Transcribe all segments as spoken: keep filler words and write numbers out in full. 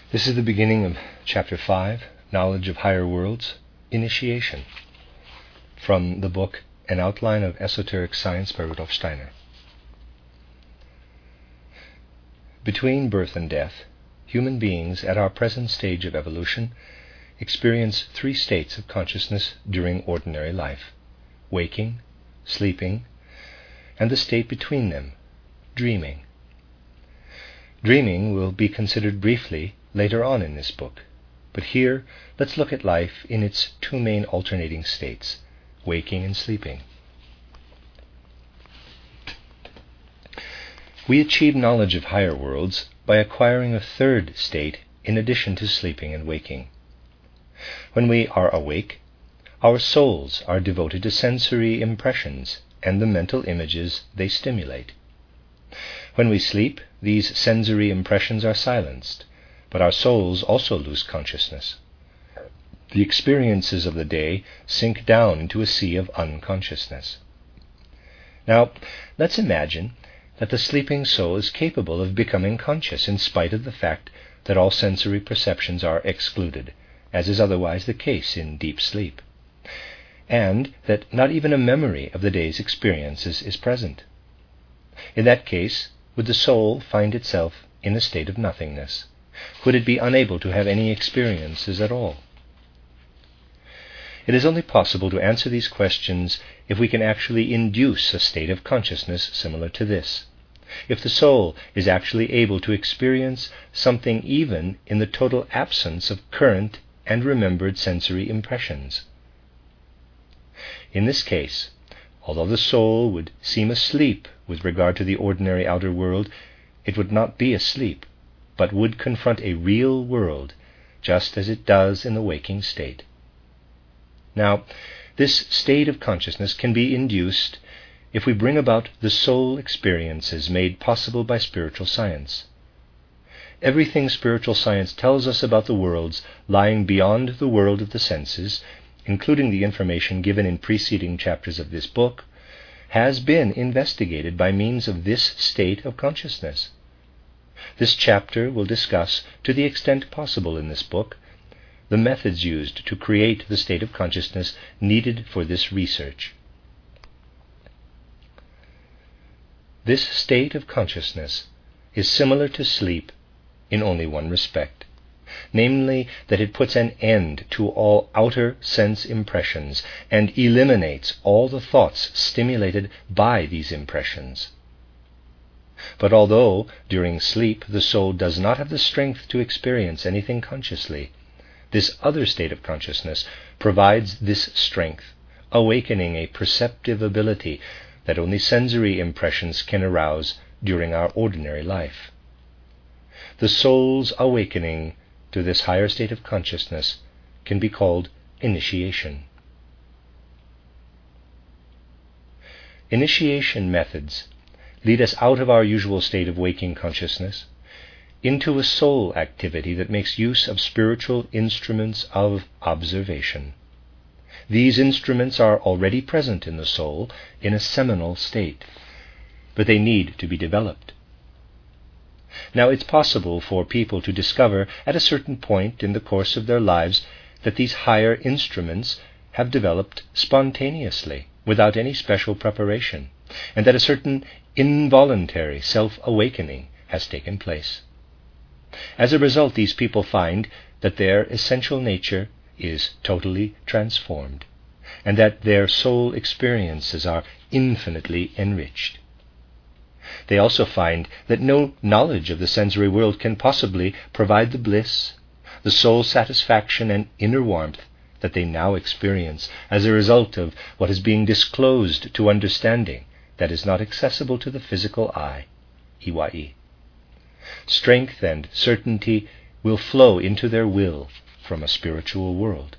This is the beginning of Chapter five, Knowledge of Higher Worlds, Initiation, from the book An Outline of Esoteric Science by Rudolf Steiner. Between birth and death, human beings at our present stage of evolution experience three states of consciousness during ordinary life: waking, sleeping, and the state between them, dreaming. Dreaming will be considered briefly later on in this book, but here let's look at life in its two main alternating states, waking and sleeping. We achieve knowledge of higher worlds by acquiring a third state in addition to sleeping and waking. When we are awake, our souls are devoted to sensory impressions and the mental images they stimulate. When we sleep, these sensory impressions are silenced, but our souls also lose consciousness. The experiences of the day sink down into a sea of unconsciousness. Now, let's imagine that the sleeping soul is capable of becoming conscious in spite of the fact that all sensory perceptions are excluded, as is otherwise the case in deep sleep, and that not even a memory of the day's experiences is present. In that case, would the soul find itself in a state of nothingness? Would it be unable to have any experiences at all? It is only possible to answer these questions if we can actually induce a state of consciousness similar to this, if the soul is actually able to experience something even in the total absence of current and remembered sensory impressions. In this case, although the soul would seem asleep with regard to the ordinary outer world, it would not be asleep, but would confront a real world, just as it does in the waking state. Now, this state of consciousness can be induced if we bring about the soul experiences made possible by spiritual science. Everything spiritual science tells us about the worlds lying beyond the world of the senses, including the information given in preceding chapters of this book, has been investigated by means of this state of consciousness. This chapter will discuss, to the extent possible in this book, the methods used to create the state of consciousness needed for this research. This state of consciousness is similar to sleep in only one respect, namely that it puts an end to all outer sense impressions and eliminates all the thoughts stimulated by these impressions. But although during sleep the soul does not have the strength to experience anything consciously, this other state of consciousness provides this strength, awakening a perceptive ability that only sensory impressions can arouse during our ordinary life. The soul's awakening to this higher state of consciousness can be called initiation. Initiation methods lead us out of our usual state of waking consciousness into a soul activity that makes use of spiritual instruments of observation. These instruments are already present in the soul in a seminal state, but they need to be developed. Now, it's possible for people to discover at a certain point in the course of their lives that these higher instruments have developed spontaneously, without any special preparation, and that a certain involuntary self-awakening has taken place. As a result, these people find that their essential nature is totally transformed, and that their soul experiences are infinitely enriched. They also find that no knowledge of the sensory world can possibly provide the bliss, the soul satisfaction, and inner warmth that they now experience as a result of what is being disclosed to understanding that is not accessible to the physical eye, Iwai. Strength and certainty will flow into their will from a spiritual world.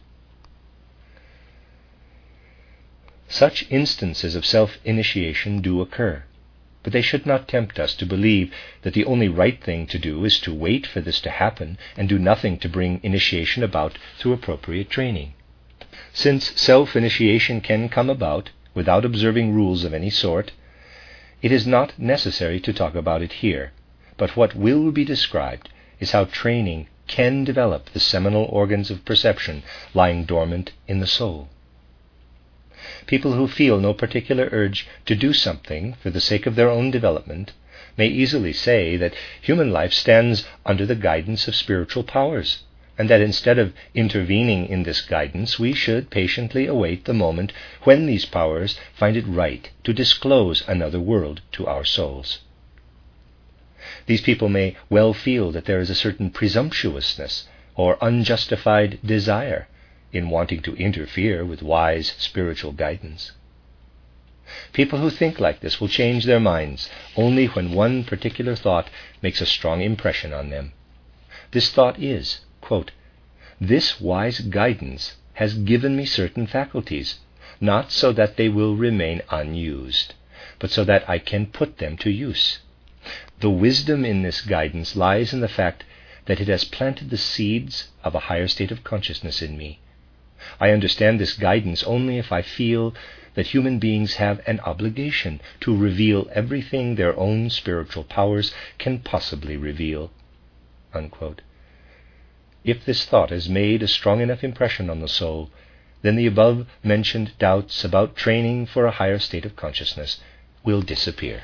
Such instances of self-initiation do occur, but they should not tempt us to believe that the only right thing to do is to wait for this to happen and do nothing to bring initiation about through appropriate training. Since self-initiation can come about without observing rules of any sort, it is not necessary to talk about it here, but what will be described is how training can develop the seminal organs of perception lying dormant in the soul. People who feel no particular urge to do something for the sake of their own development may easily say that human life stands under the guidance of spiritual powers, and that instead of intervening in this guidance, we should patiently await the moment when these powers find it right to disclose another world to our souls. These people may well feel that there is a certain presumptuousness or unjustified desire in wanting to interfere with wise spiritual guidance. People who think like this will change their minds only when one particular thought makes a strong impression on them. This thought is, quote, "This wise guidance has given me certain faculties, not so that they will remain unused, but so that I can put them to use. The wisdom in this guidance lies in the fact that it has planted the seeds of a higher state of consciousness in me. I understand this guidance only if I feel that human beings have an obligation to reveal everything their own spiritual powers can possibly reveal." Unquote. If this thought has made a strong enough impression on the soul, then the above-mentioned doubts about training for a higher state of consciousness will disappear.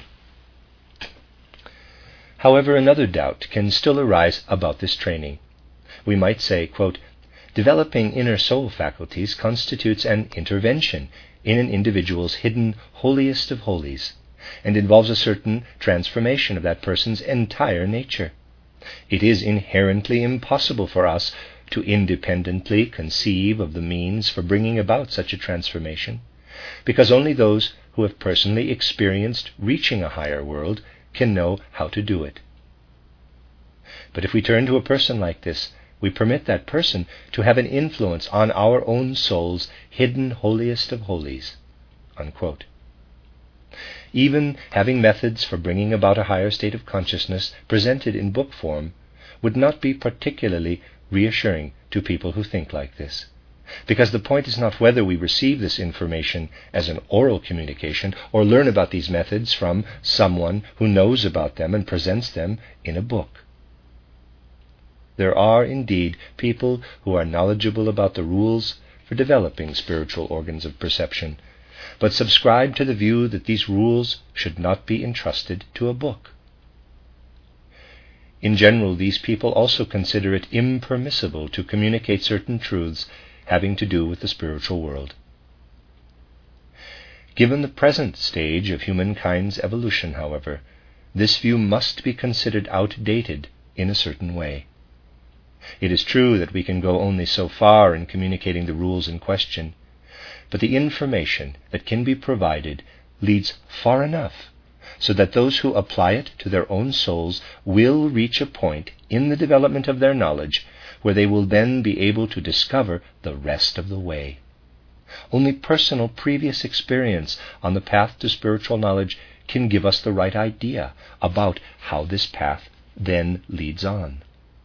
However, another doubt can still arise about this training. We might say, quote, "Developing inner soul faculties constitutes an intervention in an individual's hidden holiest of holies, and involves a certain transformation of that person's entire nature. It is inherently impossible for us to independently conceive of the means for bringing about such a transformation, because only those who have personally experienced reaching a higher world can know how to do it. But if we turn to a person like this, we permit that person to have an influence on our own soul's hidden holiest of holies." Unquote. Even having methods for bringing about a higher state of consciousness presented in book form would not be particularly reassuring to people who think like this, because the point is not whether we receive this information as an oral communication or learn about these methods from someone who knows about them and presents them in a book. There are indeed people who are knowledgeable about the rules for developing spiritual organs of perception, but subscribe to the view that these rules should not be entrusted to a book. In general, these people also consider it impermissible to communicate certain truths having to do with the spiritual world. Given the present stage of humankind's evolution, however, this view must be considered outdated in a certain way. It is true that we can go only so far in communicating the rules in question, but the information that can be provided leads far enough so that those who apply it to their own souls will reach a point in the development of their knowledge where they will then be able to discover the rest of the way. Only personal previous experience on the path to spiritual knowledge can give us the right idea about how this path then leads on.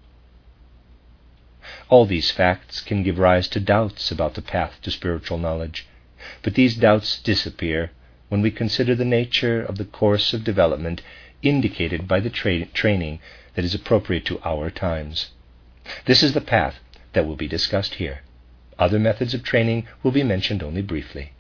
All these facts can give rise to doubts about the path to spiritual knowledge, but these doubts disappear when we consider the nature of the course of development indicated by the tra- training that is appropriate to our times. This is the path that will be discussed here. Other methods of training will be mentioned only briefly.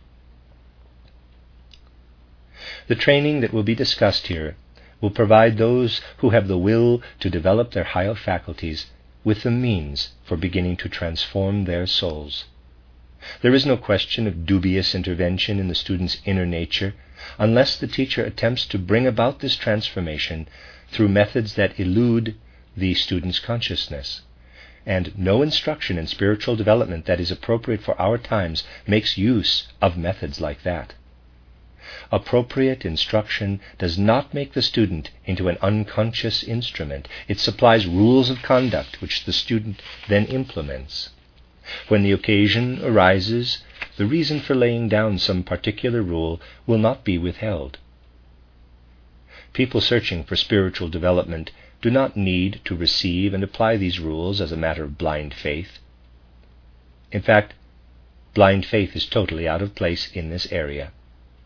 The training that will be discussed here will provide those who have the will to develop their higher faculties with the means for beginning to transform their souls. There is no question of dubious intervention in the student's inner nature unless the teacher attempts to bring about this transformation through methods that elude the student's consciousness. And no instruction in spiritual development that is appropriate for our times makes use of methods like that. Appropriate instruction does not make the student into an unconscious instrument. It supplies rules of conduct which the student then implements. When the occasion arises, the reason for laying down some particular rule will not be withheld. People searching for spiritual development do not need to receive and apply these rules as a matter of blind faith. In fact, blind faith is totally out of place in this area.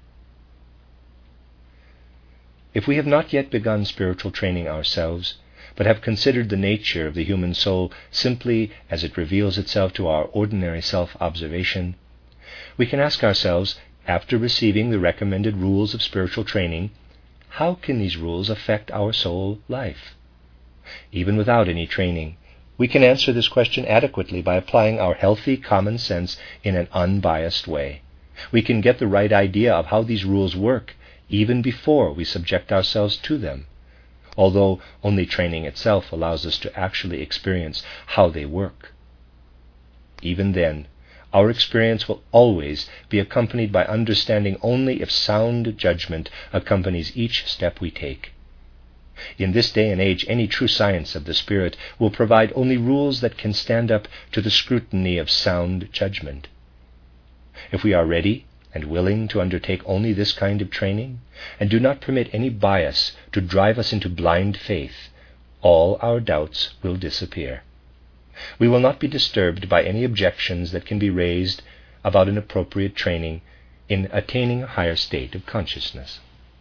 If we have not yet begun spiritual training ourselves, but have considered the nature of the human soul simply as it reveals itself to our ordinary self-observation, we can ask ourselves, after receiving the recommended rules of spiritual training, how can these rules affect our soul life? Even without any training, we can answer this question adequately by applying our healthy common sense in an unbiased way. We can get the right idea of how these rules work even before we subject ourselves to them, although only training itself allows us to actually experience how they work. Even then, our experience will always be accompanied by understanding only if sound judgment accompanies each step we take. In this day and age, any true science of the Spirit will provide only rules that can stand up to the scrutiny of sound judgment. If we are ready and willing to undertake only this kind of training, and do not permit any bias to drive us into blind faith, all our doubts will disappear. We will not be disturbed by any objections that can be raised about an appropriate training in attaining a higher state of consciousness.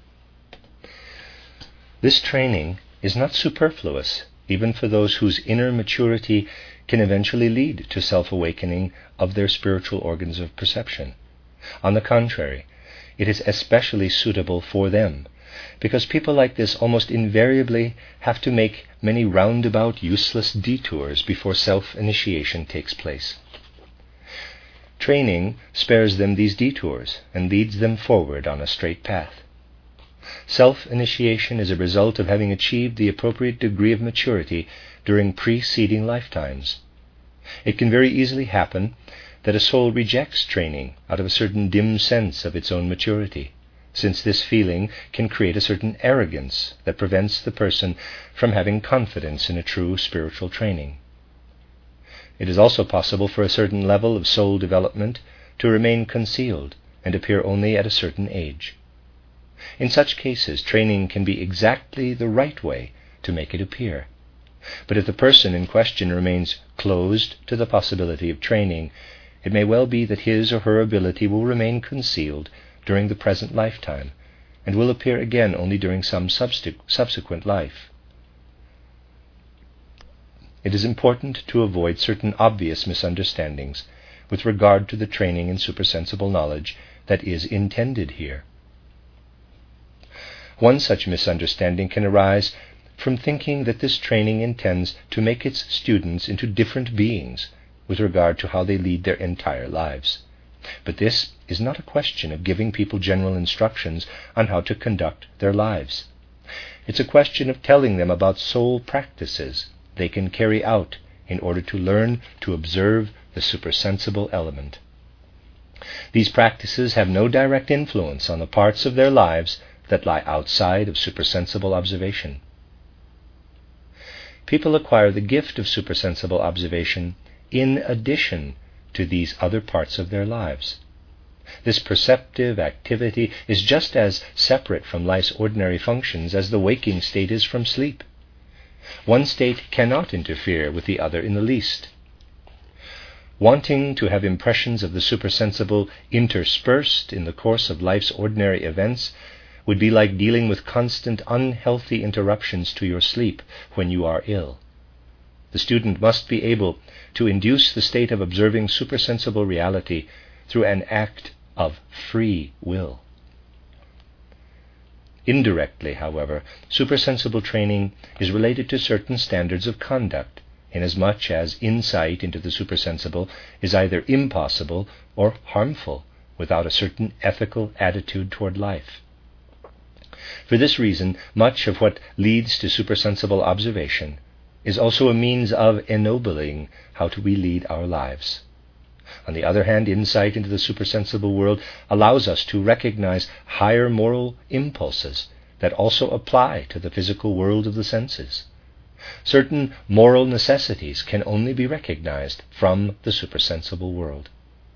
This training is not superfluous, even for those whose inner maturity can eventually lead to self-awakening of their spiritual organs of perception. On the contrary, it is especially suitable for them, because people like this almost invariably have to make many roundabout, useless detours before self-initiation takes place. Training spares them these detours and leads them forward on a straight path. Self-initiation is a result of having achieved the appropriate degree of maturity during preceding lifetimes. It can very easily happen that a soul rejects training out of a certain dim sense of its own maturity, since this feeling can create a certain arrogance that prevents the person from having confidence in a true spiritual training. It is also possible for a certain level of soul development to remain concealed and appear only at a certain age. In such cases, training can be exactly the right way to make it appear. But if the person in question remains closed to the possibility of training, it may well be that his or her ability will remain concealed during the present lifetime, and will appear again only during some substu- subsequent life. It is important to avoid certain obvious misunderstandings with regard to the training in supersensible knowledge that is intended here. One such misunderstanding can arise from thinking that this training intends to make its students into different beings with regard to how they lead their entire lives. But this is not a question of giving people general instructions on how to conduct their lives. It's a question of telling them about soul practices they can carry out in order to learn to observe the supersensible element. These practices have no direct influence on the parts of their lives that lie outside of supersensible observation. People acquire the gift of supersensible observation in addition to these other parts of their lives. This perceptive activity is just as separate from life's ordinary functions as the waking state is from sleep. One state cannot interfere with the other in the least. Wanting to have impressions of the supersensible interspersed in the course of life's ordinary events would be like dealing with constant unhealthy interruptions to your sleep when you are ill. The student must be able to induce the state of observing supersensible reality through an act of free will. Indirectly, however, supersensible training is related to certain standards of conduct, inasmuch as insight into the supersensible is either impossible or harmful without a certain ethical attitude toward life. For this reason, much of what leads to supersensible observation is also a means of ennobling how do we lead our lives. On the other hand, insight into the supersensible world allows us to recognize higher moral impulses that also apply to the physical world of the senses. Certain moral necessities can only be recognized from the supersensible world.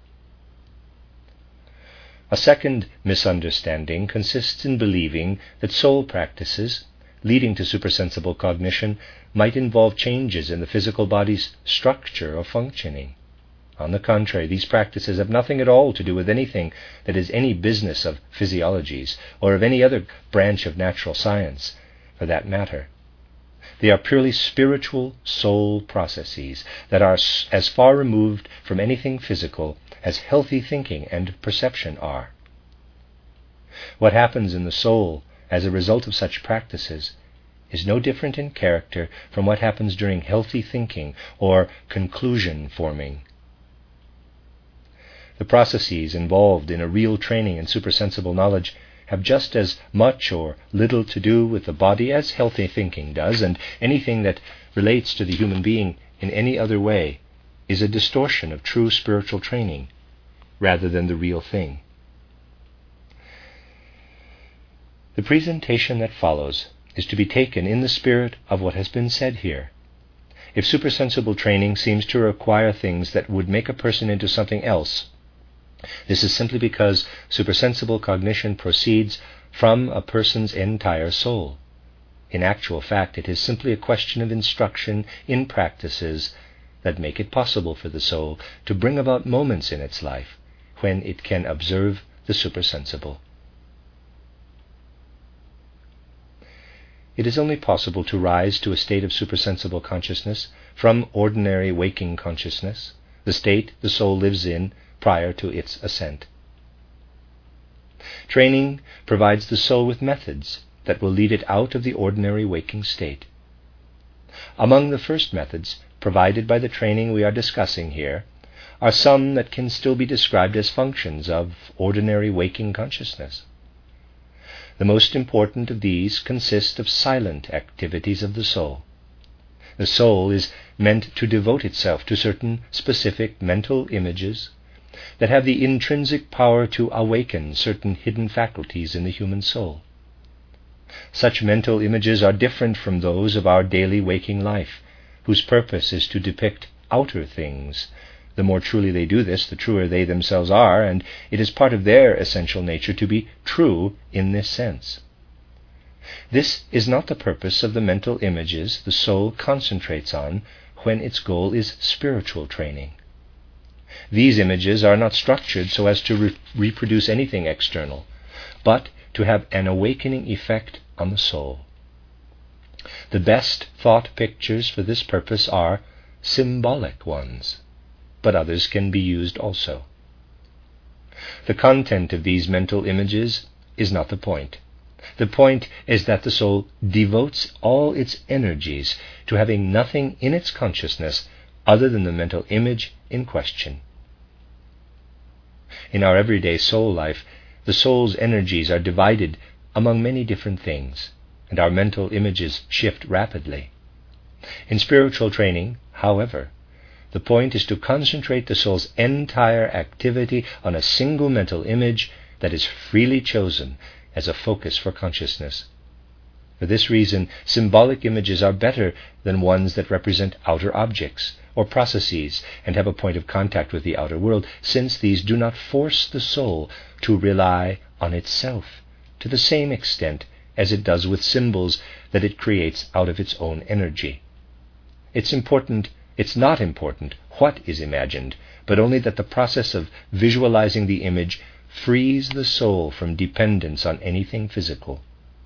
A second misunderstanding consists in believing that soul practices leading to supersensible cognition might involve changes in the physical body's structure or functioning. On the contrary, these practices have nothing at all to do with anything that is any business of physiologies or of any other branch of natural science, for that matter. They are purely spiritual soul processes that are as far removed from anything physical as healthy thinking and perception are. What happens in the soul as a result of such practices is no different in character from what happens during healthy thinking or conclusion forming. The processes involved in a real training in supersensible knowledge have just as much or little to do with the body as healthy thinking does, and anything that relates to the human being in any other way is a distortion of true spiritual training rather than the real thing. The presentation that follows is to be taken in the spirit of what has been said here. If supersensible training seems to require things that would make a person into something else, this is simply because supersensible cognition proceeds from a person's entire soul. In actual fact, it is simply a question of instruction in practices that make it possible for the soul to bring about moments in its life when it can observe the supersensible. It is only possible to rise to a state of supersensible consciousness from ordinary waking consciousness, the state the soul lives in prior to its ascent. Training provides the soul with methods that will lead it out of the ordinary waking state. Among the first methods provided by the training we are discussing here are some that can still be described as functions of ordinary waking consciousness. The most important of these consist of silent activities of the soul. The soul is meant to devote itself to certain specific mental images that have the intrinsic power to awaken certain hidden faculties in the human soul. Such mental images are different from those of our daily waking life, whose purpose is to depict outer things. The more truly they do this, the truer they themselves are, and it is part of their essential nature to be true in this sense. This is not the purpose of the mental images the soul concentrates on when its goal is spiritual training. These images are not structured so as to re- reproduce anything external, but to have an awakening effect on the soul. The best thought pictures for this purpose are symbolic ones, but others can be used also. The content of these mental images is not the point. The point is that the soul devotes all its energies to having nothing in its consciousness other than the mental image in question. In our everyday soul life, the soul's energies are divided among many different things, and our mental images shift rapidly. In spiritual training, however, the point is to concentrate the soul's entire activity on a single mental image that is freely chosen as a focus for consciousness. For this reason, symbolic images are better than ones that represent outer objects or processes and have a point of contact with the outer world, since these do not force the soul to rely on itself to the same extent as it does with symbols that it creates out of its own energy. It's important It's not important what is imagined, but only that the process of visualizing the image frees the soul from dependence on anything physical.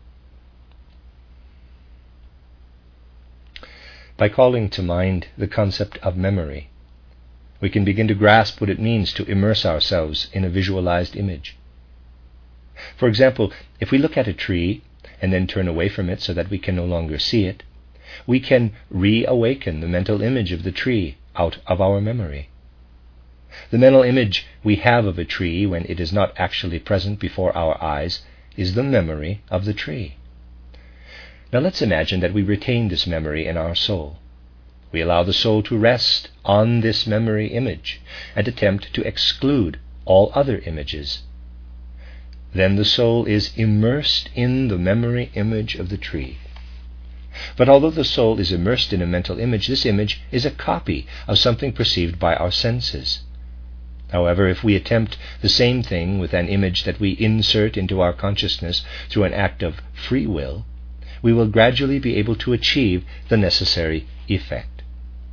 By calling to mind the concept of memory, we can begin to grasp what it means to immerse ourselves in a visualized image. For example, if we look at a tree and then turn away from it so that we can no longer see it, we can reawaken the mental image of the tree out of our memory. The mental image we have of a tree when it is not actually present before our eyes is the memory of the tree. Now let's imagine that we retain this memory in our soul. We allow the soul to rest on this memory image and attempt to exclude all other images. Then the soul is immersed in the memory image of the tree. But although the soul is immersed in a mental image, this image is a copy of something perceived by our senses. However, if we attempt the same thing with an image that we insert into our consciousness through an act of free will, we will gradually be able to achieve the necessary effect.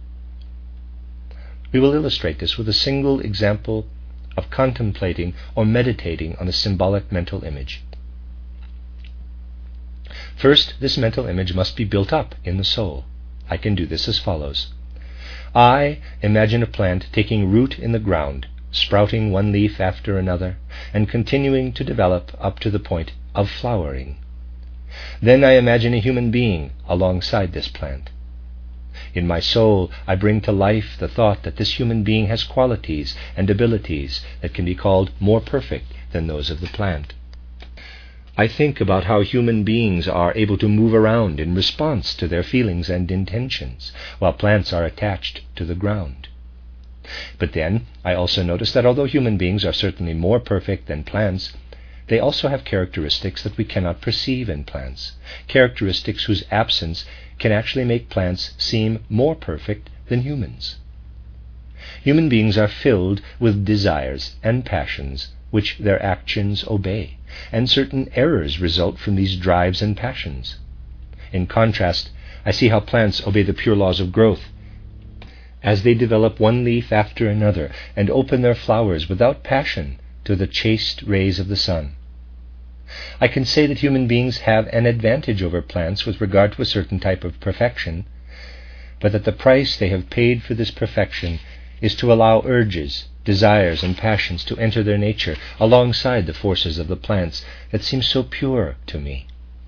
We will illustrate this with a single example of contemplating or meditating on a symbolic mental image. First, this mental image must be built up in the soul. I can do this as follows. I imagine a plant taking root in the ground, sprouting one leaf after another, and continuing to develop up to the point of flowering. Then I imagine a human being alongside this plant. In my soul, I bring to life the thought that this human being has qualities and abilities that can be called more perfect than those of the plant. I think about how human beings are able to move around in response to their feelings and intentions, while plants are attached to the ground. But then I also notice that although human beings are certainly more perfect than plants, they also have characteristics that we cannot perceive in plants, characteristics whose absence can actually make plants seem more perfect than humans. Human beings are filled with desires and passions which their actions obey, and certain errors result from these drives and passions. In contrast, I see how plants obey the pure laws of growth, as they develop one leaf after another and open their flowers without passion to the chaste rays of the sun. I can say that human beings have an advantage over plants with regard to a certain type of perfection, but that the price they have paid for this perfection is to allow urges, desires, and passions to enter their nature alongside the forces of the plants that seem so pure to me.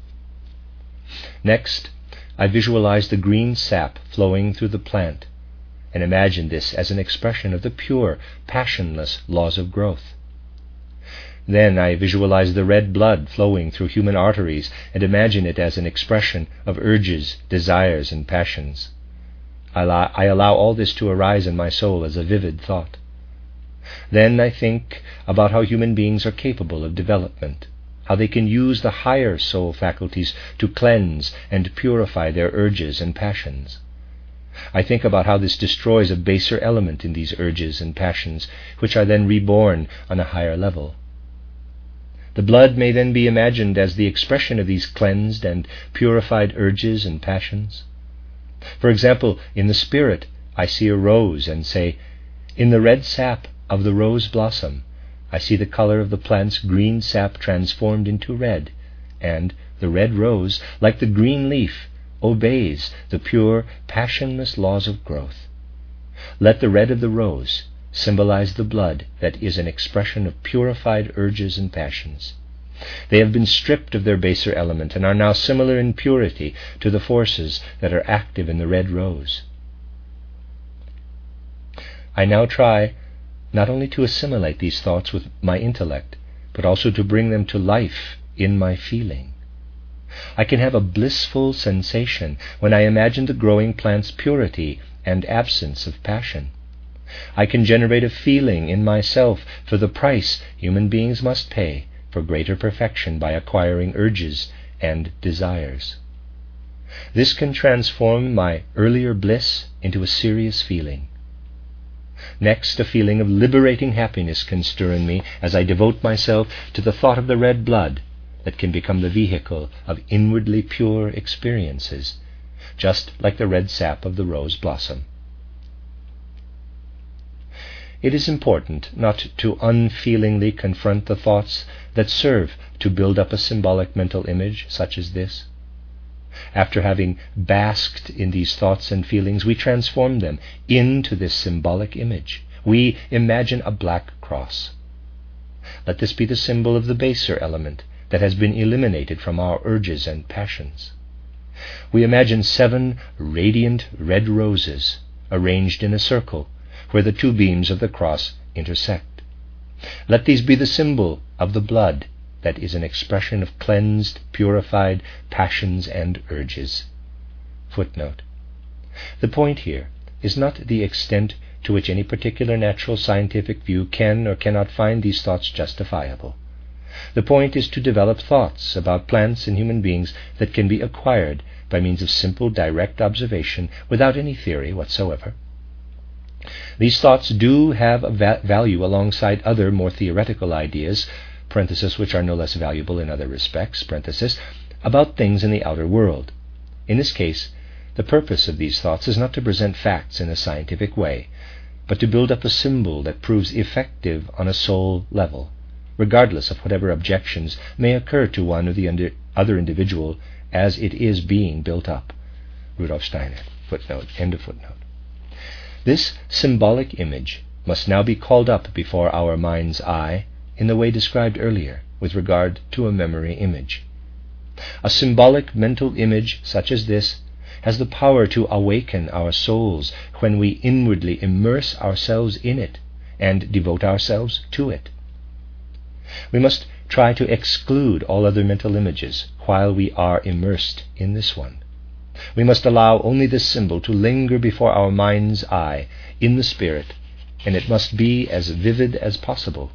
Next, I visualize the green sap flowing through the plant, and imagine this as an expression of the pure, passionless laws of growth. Then I visualize the red blood flowing through human arteries and imagine it as an expression of urges, desires, and passions. I allow, I allow all this to arise in my soul as a vivid thought. Then I think about how human beings are capable of development, how they can use the higher soul faculties to cleanse and purify their urges and passions. I think about how this destroys a baser element in these urges and passions, which are then reborn on a higher level. The blood may then be imagined as the expression of these cleansed and purified urges and passions. For example, in the spirit, I see a rose and say, "In the red sap of the rose blossom, I see the color of the plant's green sap transformed into red, and the red rose, like the green leaf, obeys the pure, passionless laws of growth. Let the red of the rose symbolize the blood that is an expression of purified urges and passions. They have been stripped of their baser element and are now similar in purity to the forces that are active in the red rose." I now try not only to assimilate these thoughts with my intellect, but also to bring them to life in my feeling. I can have a blissful sensation when I imagine the growing plant's purity and absence of passion. I can generate a feeling in myself for the price human beings must pay for greater perfection by acquiring urges and desires. This can transform my earlier bliss into a serious feeling. Next, a feeling of liberating happiness can stir in me as I devote myself to the thought of the red blood that can become the vehicle of inwardly pure experiences, just like the red sap of the rose blossom. It is important not to unfeelingly confront the thoughts that serve to build up a symbolic mental image such as this. After having basked in these thoughts and feelings, we transform them into this symbolic image. We imagine a black cross. Let this be the symbol of the baser element that has been eliminated from our urges and passions. We imagine seven radiant red roses arranged in a circle where the two beams of the cross intersect. Let these be the symbol of the blood that is an expression of cleansed, purified passions and urges. Footnote. The point here is not the extent to which any particular natural scientific view can or cannot find these thoughts justifiable. The point is to develop thoughts about plants and human beings that can be acquired by means of simple, direct observation without any theory whatsoever. These thoughts do have a va- value alongside other more theoretical ideas, parenthesis, which are no less valuable in other respects, parenthesis, about things in the outer world. In this case, the purpose of these thoughts is not to present facts in a scientific way, but to build up a symbol that proves effective on a soul level, regardless of whatever objections may occur to one or the under- other individual as it is being built up. Rudolf Steiner, footnote, end of footnote. This symbolic image must now be called up before our mind's eye in the way described earlier with regard to a memory image. A symbolic mental image such as this has the power to awaken our souls when we inwardly immerse ourselves in it and devote ourselves to it. We must try to exclude all other mental images while we are immersed in this one. We must allow only this symbol to linger before our mind's eye in the spirit, and it must be as vivid as possible.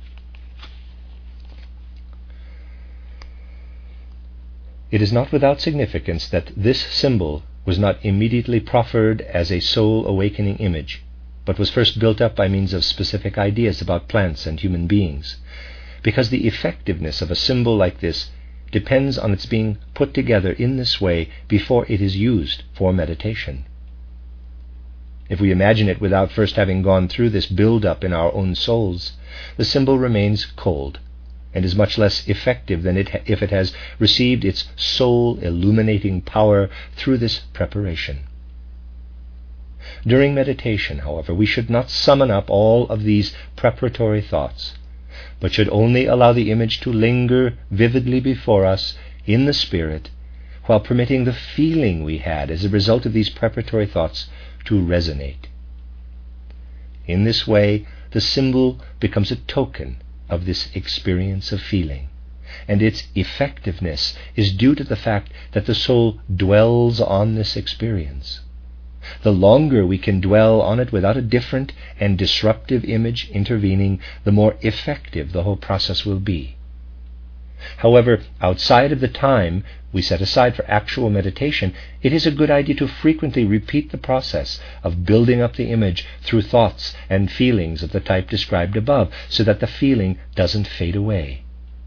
It is not without significance that this symbol was not immediately proffered as a soul-awakening image, but was first built up by means of specific ideas about plants and human beings, because the effectiveness of a symbol like this depends on its being put together in this way before it is used for meditation. If we imagine it without first having gone through this build-up in our own souls, the symbol remains cold, and is much less effective than it ha- if it has received its soul-illuminating power through this preparation. During meditation, however, we should not summon up all of these preparatory thoughts, but should only allow the image to linger vividly before us in the spirit, while permitting the feeling we had as a result of these preparatory thoughts to resonate. In this way, the symbol becomes a token of this experience of feeling, and its effectiveness is due to the fact that the soul dwells on this experience. The longer we can dwell on it without a different and disruptive image intervening, the more effective the whole process will be. However, outside of the time we set aside for actual meditation, it is a good idea to frequently repeat the process of building up the image through thoughts and feelings of the type described above, so that the feeling doesn't fade away.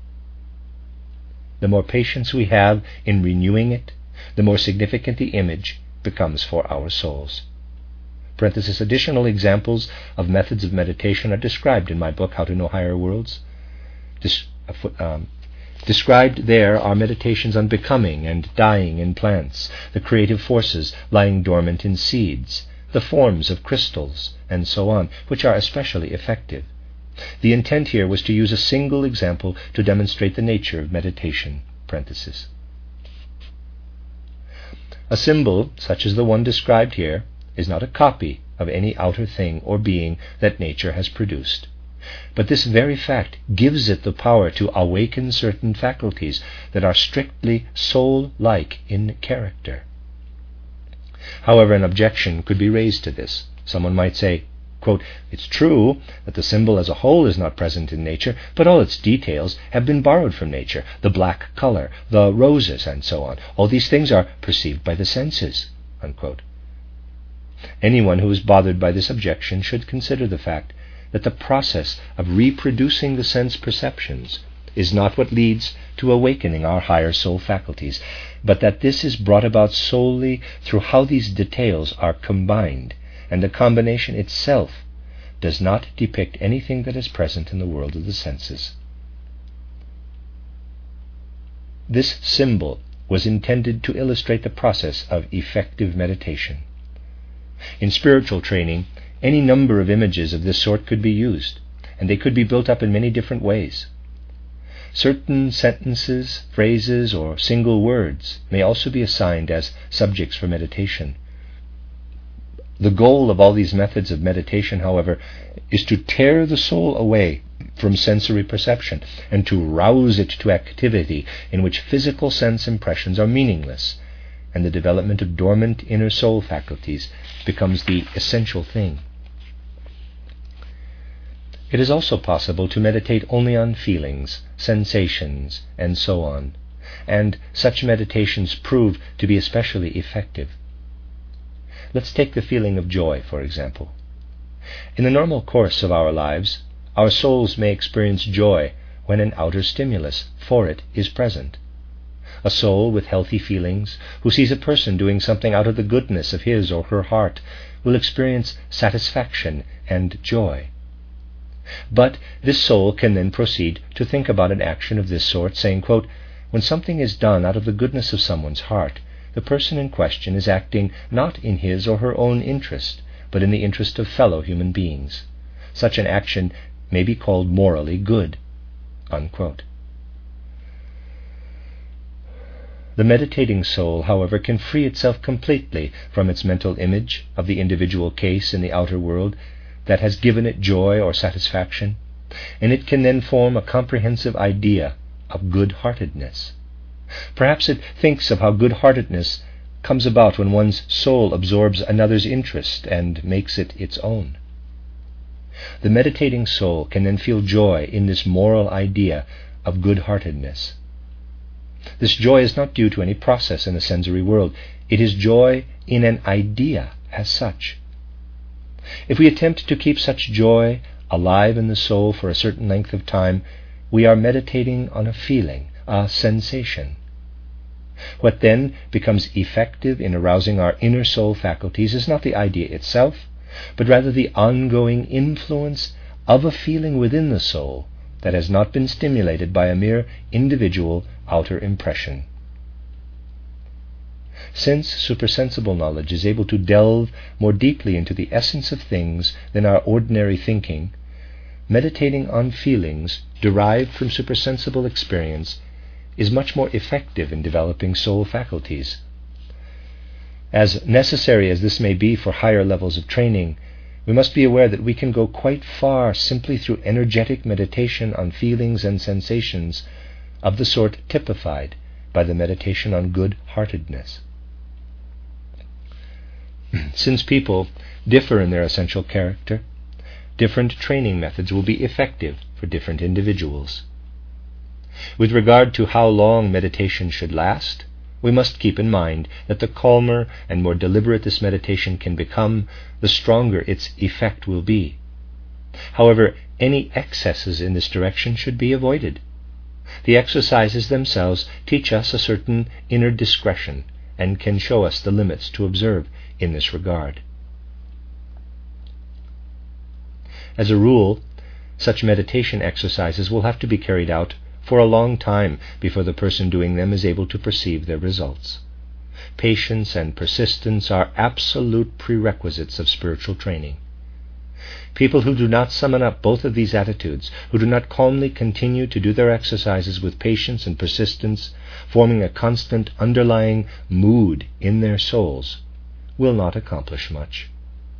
The more patience we have in renewing it, the more significant the image becomes for our souls. Parenthesis, additional examples of methods of meditation are described in my book, How to Know Higher Worlds. Dis, uh, um, described there are meditations on becoming and dying in plants, the creative forces lying dormant in seeds, the forms of crystals, and so on, which are especially effective. The intent here was to use a single example to demonstrate the nature of meditation. Parenthesis. A symbol, such as the one described here, is not a copy of any outer thing or being that nature has produced. But this very fact gives it the power to awaken certain faculties that are strictly soul-like in character. However, an objection could be raised to this. Someone might say, quote, "It's true that the symbol as a whole is not present in nature, but all its details have been borrowed from nature, the black color, the roses, and so on. All these things are perceived by the senses." Unquote. Anyone who is bothered by this objection should consider the fact that the process of reproducing the sense perceptions is not what leads to awakening our higher soul faculties, but that this is brought about solely through how these details are combined, and the combination itself does not depict anything that is present in the world of the senses. This symbol was intended to illustrate the process of effective meditation. In spiritual training, any number of images of this sort could be used, and they could be built up in many different ways. Certain sentences, phrases, or single words may also be assigned as subjects for meditation. The goal of all these methods of meditation, however, is to tear the soul away from sensory perception and to rouse it to activity in which physical sense impressions are meaningless, and the development of dormant inner soul faculties becomes the essential thing. It is also possible to meditate only on feelings, sensations, and so on, and such meditations prove to be especially effective. Let's take the feeling of joy, for example. In the normal course of our lives, our souls may experience joy when an outer stimulus for it is present. A soul with healthy feelings, who sees a person doing something out of the goodness of his or her heart, will experience satisfaction and joy. But this soul can then proceed to think about an action of this sort, saying, quote, When something is done out of the goodness of someone's heart, the person in question is acting not in his or her own interest, but in the interest of fellow human beings. Such an action may be called morally good." Unquote. The meditating soul, however, can free itself completely from its mental image of the individual case in the outer world that has given it joy or satisfaction, and it can then form a comprehensive idea of good-heartedness. Perhaps it thinks of how good-heartedness comes about when one's soul absorbs another's interest and makes it its own. The meditating soul can then feel joy in this moral idea of good-heartedness. This joy is not due to any process in the sensory world. It is joy in an idea as such. If we attempt to keep such joy alive in the soul for a certain length of time, we are meditating on a feeling, a sensation. What then becomes effective in arousing our inner soul faculties is not the idea itself, but rather the ongoing influence of a feeling within the soul that has not been stimulated by a mere individual outer impression. Since supersensible knowledge is able to delve more deeply into the essence of things than our ordinary thinking, meditating on feelings derived from supersensible experience is much more effective in developing soul faculties. As necessary as this may be for higher levels of training, we must be aware that we can go quite far simply through energetic meditation on feelings and sensations of the sort typified by the meditation on good-heartedness. Since people differ in their essential character, different training methods will be effective for different individuals. With regard to how long meditation should last, we must keep in mind that the calmer and more deliberate this meditation can become, the stronger its effect will be. However, any excesses in this direction should be avoided. The exercises themselves teach us a certain inner discretion and can show us the limits to observe in this regard. As a rule, such meditation exercises will have to be carried out for a long time before the person doing them is able to perceive their results. Patience and persistence are absolute prerequisites of spiritual training. People who do not summon up both of these attitudes, who do not calmly continue to do their exercises with patience and persistence, forming a constant underlying mood in their souls, will not accomplish much.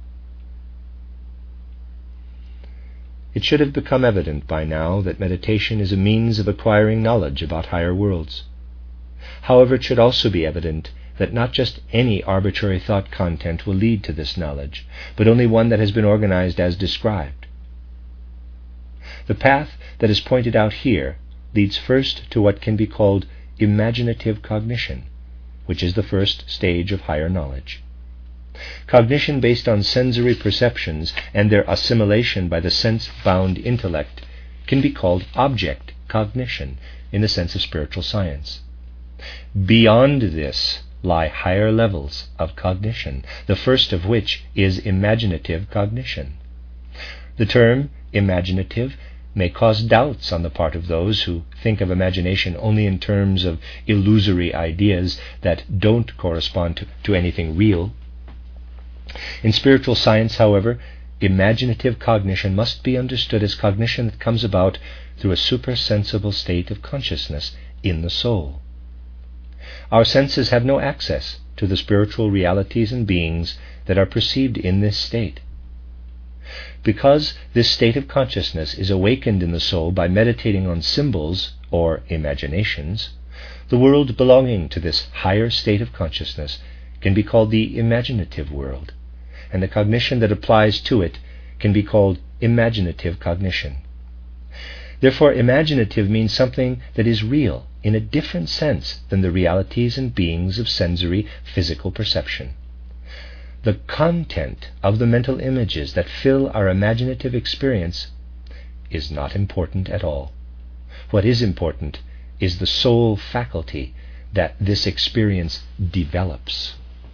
It should have become evident by now that meditation is a means of acquiring knowledge about higher worlds. However, it should also be evident that not just any arbitrary thought content will lead to this knowledge, but only one that has been organized as described. The path that is pointed out here leads first to what can be called imaginative cognition, which is the first stage of higher knowledge. Cognition based on sensory perceptions and their assimilation by the sense-bound intellect can be called object cognition in the sense of spiritual science. Beyond this lie higher levels of cognition, the first of which is imaginative cognition. The term imaginative may cause doubts on the part of those who think of imagination only in terms of illusory ideas that don't correspond to, to anything real. In spiritual science, however, imaginative cognition must be understood as cognition that comes about through a supersensible state of consciousness in the soul. Our senses have no access to the spiritual realities and beings that are perceived in this state. Because this state of consciousness is awakened in the soul by meditating on symbols or imaginations, the world belonging to this higher state of consciousness can be called the imaginative world, and the cognition that applies to it can be called imaginative cognition. Therefore, imaginative means something that is real in a different sense than the realities and beings of sensory physical perception. The content of the mental images that fill our imaginative experience is not important at all. What is important is the soul faculty that this experience develops.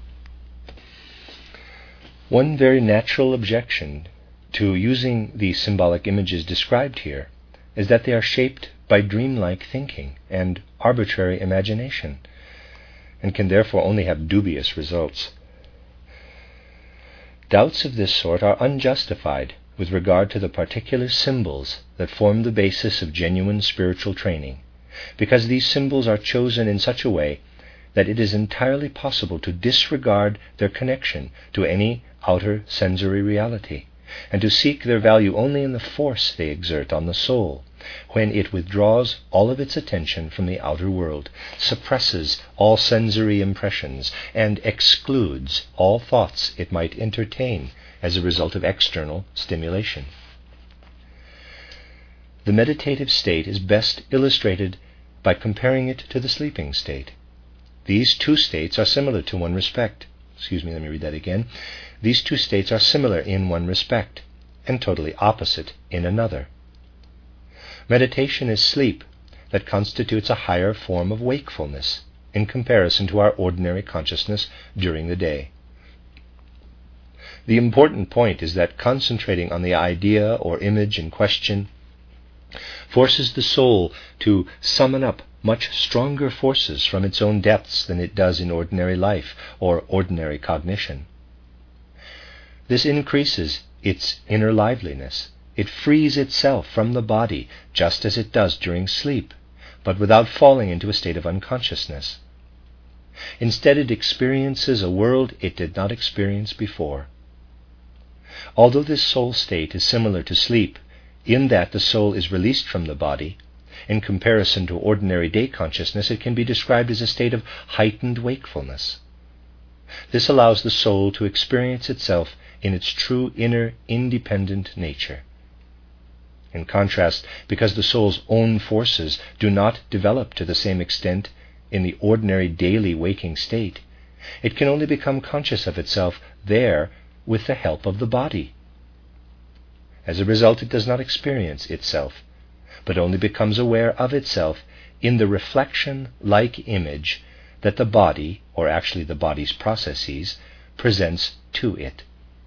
One very natural objection to using the symbolic images described here is that they are shaped by dreamlike thinking and arbitrary imagination, and can therefore only have dubious results. Doubts of this sort are unjustified with regard to the particular symbols that form the basis of genuine spiritual training, because these symbols are chosen in such a way that it is entirely possible to disregard their connection to any outer sensory reality, and to seek their value only in the force they exert on the soul, when it withdraws all of its attention from the outer world, suppresses all sensory impressions, and excludes all thoughts it might entertain as a result of external stimulation. The meditative state is best illustrated by comparing it to the sleeping state. These two states are similar to one respect. Excuse me, let me read that again. These two states are similar in one respect, and totally opposite in another. Meditation is sleep that constitutes a higher form of wakefulness in comparison to our ordinary consciousness during the day. The important point is that concentrating on the idea or image in question forces the soul to summon up much stronger forces from its own depths than it does in ordinary life or ordinary cognition. This increases its inner liveliness. It frees itself from the body just as it does during sleep, but without falling into a state of unconsciousness. Instead, it experiences a world it did not experience before. Although this soul state is similar to sleep, in that the soul is released from the body, in comparison to ordinary day consciousness, it can be described as a state of heightened wakefulness. This allows the soul to experience itself in its true inner independent nature. In contrast, because the soul's own forces do not develop to the same extent in the ordinary daily waking state, it can only become conscious of itself there with the help of the body. As a result, it does not experience itself, but only becomes aware of itself in the reflection-like image that the body, or actually the body's processes, presents to it.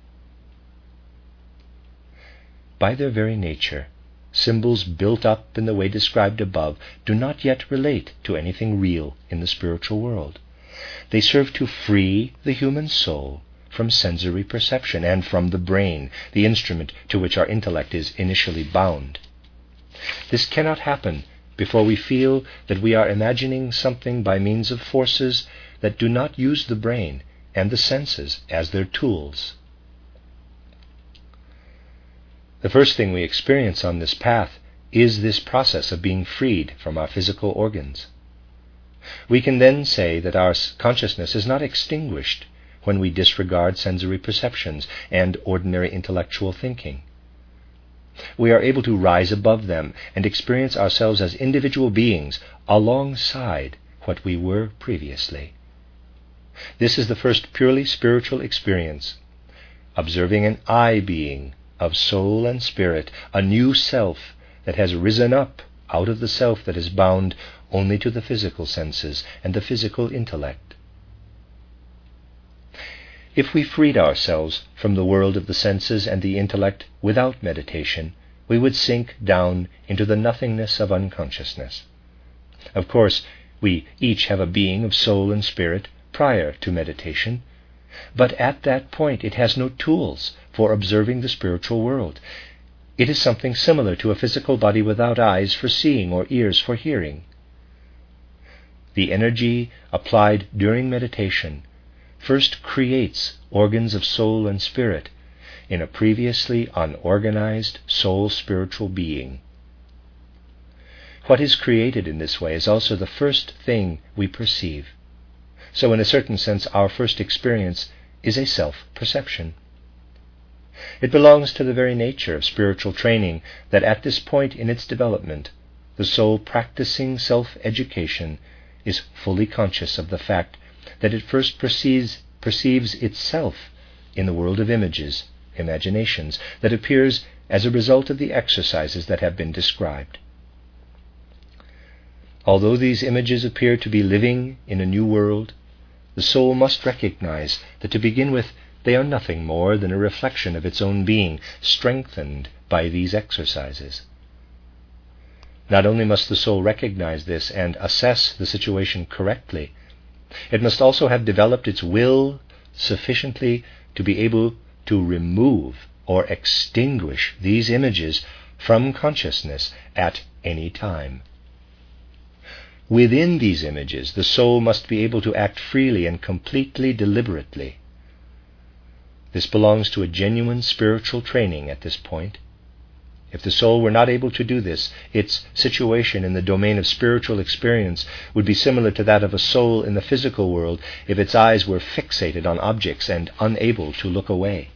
By their very nature, symbols built up in the way described above do not yet relate to anything real in the spiritual world. They serve to free the human soul from sensory perception and from the brain, the instrument to which our intellect is initially bound. This cannot happen before we feel that we are imagining something by means of forces that do not use the brain and the senses as their tools. The first thing we experience on this path is this process of being freed from our physical organs. We can then say that our consciousness is not extinguished when we disregard sensory perceptions and ordinary intellectual thinking. We are able to rise above them and experience ourselves as individual beings alongside what we were previously. This is the first purely spiritual experience, observing an I being of soul and spirit, a new self that has risen up out of the self that is bound only to the physical senses and the physical intellect. If we freed ourselves from the world of the senses and the intellect without meditation, we would sink down into the nothingness of unconsciousness. Of course, we each have a being of soul and spirit prior to meditation, but at that point it has no tools for observing the spiritual world. It is something similar to a physical body without eyes for seeing or ears for hearing. The energy applied during meditation first creates organs of soul and spirit in a previously unorganized soul-spiritual being. What is created in this way is also the first thing we perceive. So in a certain sense, our first experience is a self-perception. It belongs to the very nature of spiritual training that at this point in its development, the soul practicing self-education is fully conscious of the fact that it first perceives, perceives itself in the world of images, imaginations, that appears as a result of the exercises that have been described. Although these images appear to be living in a new world, the soul must recognize that to begin with they are nothing more than a reflection of its own being, strengthened by these exercises. Not only must the soul recognize this and assess the situation correctly, it must also have developed its will sufficiently to be able to remove or extinguish these images from consciousness at any time. Within these images, the soul must be able to act freely and completely deliberately. This belongs to a genuine spiritual training at this point. If the soul were not able to do this, its situation in the domain of spiritual experience would be similar to that of a soul in the physical world if its eyes were fixated on objects and unable to look away.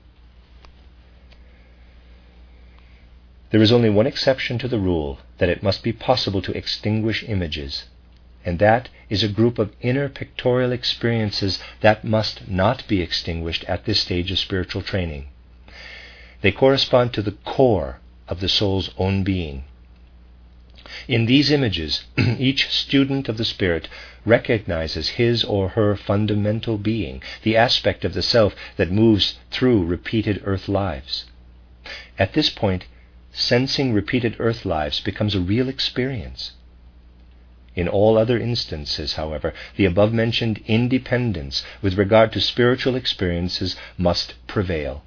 There is only one exception to the rule that it must be possible to extinguish images, and that is a group of inner pictorial experiences that must not be extinguished at this stage of spiritual training. They correspond to the core of the soul's own being. In these images, each student of the Spirit recognizes his or her fundamental being, the aspect of the self that moves through repeated earth lives. At this point, sensing repeated earth lives becomes a real experience. In all other instances, however, the above-mentioned independence with regard to spiritual experiences must prevail.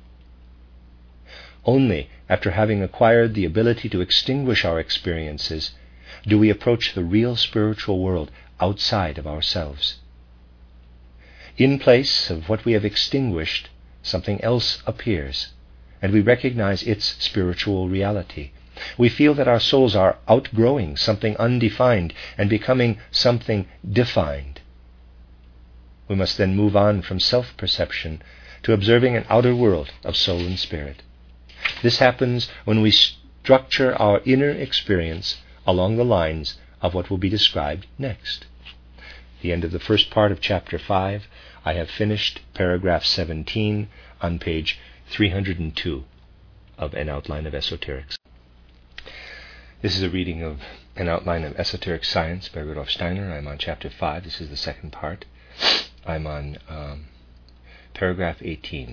Only after having acquired the ability to extinguish our experiences do we approach the real spiritual world outside of ourselves. In place of what we have extinguished, something else appears, and we recognize its spiritual reality. We feel that our souls are outgrowing something undefined and becoming something defined. We must then move on from self-perception to observing an outer world of soul and spirit. This happens when we structure our inner experience along the lines of what will be described next. The end of the first part of chapter five. I have finished paragraph seventeen on page three hundred two of An Outline of Esoterics. This is a reading of An Outline of Esoteric Science by Rudolf Steiner. I'm on chapter five. This is the second part. I'm on um, paragraph eighteen.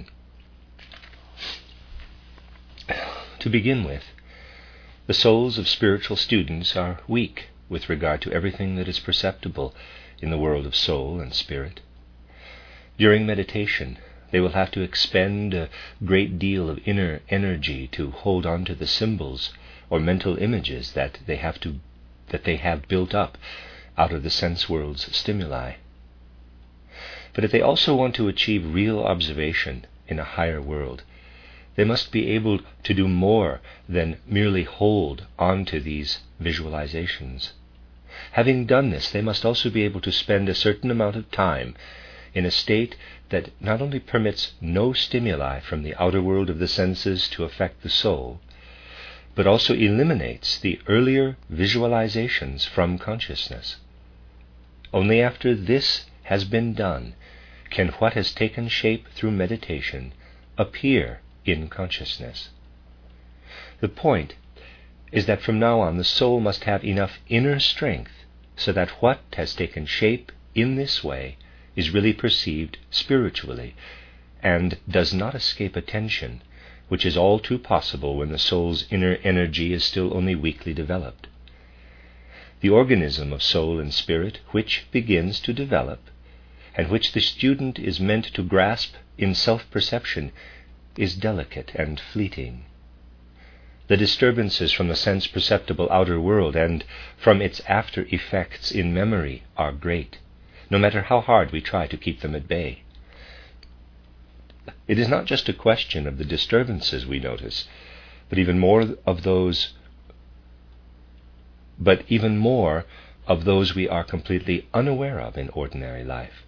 To begin with, the souls of spiritual students are weak with regard to everything that is perceptible in the world of soul and spirit. During meditation, they will have to expend a great deal of inner energy to hold on to the symbols or mental images that they have to that they have built up out of the sense world's stimuli. But if they also want to achieve real observation in a higher world, they must be able to do more than merely hold on to these visualizations. Having done this, they must also be able to spend a certain amount of time in a state that not only permits no stimuli from the outer world of the senses to affect the soul, but also eliminates the earlier visualizations from consciousness. Only after this has been done can what has taken shape through meditation appear in consciousness. The point is that from now on the soul must have enough inner strength so that what has taken shape in this way is really perceived spiritually and does not escape attention, which is all too possible when the soul's inner energy is still only weakly developed. The organism of soul and spirit which begins to develop, and which the student is meant to grasp in self-perception, is delicate and fleeting. The disturbances from the sense-perceptible outer world and from its after-effects in memory are great, no matter how hard we try to keep them at bay. It is not just a question of the disturbances we notice, but even more of those but even more of those we are completely unaware of in ordinary life.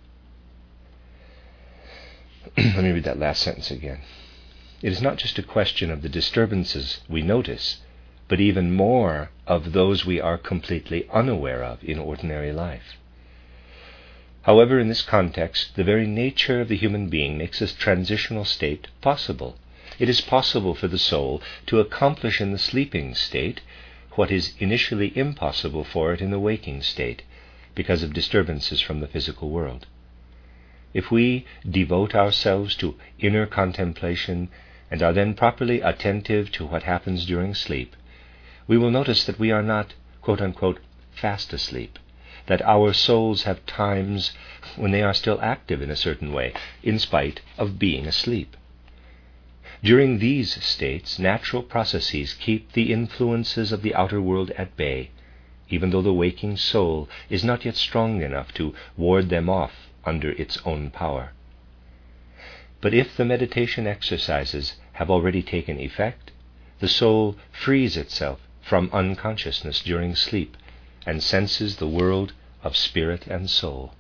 Let me read that last sentence again. It is not just a question of the disturbances we notice, but even more of those we are completely unaware of in ordinary life. However, in this context, the very nature of the human being makes this transitional state possible. It is possible for the soul to accomplish in the sleeping state what is initially impossible for it in the waking state, because of disturbances from the physical world. If we devote ourselves to inner contemplation and are then properly attentive to what happens during sleep, we will notice that we are not, quote-unquote, fast asleep, that our souls have times when they are still active in a certain way, in spite of being asleep. During these states, natural processes keep the influences of the outer world at bay, even though the waking soul is not yet strong enough to ward them off under its own power. But if the meditation exercises have already taken effect, the soul frees itself from unconsciousness during sleep and senses the world of spirit and soul.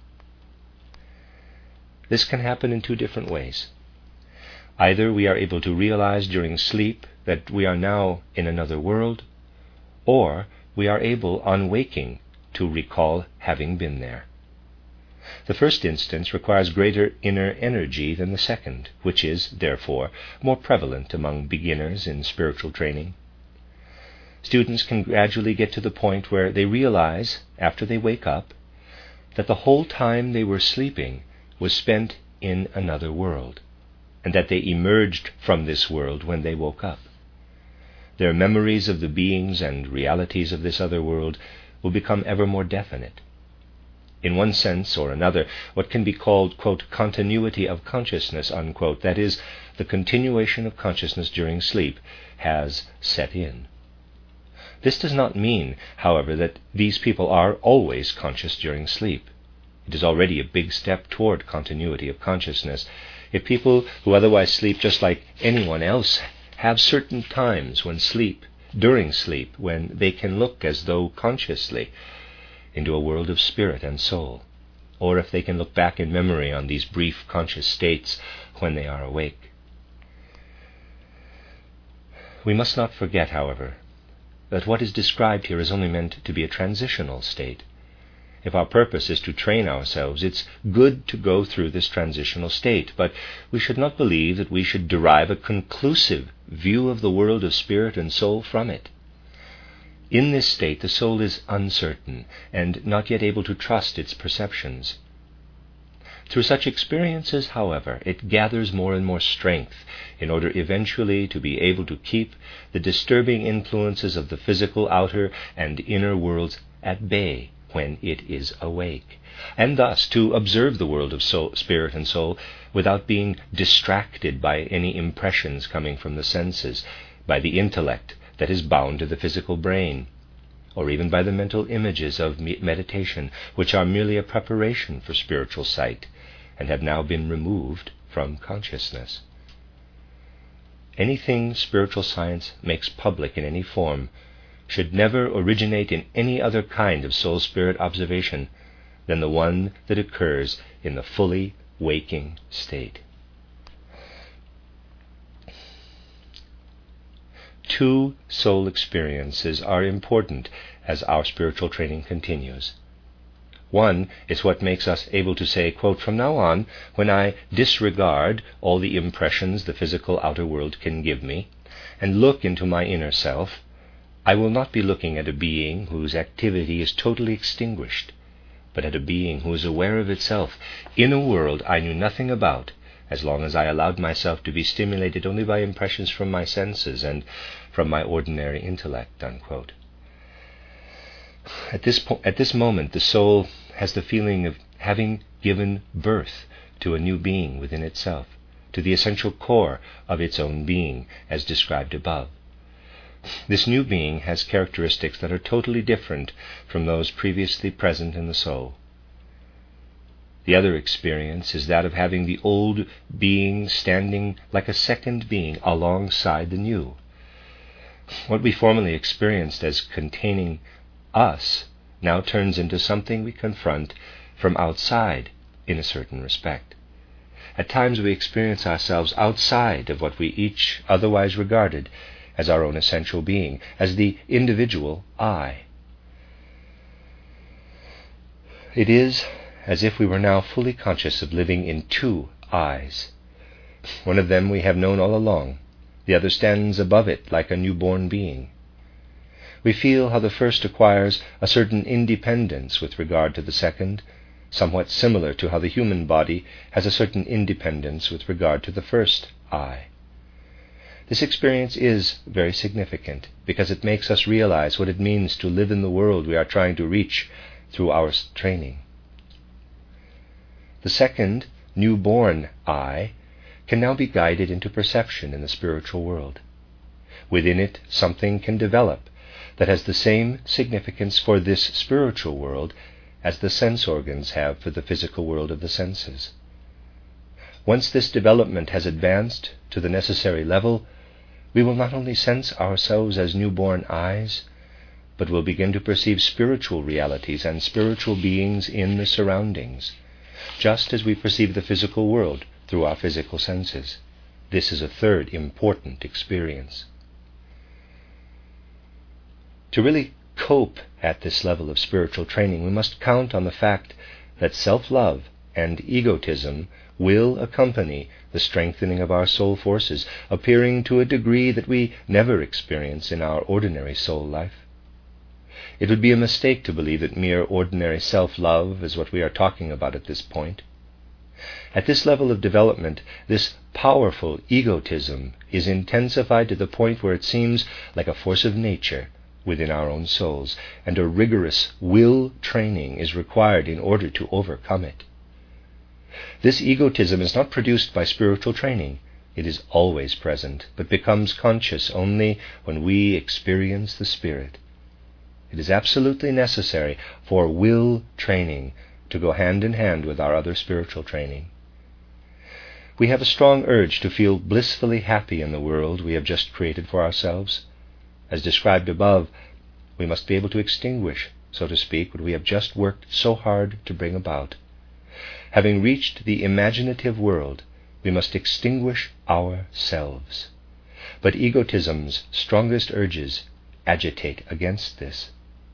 This can happen in two different ways. Either we are able to realize during sleep that we are now in another world, or we are able, on waking, to recall having been there. The first instance requires greater inner energy than the second, which is, therefore, more prevalent among beginners in spiritual training. Students can gradually get to the point where they realize, after they wake up, that the whole time they were sleeping was spent in another world, and that they emerged from this world when they woke up. Their memories of the beings and realities of this other world will become ever more definite. In one sense or another, what can be called, quote, continuity of consciousness, unquote, that is, the continuation of consciousness during sleep, has set in. This does not mean, however, that these people are always conscious during sleep. It is already a big step toward continuity of consciousness if people who otherwise sleep just like anyone else have certain times when sleep, during sleep, when they can look as though consciously into a world of spirit and soul, or if they can look back in memory on these brief conscious states when they are awake. We must not forget, however, that what is described here is only meant to be a transitional state. If our purpose is to train ourselves, it's good to go through this transitional state, but we should not believe that we should derive a conclusive view of the world of spirit and soul from it. In this state, the soul is uncertain and not yet able to trust its perceptions. Through such experiences, however, it gathers more and more strength in order eventually to be able to keep the disturbing influences of the physical outer and inner worlds at bay when it is awake, and thus to observe the world of soul, spirit and soul without being distracted by any impressions coming from the senses, by the intellect that is bound to the physical brain, or even by the mental images of meditation, which are merely a preparation for spiritual sight and have now been removed from consciousness. Anything spiritual science makes public in any form should never originate in any other kind of soul-spirit observation than the one that occurs in the fully waking state. Two soul experiences are important as our spiritual training continues. One is what makes us able to say, quote, from now on, when I disregard all the impressions the physical outer world can give me and look into my inner self, I will not be looking at a being whose activity is totally extinguished, but at a being who is aware of itself in a world I knew nothing about, as long as I allowed myself to be stimulated only by impressions from my senses and from my ordinary intellect, unquote. At this, po- at this moment, the soul has the feeling of having given birth to a new being within itself, to the essential core of its own being, as described above. This new being has characteristics that are totally different from those previously present in the soul. The other experience is that of having the old being standing like a second being alongside the new. What we formerly experienced as containing us now turns into something we confront from outside in a certain respect. At times we experience ourselves outside of what we each otherwise regarded as our own essential being, as the individual I. It is as if we were now fully conscious of living in two I's. One of them we have known all along, the other stands above it like a newborn being. We feel how the first acquires a certain independence with regard to the second, somewhat similar to how the human body has a certain independence with regard to the first I. This experience is very significant because it makes us realize what it means to live in the world we are trying to reach through our training. The second, newborn I, can now be guided into perception in the spiritual world. Within it, something can develop that has the same significance for this spiritual world as the sense organs have for the physical world of the senses. Once this development has advanced to the necessary level, we will not only sense ourselves as newborn eyes, but will begin to perceive spiritual realities and spiritual beings in the surroundings, just as we perceive the physical world through our physical senses. This is a third important experience. To really cope at this level of spiritual training, we must count on the fact that self-love and egotism will accompany the strengthening of our soul forces, appearing to a degree that we never experience in our ordinary soul life. It would be a mistake to believe that mere ordinary self-love is what we are talking about at this point. At this level of development, this powerful egotism is intensified to the point where it seems like a force of nature within our own souls, and a rigorous will training is required in order to overcome it. This egotism is not produced by spiritual training. It is always present, but becomes conscious only when we experience the Spirit. It is absolutely necessary for will training to go hand in hand with our other spiritual training. We have a strong urge to feel blissfully happy in the world we have just created for ourselves. As described above, we must be able to extinguish, so to speak, what we have just worked so hard to bring about. Having reached the imaginative world, we must extinguish ourselves. But egotism's strongest urges agitate against this.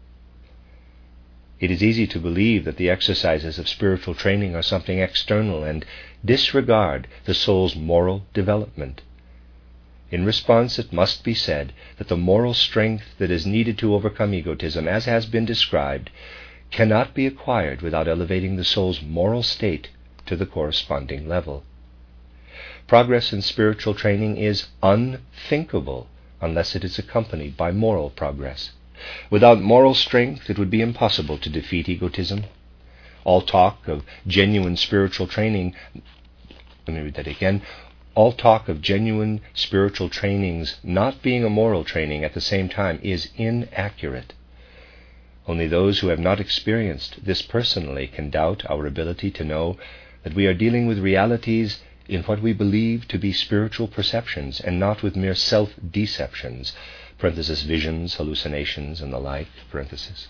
It is easy to believe that the exercises of spiritual training are something external and disregard the soul's moral development. In response, it must be said that the moral strength that is needed to overcome egotism, as has been described, cannot be acquired without elevating the soul's moral state to the corresponding level. Progress in spiritual training is unthinkable unless it is accompanied by moral progress. Without moral strength, it would be impossible to defeat egotism. All talk of genuine spiritual training, let me read that again, all talk of genuine spiritual trainings not being a moral training at the same time is inaccurate. Only those who have not experienced this personally can doubt our ability to know that we are dealing with realities in what we believe to be spiritual perceptions and not with mere self-deceptions, parenthesis, visions, hallucinations, and the like, parenthesis.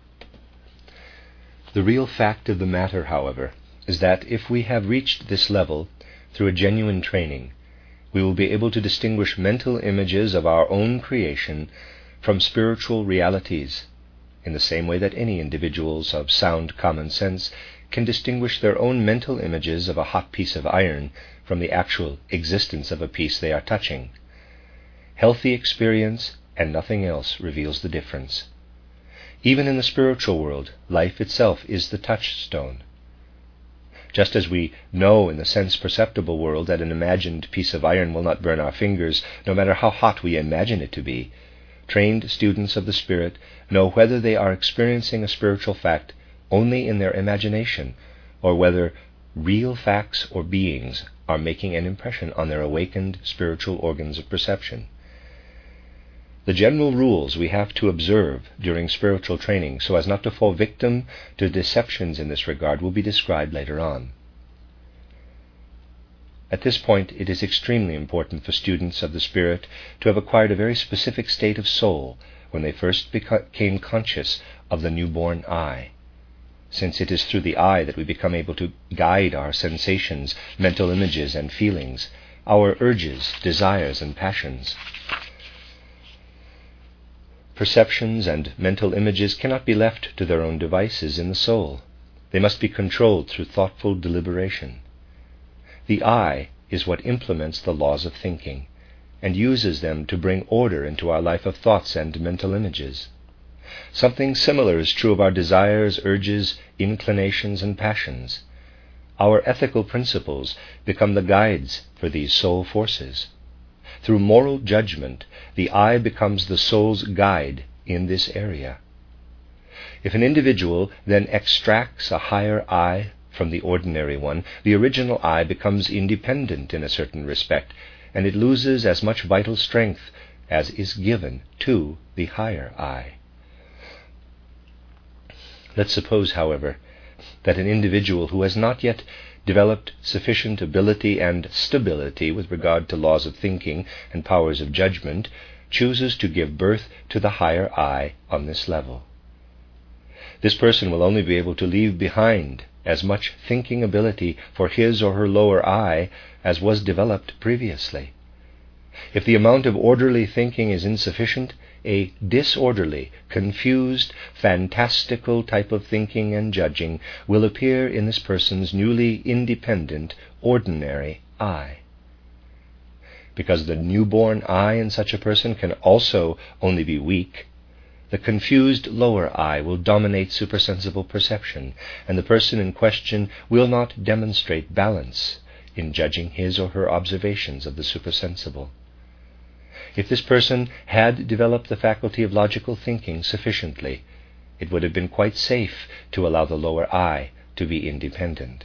The real fact of the matter, however, is that if we have reached this level through a genuine training, we will be able to distinguish mental images of our own creation from spiritual realities, in the same way that any individuals of sound common sense can distinguish their own mental images of a hot piece of iron from the actual existence of a piece they are touching. Healthy experience and nothing else reveals the difference. Even in the spiritual world, life itself is the touchstone. Just as we know in the sense-perceptible world that an imagined piece of iron will not burn our fingers, no matter how hot we imagine it to be, trained students of the Spirit know whether they are experiencing a spiritual fact only in their imagination, or whether real facts or beings are making an impression on their awakened spiritual organs of perception. The general rules we have to observe during spiritual training so as not to fall victim to deceptions in this regard will be described later on. At this point, it is extremely important for students of the Spirit to have acquired a very specific state of soul when they first became conscious of the newborn I, since it is through the I that we become able to guide our sensations, mental images, and feelings, our urges, desires, and passions. Perceptions and mental images cannot be left to their own devices in the soul. They must be controlled through thoughtful deliberation. The I is what implements the laws of thinking and uses them to bring order into our life of thoughts and mental images. Something similar is true of our desires, urges, inclinations, and passions. Our ethical principles become the guides for these soul forces. Through moral judgment, the I becomes the soul's guide in this area. If an individual then extracts a higher I from the ordinary one, the original I becomes independent in a certain respect, and it loses as much vital strength as is given to the higher I. Let's suppose, however, that an individual who has not yet developed sufficient ability and stability with regard to laws of thinking and powers of judgment chooses to give birth to the higher I on this level. This person will only be able to leave behind as much thinking ability for his or her lower I as was developed previously. If the amount of orderly thinking is insufficient, a disorderly, confused, fantastical type of thinking and judging will appear in this person's newly independent, ordinary I. Because the newborn I in such a person can also only be weak, the confused lower I will dominate supersensible perception, and the person in question will not demonstrate balance in judging his or her observations of the supersensible. If this person had developed the faculty of logical thinking sufficiently, it would have been quite safe to allow the lower I to be independent.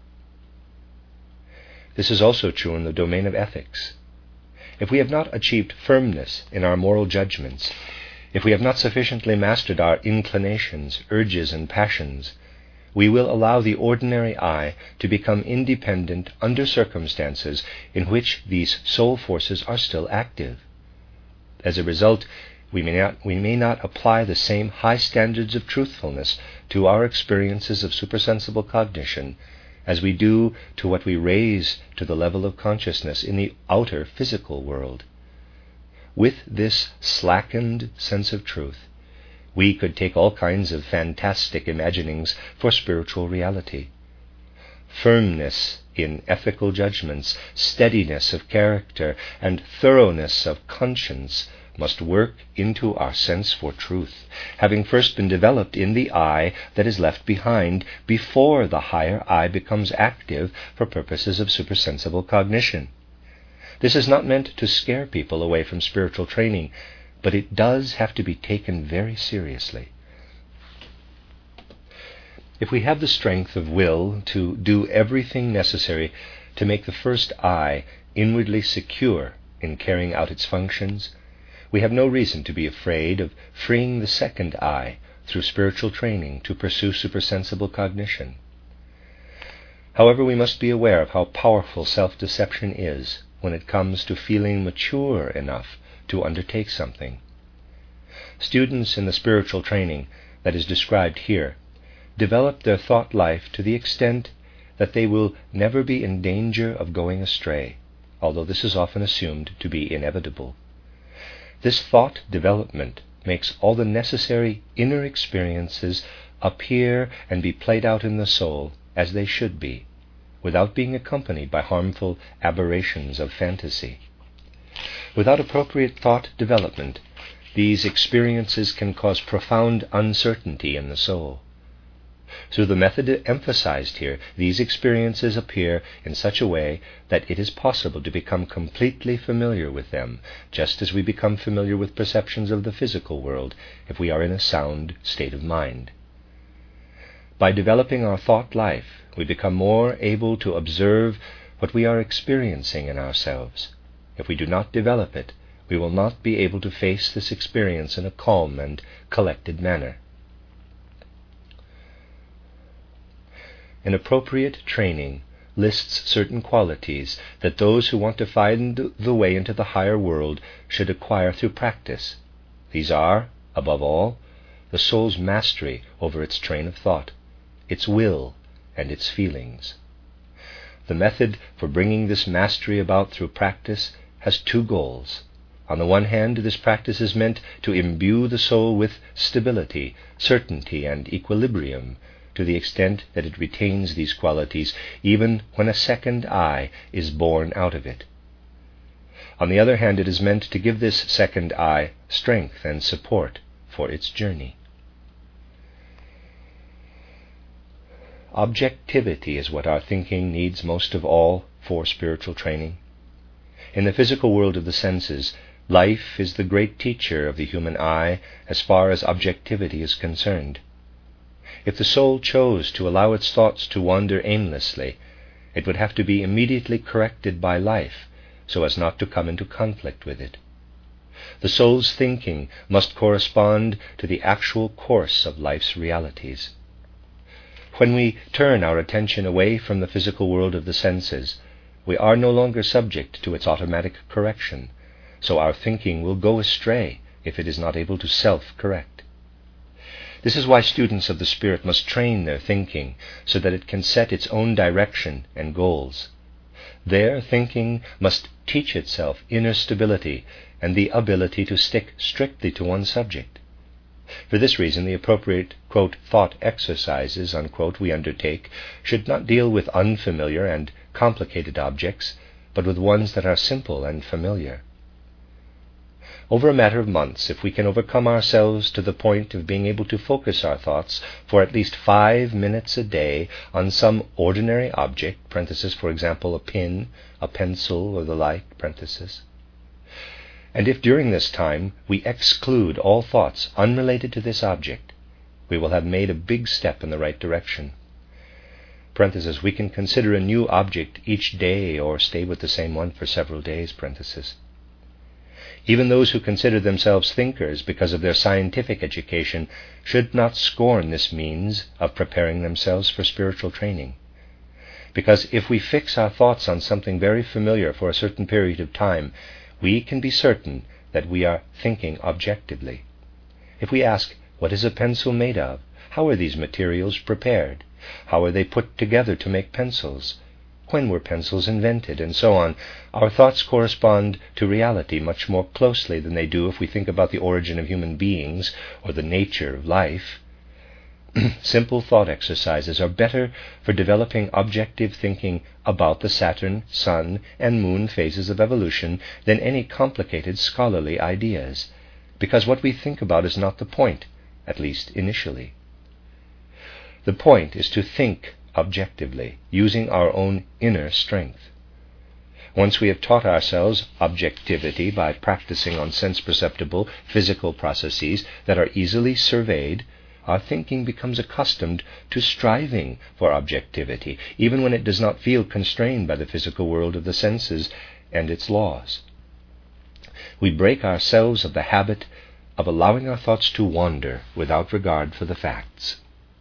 This is also true in the domain of ethics. If we have not achieved firmness in our moral judgments, if we have not sufficiently mastered our inclinations, urges, and passions, we will allow the ordinary I to become independent under circumstances in which these soul forces are still active. As a result, we may not, we may not apply the same high standards of truthfulness to our experiences of supersensible cognition as we do to what we raise to the level of consciousness in the outer physical world. With this slackened sense of truth, we could take all kinds of fantastic imaginings for spiritual reality. Firmness in ethical judgments, steadiness of character, and thoroughness of conscience must work into our sense for truth, having first been developed in the I that is left behind before the higher I becomes active for purposes of supersensible cognition. This is not meant to scare people away from spiritual training, but it does have to be taken very seriously. If we have the strength of will to do everything necessary to make the first I inwardly secure in carrying out its functions, we have no reason to be afraid of freeing the second I through spiritual training to pursue supersensible cognition. However, we must be aware of how powerful self-deception is when it comes to feeling mature enough to undertake something. Students in the spiritual training that is described here develop their thought life to the extent that they will never be in danger of going astray, although this is often assumed to be inevitable. This thought development makes all the necessary inner experiences appear and be played out in the soul as they should be, without being accompanied by harmful aberrations of fantasy. Without appropriate thought development, these experiences can cause profound uncertainty in the soul. Through the method emphasized here, these experiences appear in such a way that it is possible to become completely familiar with them, just as we become familiar with perceptions of the physical world if we are in a sound state of mind. By developing our thought life, we become more able to observe what we are experiencing in ourselves. If we do not develop it, we will not be able to face this experience in a calm and collected manner. An appropriate training lists certain qualities that those who want to find the way into the higher world should acquire through practice. These are, above all, the soul's mastery over its train of thought, its will, and its feelings. The method for bringing this mastery about through practice has two goals. On the one hand, this practice is meant to imbue the soul with stability, certainty, and equilibrium, to the extent that it retains these qualities even when a second I is born out of it. On the other hand, it is meant to give this second I strength and support for its journey. Objectivity is what our thinking needs most of all for spiritual training. In the physical world of the senses, life is the great teacher of the human eye as far as objectivity is concerned. If the soul chose to allow its thoughts to wander aimlessly, it would have to be immediately corrected by life so as not to come into conflict with it. The soul's thinking must correspond to the actual course of life's realities. When we turn our attention away from the physical world of the senses, we are no longer subject to its automatic correction, so our thinking will go astray if it is not able to self-correct. This is why students of the Spirit must train their thinking so that it can set its own direction and goals. Their thinking must teach itself inner stability and the ability to stick strictly to one subject. For this reason, the appropriate, quote, thought exercises, unquote, we undertake should not deal with unfamiliar and complicated objects, but with ones that are simple and familiar. Over a matter of months, if we can overcome ourselves to the point of being able to focus our thoughts for at least five minutes a day on some ordinary object, parenthesis, for example, a pin, a pencil, or the like, parenthesis, and if during this time we exclude all thoughts unrelated to this object, we will have made a big step in the right direction. Parenthesis, we can consider a new object each day or stay with the same one for several days, parenthesis. Even those who consider themselves thinkers because of their scientific education should not scorn this means of preparing themselves for spiritual training. Because if we fix our thoughts on something very familiar for a certain period of time, we can be certain that we are thinking objectively. If we ask, what is a pencil made of? How are these materials prepared? How are they put together to make pencils? When were pencils invented? And so on. Our thoughts correspond to reality much more closely than they do if we think about the origin of human beings or the nature of life. Simple thought exercises are better for developing objective thinking about the Saturn, Sun, and Moon phases of evolution than any complicated scholarly ideas, because what we think about is not the point, at least initially. The point is to think objectively, using our own inner strength. Once we have taught ourselves objectivity by practicing on sense-perceptible physical processes that are easily surveyed, our thinking becomes accustomed to striving for objectivity, even when it does not feel constrained by the physical world of the senses and its laws. We break ourselves of the habit of allowing our thoughts to wander without regard for the facts.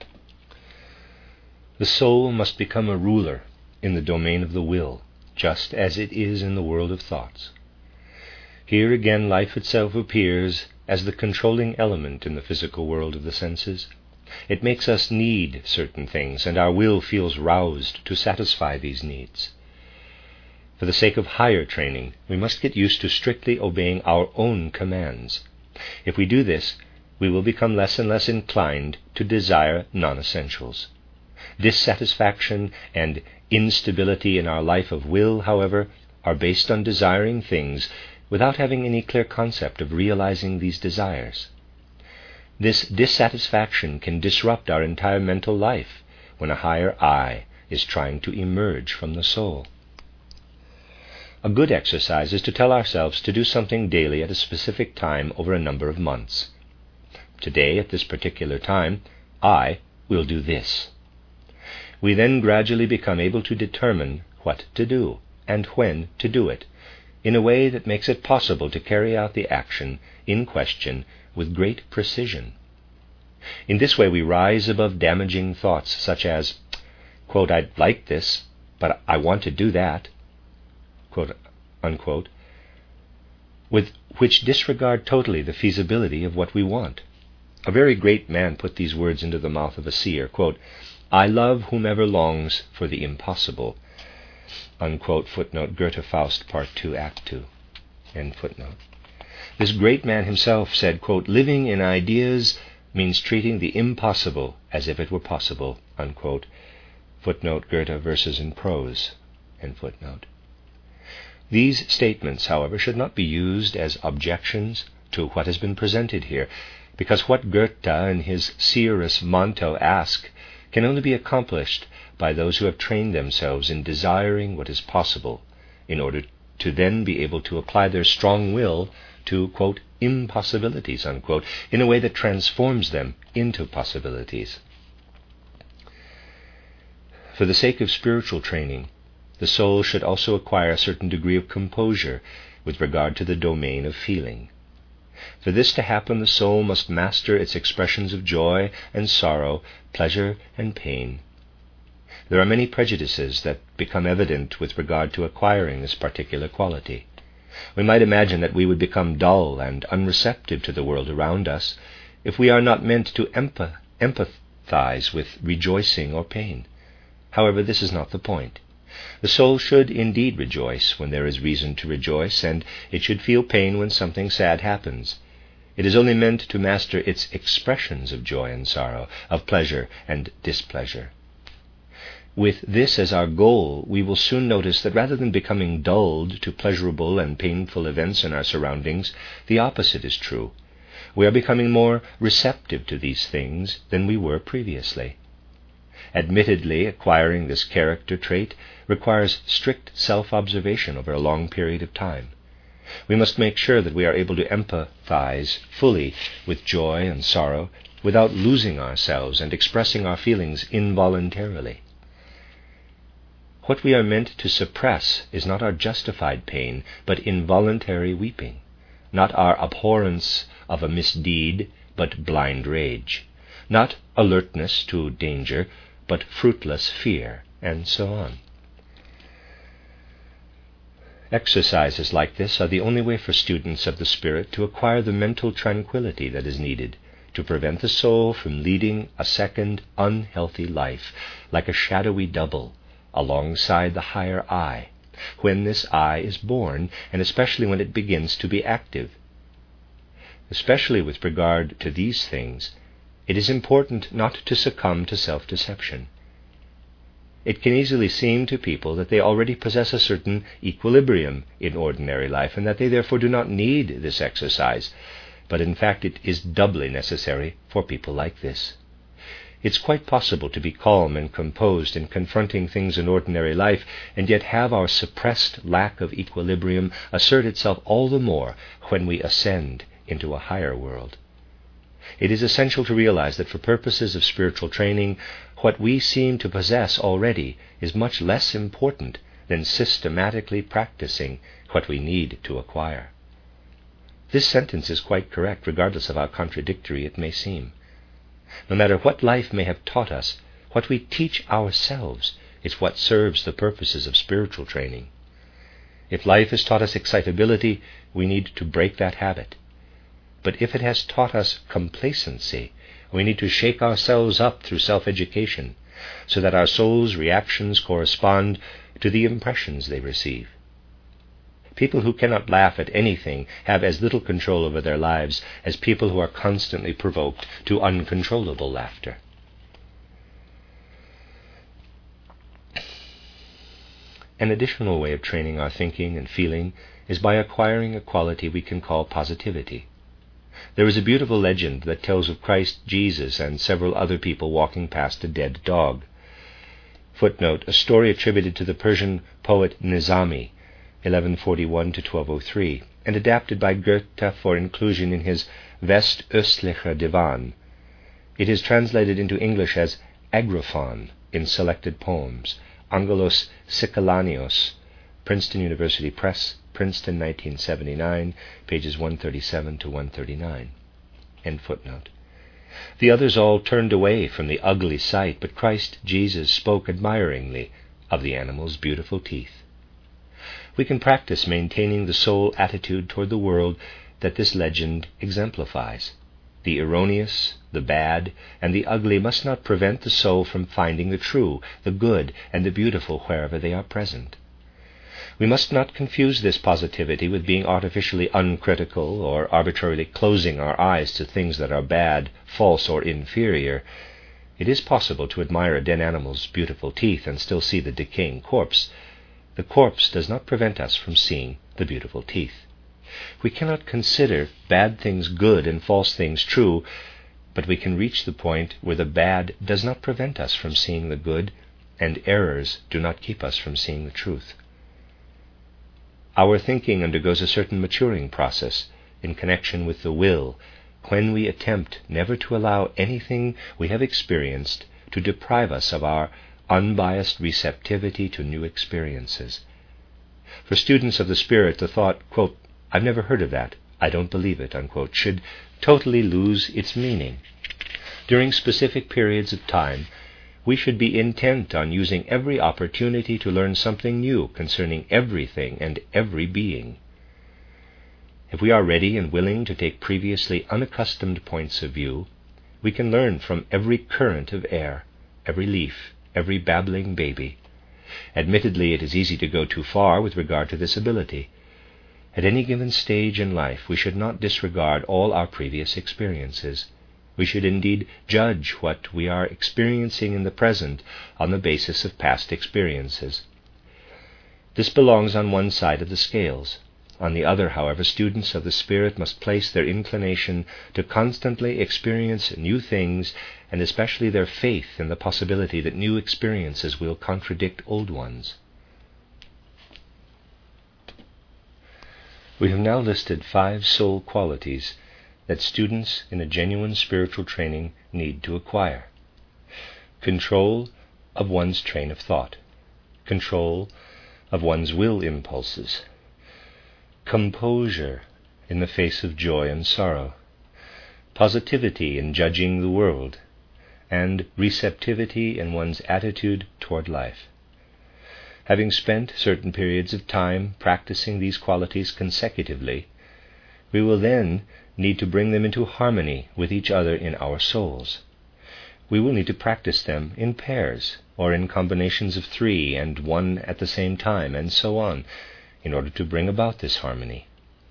The soul must become a ruler in the domain of the will, just as it is in the world of thoughts. Here again life itself appears as the controlling element in the physical world of the senses. It makes us need certain things, and our will feels roused to satisfy these needs. For the sake of higher training, we must get used to strictly obeying our own commands. If we do this, we will become less and less inclined to desire non-essentials. Dissatisfaction and instability in our life of will, however, are based on desiring things without having any clear concept of realizing these desires. This dissatisfaction can disrupt our entire mental life when a higher I is trying to emerge from the soul. A good exercise is to tell ourselves to do something daily at a specific time over a number of months. Today, at this particular time, I will do this. We then gradually become able to determine what to do and when to do it, in a way that makes it possible to carry out the action in question with great precision. In this way we rise above damaging thoughts such as, quote, I'd like this, but I want to do that, quote, unquote, with which disregard totally the feasibility of what we want. A very great man put these words into the mouth of a seer, quote, I love whomever longs for the impossible, unquote, footnote, Goethe Faust, Part two, Act two, end footnote. This great man himself said, quote, living in ideas means treating the impossible as if it were possible, unquote, footnote, Goethe Verses in Prose, end footnote. These statements, however, should not be used as objections to what has been presented here, because what Goethe in his Seeress Manto ask can only be accomplished by those who have trained themselves in desiring what is possible in order to then be able to apply their strong will to, quote, impossibilities, unquote, in a way that transforms them into possibilities. For the sake of spiritual training, the soul should also acquire a certain degree of composure with regard to the domain of feeling. For this to happen, the soul must master its expressions of joy and sorrow, pleasure and pain. There are many prejudices that become evident with regard to acquiring this particular quality. We might imagine that we would become dull and unreceptive to the world around us if we are not meant to empath- empathize with rejoicing or pain. However, this is not the point. The soul should indeed rejoice when there is reason to rejoice, and it should feel pain when something sad happens. It is only meant to master its expressions of joy and sorrow, of pleasure and displeasure. With this as our goal, we will soon notice that rather than becoming dulled to pleasurable and painful events in our surroundings, the opposite is true. We are becoming more receptive to these things than we were previously. Admittedly, acquiring this character trait requires strict self-observation over a long period of time. We must make sure that we are able to empathize fully with joy and sorrow without losing ourselves and expressing our feelings involuntarily. What we are meant to suppress is not our justified pain, but involuntary weeping, not our abhorrence of a misdeed, but blind rage, not alertness to danger, but fruitless fear, and so on. Exercises like this are the only way for students of the Spirit to acquire the mental tranquility that is needed to prevent the soul from leading a second unhealthy life, like a shadowy double, alongside the higher I, when this I is born, and especially when it begins to be active. Especially with regard to these things, it is important not to succumb to self-deception. It can easily seem to people that they already possess a certain equilibrium in ordinary life, and that they therefore do not need this exercise, but in fact it is doubly necessary for people like this. It's quite possible to be calm and composed in confronting things in ordinary life, and yet have our suppressed lack of equilibrium assert itself all the more when we ascend into a higher world. It is essential to realize that for purposes of spiritual training, what we seem to possess already is much less important than systematically practicing what we need to acquire. This sentence is quite correct, regardless of how contradictory it may seem. No matter what life may have taught us, what we teach ourselves is what serves the purposes of spiritual training. If life has taught us excitability, we need to break that habit. But if it has taught us complacency, we need to shake ourselves up through self-education, so that our soul's reactions correspond to the impressions they receive. People who cannot laugh at anything have as little control over their lives as people who are constantly provoked to uncontrollable laughter. An additional way of training our thinking and feeling is by acquiring a quality we can call positivity. There is a beautiful legend that tells of Christ Jesus and several other people walking past a dead dog. Footnote, a story attributed to the Persian poet Nizami, eleven forty-one to twelve oh three, and adapted by Goethe for inclusion in his Westöstlicher Divan. It is translated into English as Agrophon in Selected Poems, Angelos Sikellanios, Princeton University Press, Princeton, nineteen seventy-nine, pages one thirty-seven to one thirty-nine. End footnote. The others all turned away from the ugly sight, but Christ Jesus spoke admiringly of the animal's beautiful teeth. We can practice maintaining the soul attitude toward the world that this legend exemplifies. The erroneous, the bad, and the ugly must not prevent the soul from finding the true, the good, and the beautiful wherever they are present. We must not confuse this positivity with being artificially uncritical or arbitrarily closing our eyes to things that are bad, false, or inferior. It is possible to admire a dead animal's beautiful teeth and still see the decaying corpse. The corpse does not prevent us from seeing the beautiful teeth. We cannot consider bad things good and false things true, but we can reach the point where the bad does not prevent us from seeing the good, and errors do not keep us from seeing the truth. Our thinking undergoes a certain maturing process in connection with the will, when we attempt never to allow anything we have experienced to deprive us of our unbiased receptivity to new experiences. For students of the Spirit, the thought, quote, "I've never heard of that, I don't believe it," unquote, should totally lose its meaning. During specific periods of time, we should be intent on using every opportunity to learn something new concerning everything and every being. If we are ready and willing to take previously unaccustomed points of view, we can learn from every current of air, every leaf, every babbling baby. Admittedly, it is easy to go too far with regard to this ability. At any given stage in life, we should not disregard all our previous experiences. We should indeed judge what we are experiencing in the present on the basis of past experiences. This belongs on one side of the scales. On the other, however, students of the Spirit must place their inclination to constantly experience new things, and especially their faith in the possibility that new experiences will contradict old ones. We have now listed five soul qualities that students in a genuine spiritual training need to acquire. Control of one's train of thought. Control of one's will impulses. Composure in the face of joy and sorrow. Positivity in judging the world. And receptivity in one's attitude toward life. Having spent certain periods of time practicing these qualities consecutively, we will then need to bring them into harmony with each other in our souls. We will need to practice them in pairs, or in combinations of three and one at the same time, and so on, in order to bring about this harmony.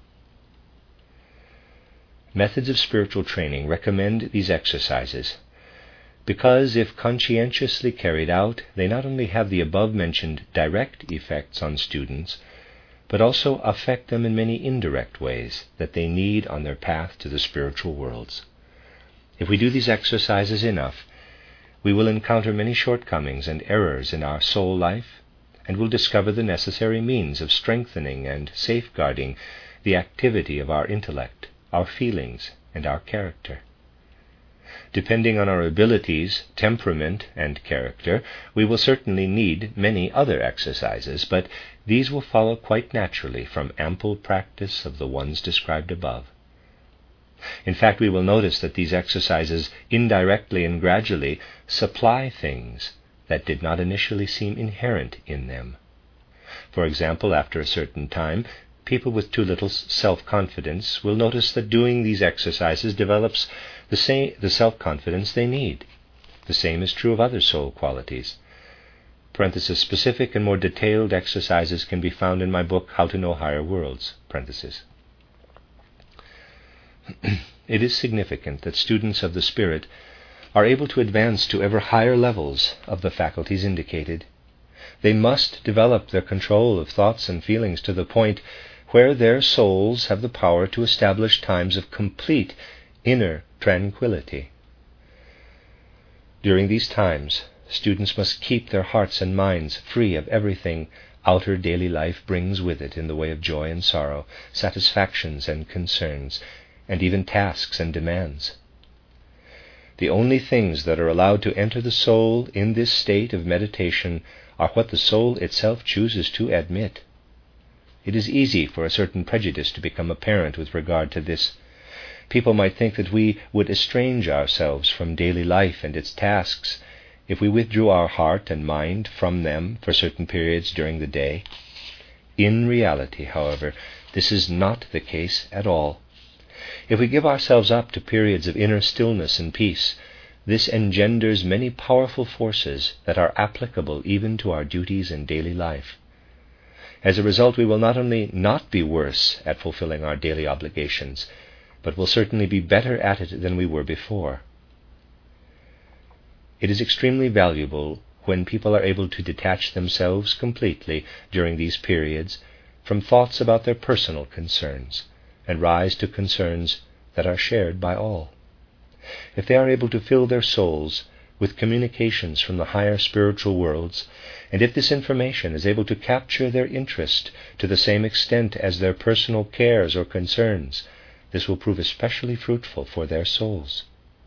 Methods of spiritual training recommend these exercises because, if conscientiously carried out, they not only have the above-mentioned direct effects on students, but also affect them in many indirect ways that they need on their path to the spiritual worlds. If we do these exercises enough, we will encounter many shortcomings and errors in our soul life, and will discover the necessary means of strengthening and safeguarding the activity of our intellect, our feelings, and our character. Depending on our abilities, temperament, and character, we will certainly need many other exercises, but these will follow quite naturally from ample practice of the ones described above. In fact, we will notice that these exercises indirectly and gradually supply things that did not initially seem inherent in them. For example, after a certain time, people with too little self-confidence will notice that doing these exercises develops the same, the self-confidence they need. The same is true of other soul qualities. Parenthesis, specific and more detailed exercises can be found in my book, How to Know Higher Worlds. Parenthesis. It is significant that students of the Spirit are able to advance to ever higher levels of the faculties indicated. They must develop their control of thoughts and feelings to the point where their souls have the power to establish times of complete inner tranquility. During these times, students must keep their hearts and minds free of everything outer daily life brings with it in the way of joy and sorrow, satisfactions and concerns, and even tasks and demands. The only things that are allowed to enter the soul in this state of meditation are what the soul itself chooses to admit. It is easy for a certain prejudice to become apparent with regard to this. People might think that we would estrange ourselves from daily life and its tasks if we withdrew our heart and mind from them for certain periods during the day. In reality, however, this is not the case at all. If we give ourselves up to periods of inner stillness and peace, this engenders many powerful forces that are applicable even to our duties in daily life. As a result, we will not only not be worse at fulfilling our daily obligations, but will certainly be better at it than we were before. It is extremely valuable when people are able to detach themselves completely during these periods from thoughts about their personal concerns and rise to concerns that are shared by all. If they are able to fill their souls with communications from the higher spiritual worlds, and if this information is able to capture their interest to the same extent as their personal cares or concerns, this will prove especially fruitful for their souls.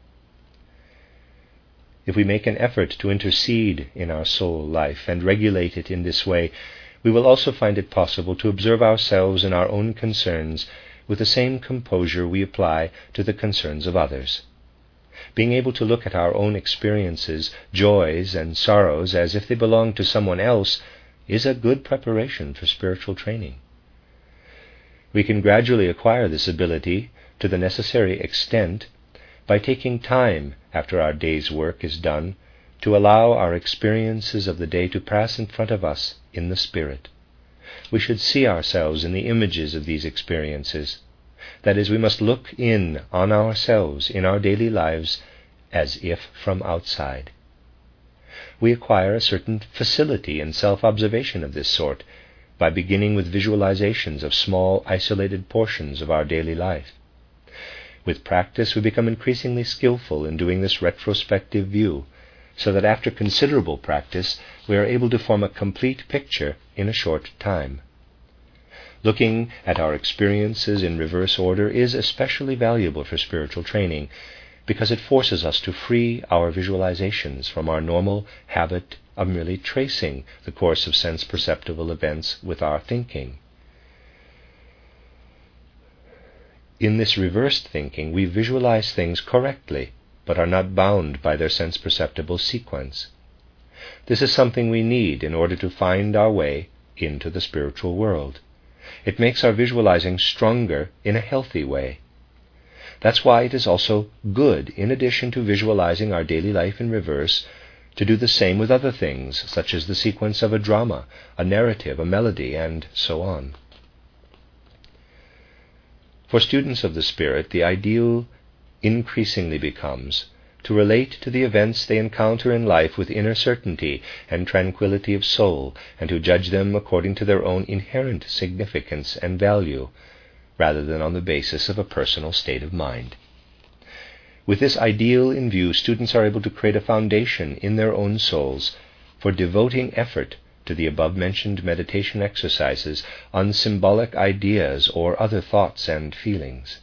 If we make an effort to intercede in our soul life and regulate it in this way, we will also find it possible to observe ourselves and our own concerns with the same composure we apply to the concerns of others. Being able to look at our own experiences, joys and sorrows as if they belonged to someone else is a good preparation for spiritual training. We can gradually acquire this ability to the necessary extent by taking time after our day's work is done to allow our experiences of the day to pass in front of us in the Spirit. We should see ourselves in the images of these experiences. That is, we must look in on ourselves in our daily lives as if from outside. We acquire a certain facility in self-observation of this sort by beginning with visualizations of small, isolated portions of our daily life. With practice, we become increasingly skillful in doing this retrospective view, so that after considerable practice, we are able to form a complete picture in a short time. Looking at our experiences in reverse order is especially valuable for spiritual training, because it forces us to free our visualizations from our normal habit of merely tracing the course of sense-perceptible events with our thinking. In this reversed thinking, we visualize things correctly, but are not bound by their sense-perceptible sequence. This is something we need in order to find our way into the spiritual world. It makes our visualizing stronger in a healthy way. That's why it is also good, in addition to visualizing our daily life in reverse, to do the same with other things, such as the sequence of a drama, a narrative, a melody, and so on. For students of the Spirit, the ideal increasingly becomes to relate to the events they encounter in life with inner certainty and tranquility of soul, and to judge them according to their own inherent significance and value, rather than on the basis of a personal state of mind. With this ideal in view, students are able to create a foundation in their own souls for devoting effort to the above-mentioned meditation exercises on symbolic ideas or other thoughts and feelings.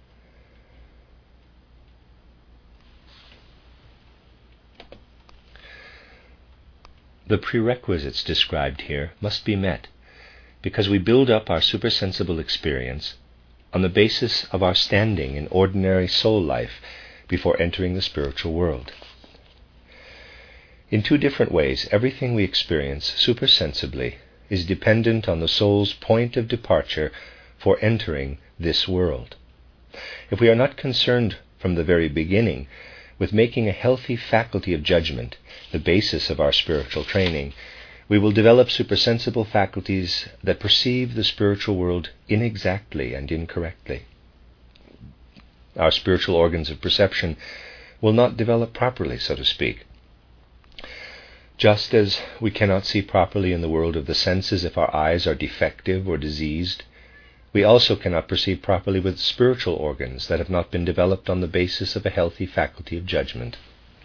The prerequisites described here must be met, because we build up our supersensible experience on the basis of our standing in ordinary soul life before entering the spiritual world. In two different ways, everything we experience supersensibly is dependent on the soul's point of departure for entering this world. If we are not concerned from the very beginning with making a healthy faculty of judgment the basis of our spiritual training, we will develop supersensible faculties that perceive the spiritual world inexactly and incorrectly. Our spiritual organs of perception will not develop properly, so to speak. Just as we cannot see properly in the world of the senses if our eyes are defective or diseased, we also cannot perceive properly with spiritual organs that have not been developed on the basis of a healthy faculty of judgment.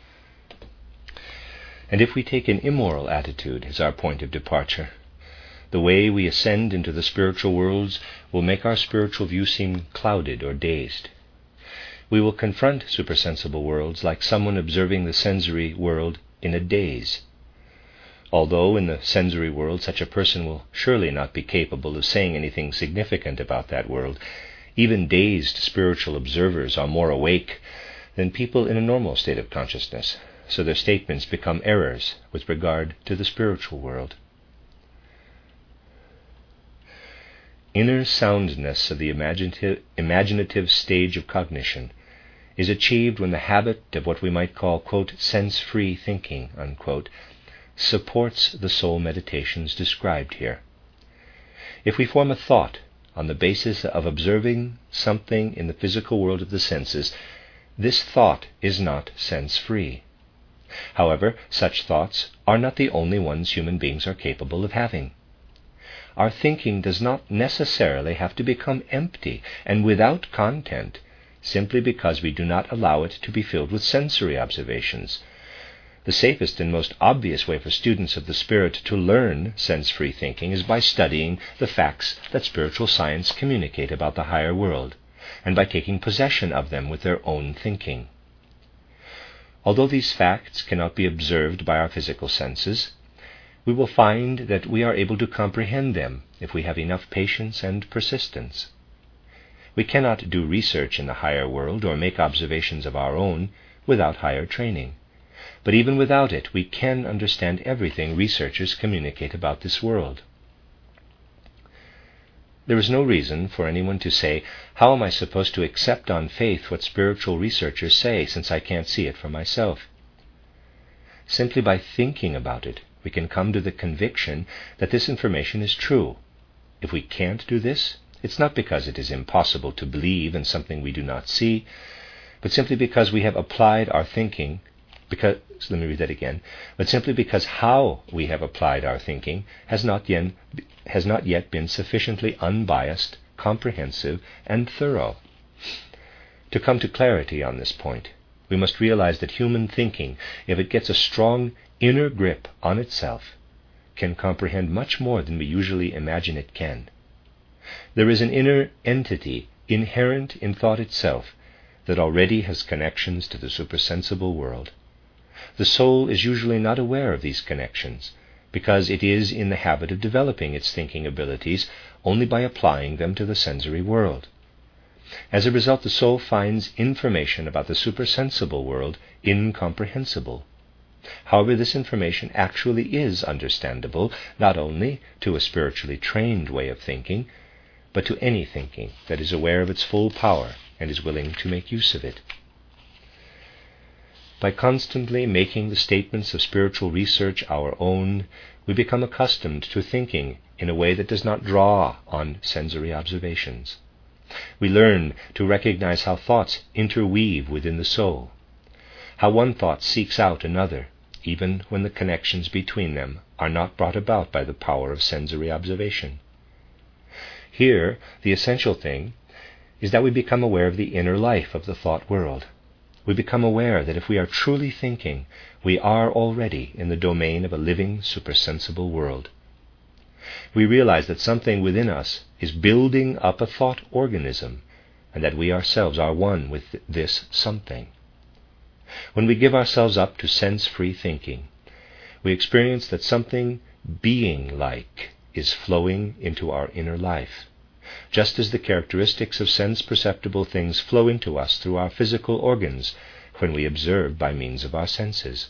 And if we take an immoral attitude as our point of departure, the way we ascend into the spiritual worlds will make our spiritual view seem clouded or dazed. We will confront supersensible worlds like someone observing the sensory world in a daze. Although in the sensory world such a person will surely not be capable of saying anything significant about that world, even dazed spiritual observers are more awake than people in a normal state of consciousness, so their statements become errors with regard to the spiritual world. Inner soundness of the imaginative, imaginative stage of cognition is achieved when the habit of what we might call, quote, sense-free thinking, unquote, supports the soul meditations described here. If we form a thought on the basis of observing something in the physical world of the senses, this thought is not sense-free. However, such thoughts are not the only ones human beings are capable of having. Our thinking does not necessarily have to become empty and without content simply because we do not allow it to be filled with sensory observations. The safest and most obvious way for students of the spirit to learn sense-free thinking is by studying the facts that spiritual science communicate about the higher world, and by taking possession of them with their own thinking. Although these facts cannot be observed by our physical senses, we will find that we are able to comprehend them if we have enough patience and persistence. We cannot do research in the higher world or make observations of our own without higher training. But even without it, we can understand everything researchers communicate about this world. There is no reason for anyone to say, "How am I supposed to accept on faith what spiritual researchers say, since I can't see it for myself?" Simply by thinking about it, we can come to the conviction that this information is true. If we can't do this, it's not because it is impossible to believe in something we do not see, but simply because we have applied our thinking, because, let me read that again, but simply because how we have applied our thinking has not yet, has not yet been sufficiently unbiased, comprehensive, and thorough. To come to clarity on this point, we must realize that human thinking, if it gets a strong inner grip on itself, can comprehend much more than we usually imagine it can. There is an inner entity inherent in thought itself that already has connections to the supersensible world. The soul is usually not aware of these connections because it is in the habit of developing its thinking abilities only by applying them to the sensory world. As a result, the soul finds information about the supersensible world incomprehensible. However, this information actually is understandable not only to a spiritually trained way of thinking, but to any thinking that is aware of its full power and is willing to make use of it. By constantly making the statements of spiritual research our own, we become accustomed to thinking in a way that does not draw on sensory observations. We learn to recognize how thoughts interweave within the soul, how one thought seeks out another, even when the connections between them are not brought about by the power of sensory observation. Here, the essential thing is that we become aware of the inner life of the thought world. We become aware that if we are truly thinking, we are already in the domain of a living, supersensible world. We realize that something within us is building up a thought organism, and that we ourselves are one with this something. When we give ourselves up to sense-free thinking, we experience that something being-like is flowing into our inner life, just as the characteristics of sense-perceptible things flow into us through our physical organs when we observe by means of our senses.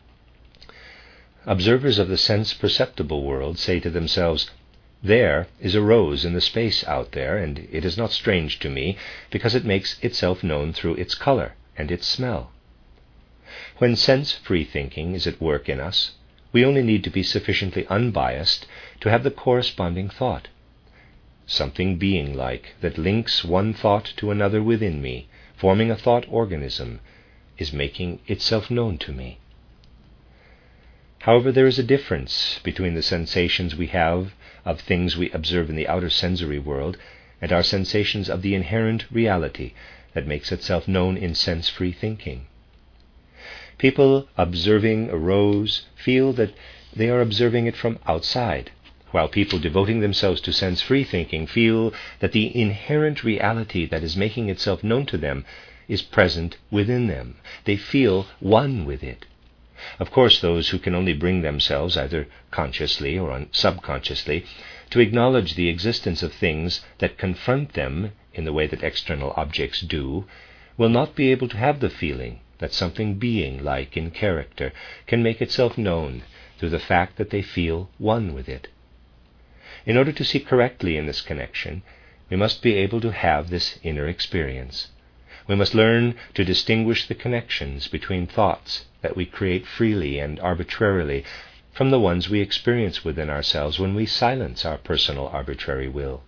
Observers of the sense-perceptible world say to themselves, "There is a rose in the space out there, and it is not strange to me, because it makes itself known through its color and its smell." When sense-free thinking is at work in us, we only need to be sufficiently unbiased to have the corresponding thought. Something being-like that links one thought to another within me, forming a thought organism, is making itself known to me. However, there is a difference between the sensations we have of things we observe in the outer sensory world and our sensations of the inherent reality that makes itself known in sense-free thinking. People observing a rose feel that they are observing it from outside, while people devoting themselves to sense-free thinking feel that the inherent reality that is making itself known to them is present within them. They feel one with it. Of course, those who can only bring themselves, either consciously or subconsciously, to acknowledge the existence of things that confront them in the way that external objects do, will not be able to have the feeling that something being-like in character can make itself known through the fact that they feel one with it. In order to see correctly in this connection, we must be able to have this inner experience. We must learn to distinguish the connections between thoughts that we create freely and arbitrarily from the ones we experience within ourselves when we silence our personal arbitrary will.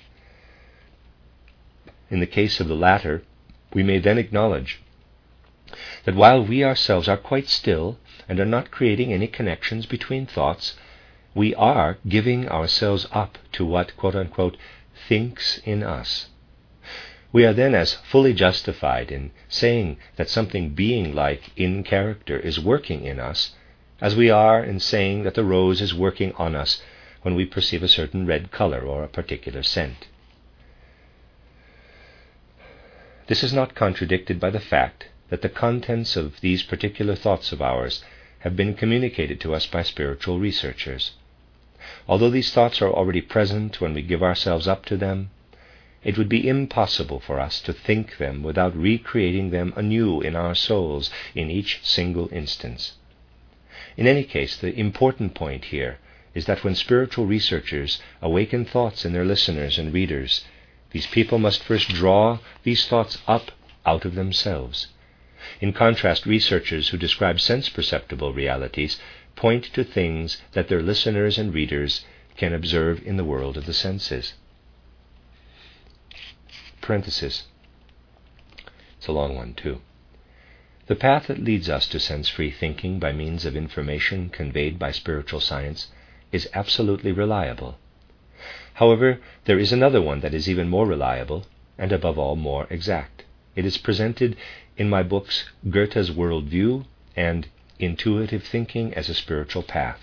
In the case of the latter, we may then acknowledge that while we ourselves are quite still and are not creating any connections between thoughts, we are giving ourselves up to what, quote-unquote, thinks in us. We are then as fully justified in saying that something being-like in character is working in us as we are in saying that the rose is working on us when we perceive a certain red color or a particular scent. This is not contradicted by the fact that the contents of these particular thoughts of ours have been communicated to us by spiritual researchers. Although these thoughts are already present when we give ourselves up to them, it would be impossible for us to think them without recreating them anew in our souls in each single instance. In any case, the important point here is that when spiritual researchers awaken thoughts in their listeners and readers, these people must first draw these thoughts up out of themselves. In contrast, researchers who describe sense-perceptible realities point to things that their listeners and readers can observe in the world of the senses. Parenthesis. It's a long one, too. The path that leads us to sense-free thinking by means of information conveyed by spiritual science is absolutely reliable. However, there is another one that is even more reliable and, above all, more exact. It is presented in my books Goethe's World View and Intuitive Thinking as a Spiritual Path.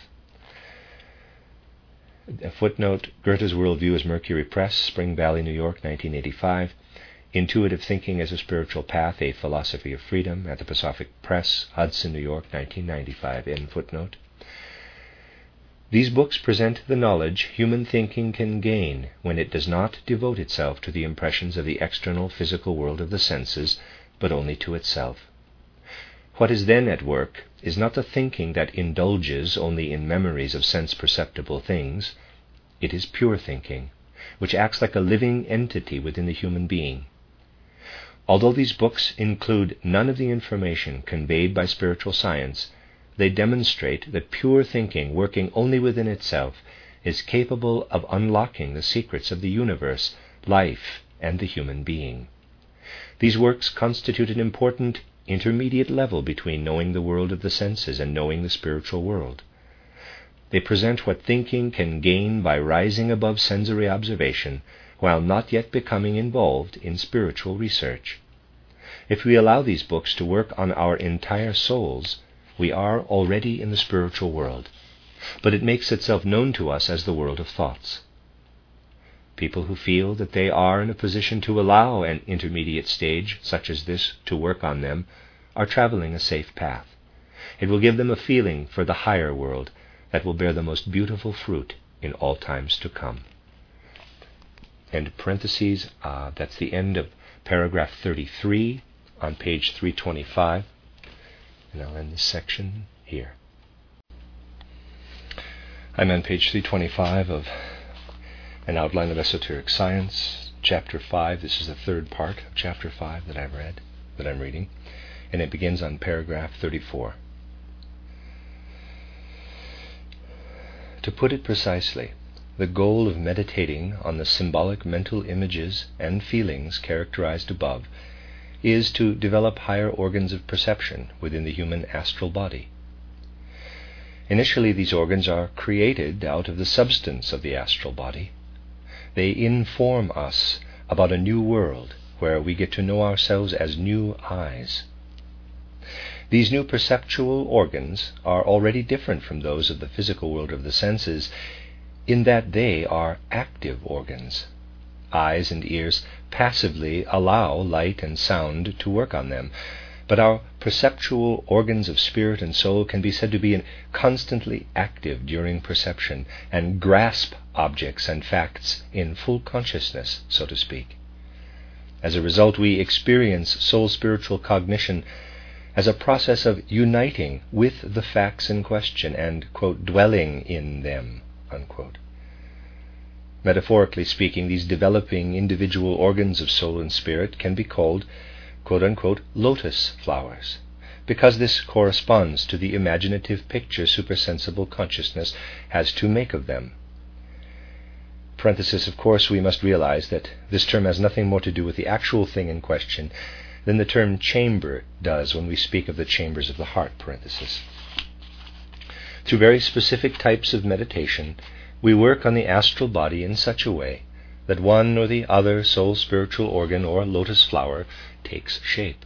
A footnote, Goethe's World View is Mercury Press, Spring Valley, New York, nineteen eighty-five. Intuitive Thinking as a Spiritual Path, A Philosophy of Freedom, at the Pacific Press, Hudson, New York, nineteen ninety-five. End footnote. These books present the knowledge human thinking can gain when it does not devote itself to the impressions of the external physical world of the senses, but only to itself. What is then at work is not the thinking that indulges only in memories of sense-perceptible things. It is pure thinking, which acts like a living entity within the human being. Although these books include none of the information conveyed by spiritual science, they demonstrate that pure thinking, working only within itself, is capable of unlocking the secrets of the universe, life, and the human being. These works constitute an important intermediate level between knowing the world of the senses and knowing the spiritual world. They present what thinking can gain by rising above sensory observation while not yet becoming involved in spiritual research. If we allow these books to work on our entire souls, we are already in the spiritual world, but it makes itself known to us as the world of thoughts. People who feel that they are in a position to allow an intermediate stage such as this to work on them are traveling a safe path. It will give them a feeling for the higher world that will bear the most beautiful fruit in all times to come. End parentheses. Uh, that's the end of paragraph thirty-three on page three twenty-five. And I'll end this section here. I'm on page three twenty-five of An Outline of Esoteric Science, chapter five. This is the third part of chapter five that I've read, that I'm reading, and it begins on paragraph thirty-four. To put it precisely, the goal of meditating on the symbolic mental images and feelings characterized above is to develop higher organs of perception within the human astral body. Initially, these organs are created out of the substance of the astral body. They inform us about a new world where we get to know ourselves as new eyes. These new perceptual organs are already different from those of the physical world of the senses in that they are active organs. Eyes and ears passively allow light and sound to work on them, but our perceptual organs of spirit and soul can be said to be constantly active during perception and grasp objects and facts in full consciousness, so to speak. As a result, we experience soul-spiritual cognition as a process of uniting with the facts in question and, quote, dwelling in them, unquote. Metaphorically speaking, these developing individual organs of soul and spirit can be called, quote-unquote, lotus flowers, because this corresponds to the imaginative picture supersensible consciousness has to make of them. Parenthesis, of course, we must realize that this term has nothing more to do with the actual thing in question than the term chamber does when we speak of the chambers of the heart, parenthesis. Through very specific types of meditation, we work on the astral body in such a way that one or the other soul spiritual organ or lotus flower takes shape.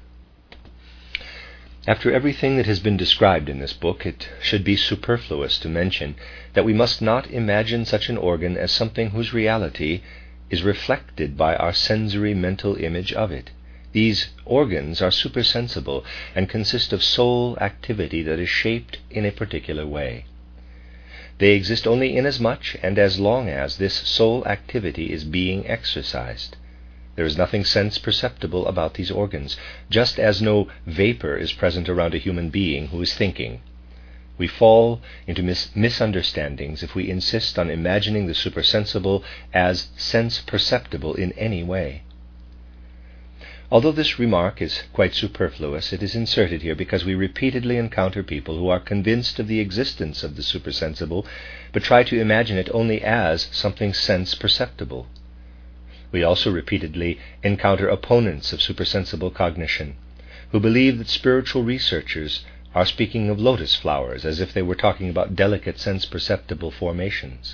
After everything that has been described in this book, it should be superfluous to mention that we must not imagine such an organ as something whose reality is reflected by our sensory mental image of it. These organs are supersensible and consist of soul activity that is shaped in a particular way. They exist only inasmuch and as long as this soul activity is being exercised. There is nothing sense perceptible about these organs, just as no vapor is present around a human being who is thinking. We fall into mis- misunderstandings if we insist on imagining the supersensible as sense perceptible in any way. Although this remark is quite superfluous, it is inserted here because we repeatedly encounter people who are convinced of the existence of the supersensible, but try to imagine it only as something sense perceptible. We also repeatedly encounter opponents of supersensible cognition, who believe that spiritual researchers are speaking of lotus flowers as if they were talking about delicate sense-perceptible formations.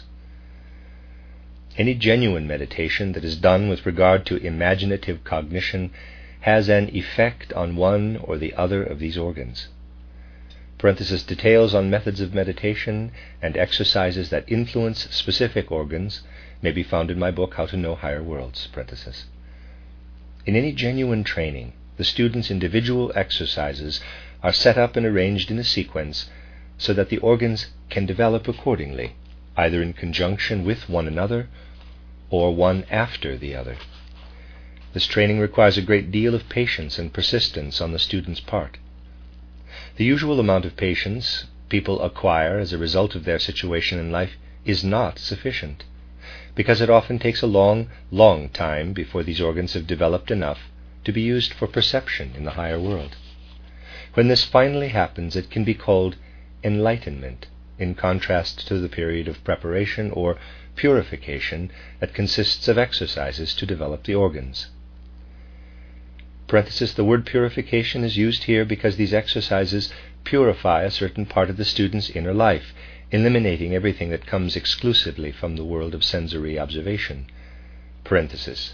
Any genuine meditation that is done with regard to imaginative cognition has an effect on one or the other of these organs. Parenthesis, details on methods of meditation and exercises that influence specific organs may be found in my book, How to Know Higher Worlds. Parenthesis. In any genuine training, the student's individual exercises are set up and arranged in a sequence so that the organs can develop accordingly, either in conjunction with one another or one after the other. This training requires a great deal of patience and persistence on the student's part. The usual amount of patience people acquire as a result of their situation in life is not sufficient, because it often takes a long, long time before these organs have developed enough to be used for perception in the higher world. When this finally happens, it can be called enlightenment, in contrast to the period of preparation or purification that consists of exercises to develop the organs. Parenthesis, the word purification is used here because these exercises purify a certain part of the student's inner life, eliminating everything that comes exclusively from the world of sensory observation. Parenthesis.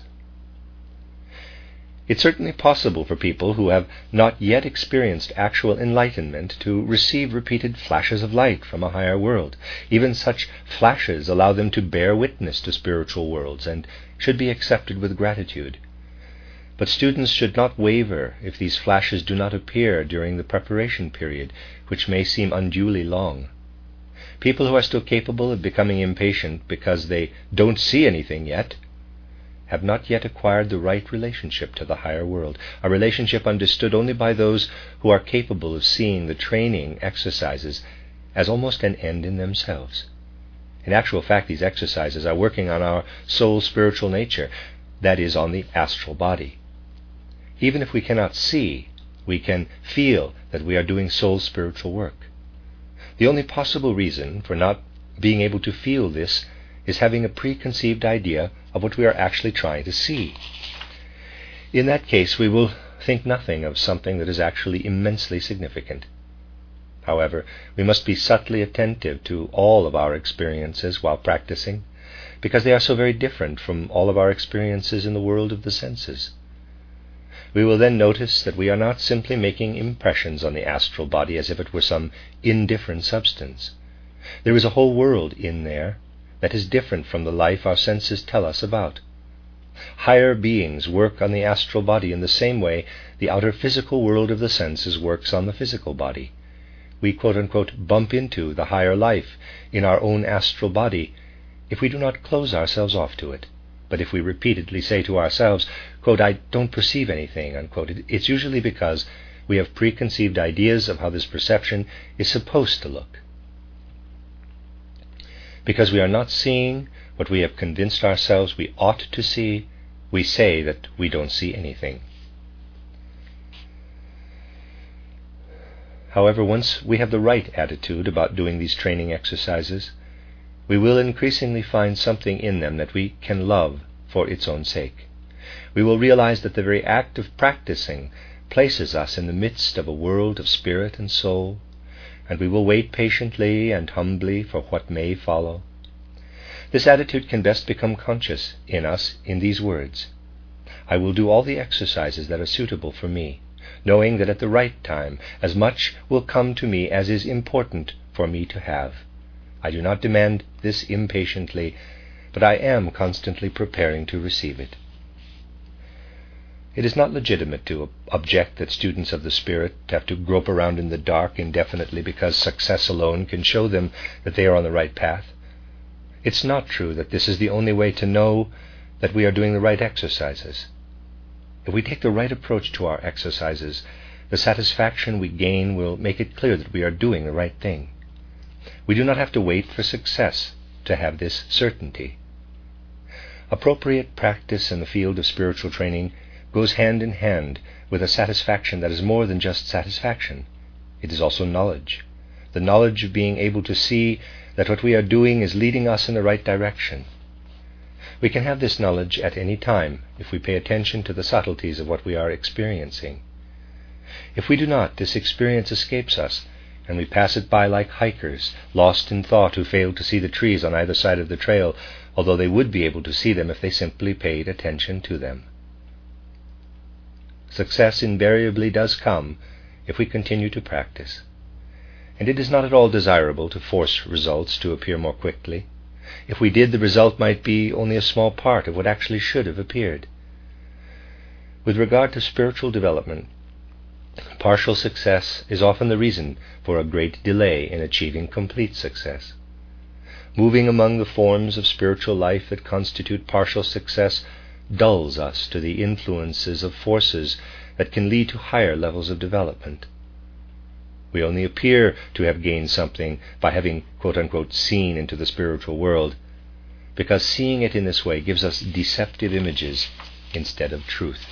It's certainly possible for people who have not yet experienced actual enlightenment to receive repeated flashes of light from a higher world. Even such flashes allow them to bear witness to spiritual worlds and should be accepted with gratitude. But students should not waver if these flashes do not appear during the preparation period, which may seem unduly long. People who are still capable of becoming impatient because they don't see anything yet have not yet acquired the right relationship to the higher world, a relationship understood only by those who are capable of seeing the training exercises as almost an end in themselves. In actual fact, these exercises are working on our soul spiritual nature, that is, on the astral body. Even if we cannot see, we can feel that we are doing soul spiritual work. The only possible reason for not being able to feel this is having a preconceived idea of what we are actually trying to see. In that case, we will think nothing of something that is actually immensely significant. However, we must be subtly attentive to all of our experiences while practicing, because they are so very different from all of our experiences in the world of the senses. We will then notice that we are not simply making impressions on the astral body as if it were some indifferent substance. There is a whole world in there that is different from the life our senses tell us about. Higher beings work on the astral body in the same way the outer physical world of the senses works on the physical body. We quote-unquote bump into the higher life in our own astral body if we do not close ourselves off to it. But if we repeatedly say to ourselves, quote, I don't perceive anything, unquote, it's usually because we have preconceived ideas of how this perception is supposed to look. Because we are not seeing what we have convinced ourselves we ought to see, we say that we don't see anything. However, once we have the right attitude about doing these training exercises, we will increasingly find something in them that we can love for its own sake. We will realize that the very act of practicing places us in the midst of a world of spirit and soul, and we will wait patiently and humbly for what may follow. This attitude can best become conscious in us in these words: I will do all the exercises that are suitable for me, knowing that at the right time as much will come to me as is important for me to have. I do not demand this impatiently, but I am constantly preparing to receive it. It is not legitimate to object that students of the Spirit have to grope around in the dark indefinitely because success alone can show them that they are on the right path. It's not true that this is the only way to know that we are doing the right exercises. If we take the right approach to our exercises, the satisfaction we gain will make it clear that we are doing the right thing. We do not have to wait for success to have this certainty. Appropriate practice in the field of spiritual training goes hand in hand with a satisfaction that is more than just satisfaction. It is also knowledge, the knowledge of being able to see that what we are doing is leading us in the right direction. We can have this knowledge at any time if we pay attention to the subtleties of what we are experiencing. If we do not, this experience escapes us, and we pass it by like hikers, lost in thought, who fail to see the trees on either side of the trail, although they would be able to see them if they simply paid attention to them. Success invariably does come if we continue to practice, and it is not at all desirable to force results to appear more quickly. If we did, the result might be only a small part of what actually should have appeared. With regard to spiritual development, partial success is often the reason for a great delay in achieving complete success. Moving among the forms of spiritual life that constitute partial success dulls us to the influences of forces that can lead to higher levels of development. We only appear to have gained something by having quote-unquote seen into the spiritual world, because seeing it in this way gives us deceptive images instead of truth.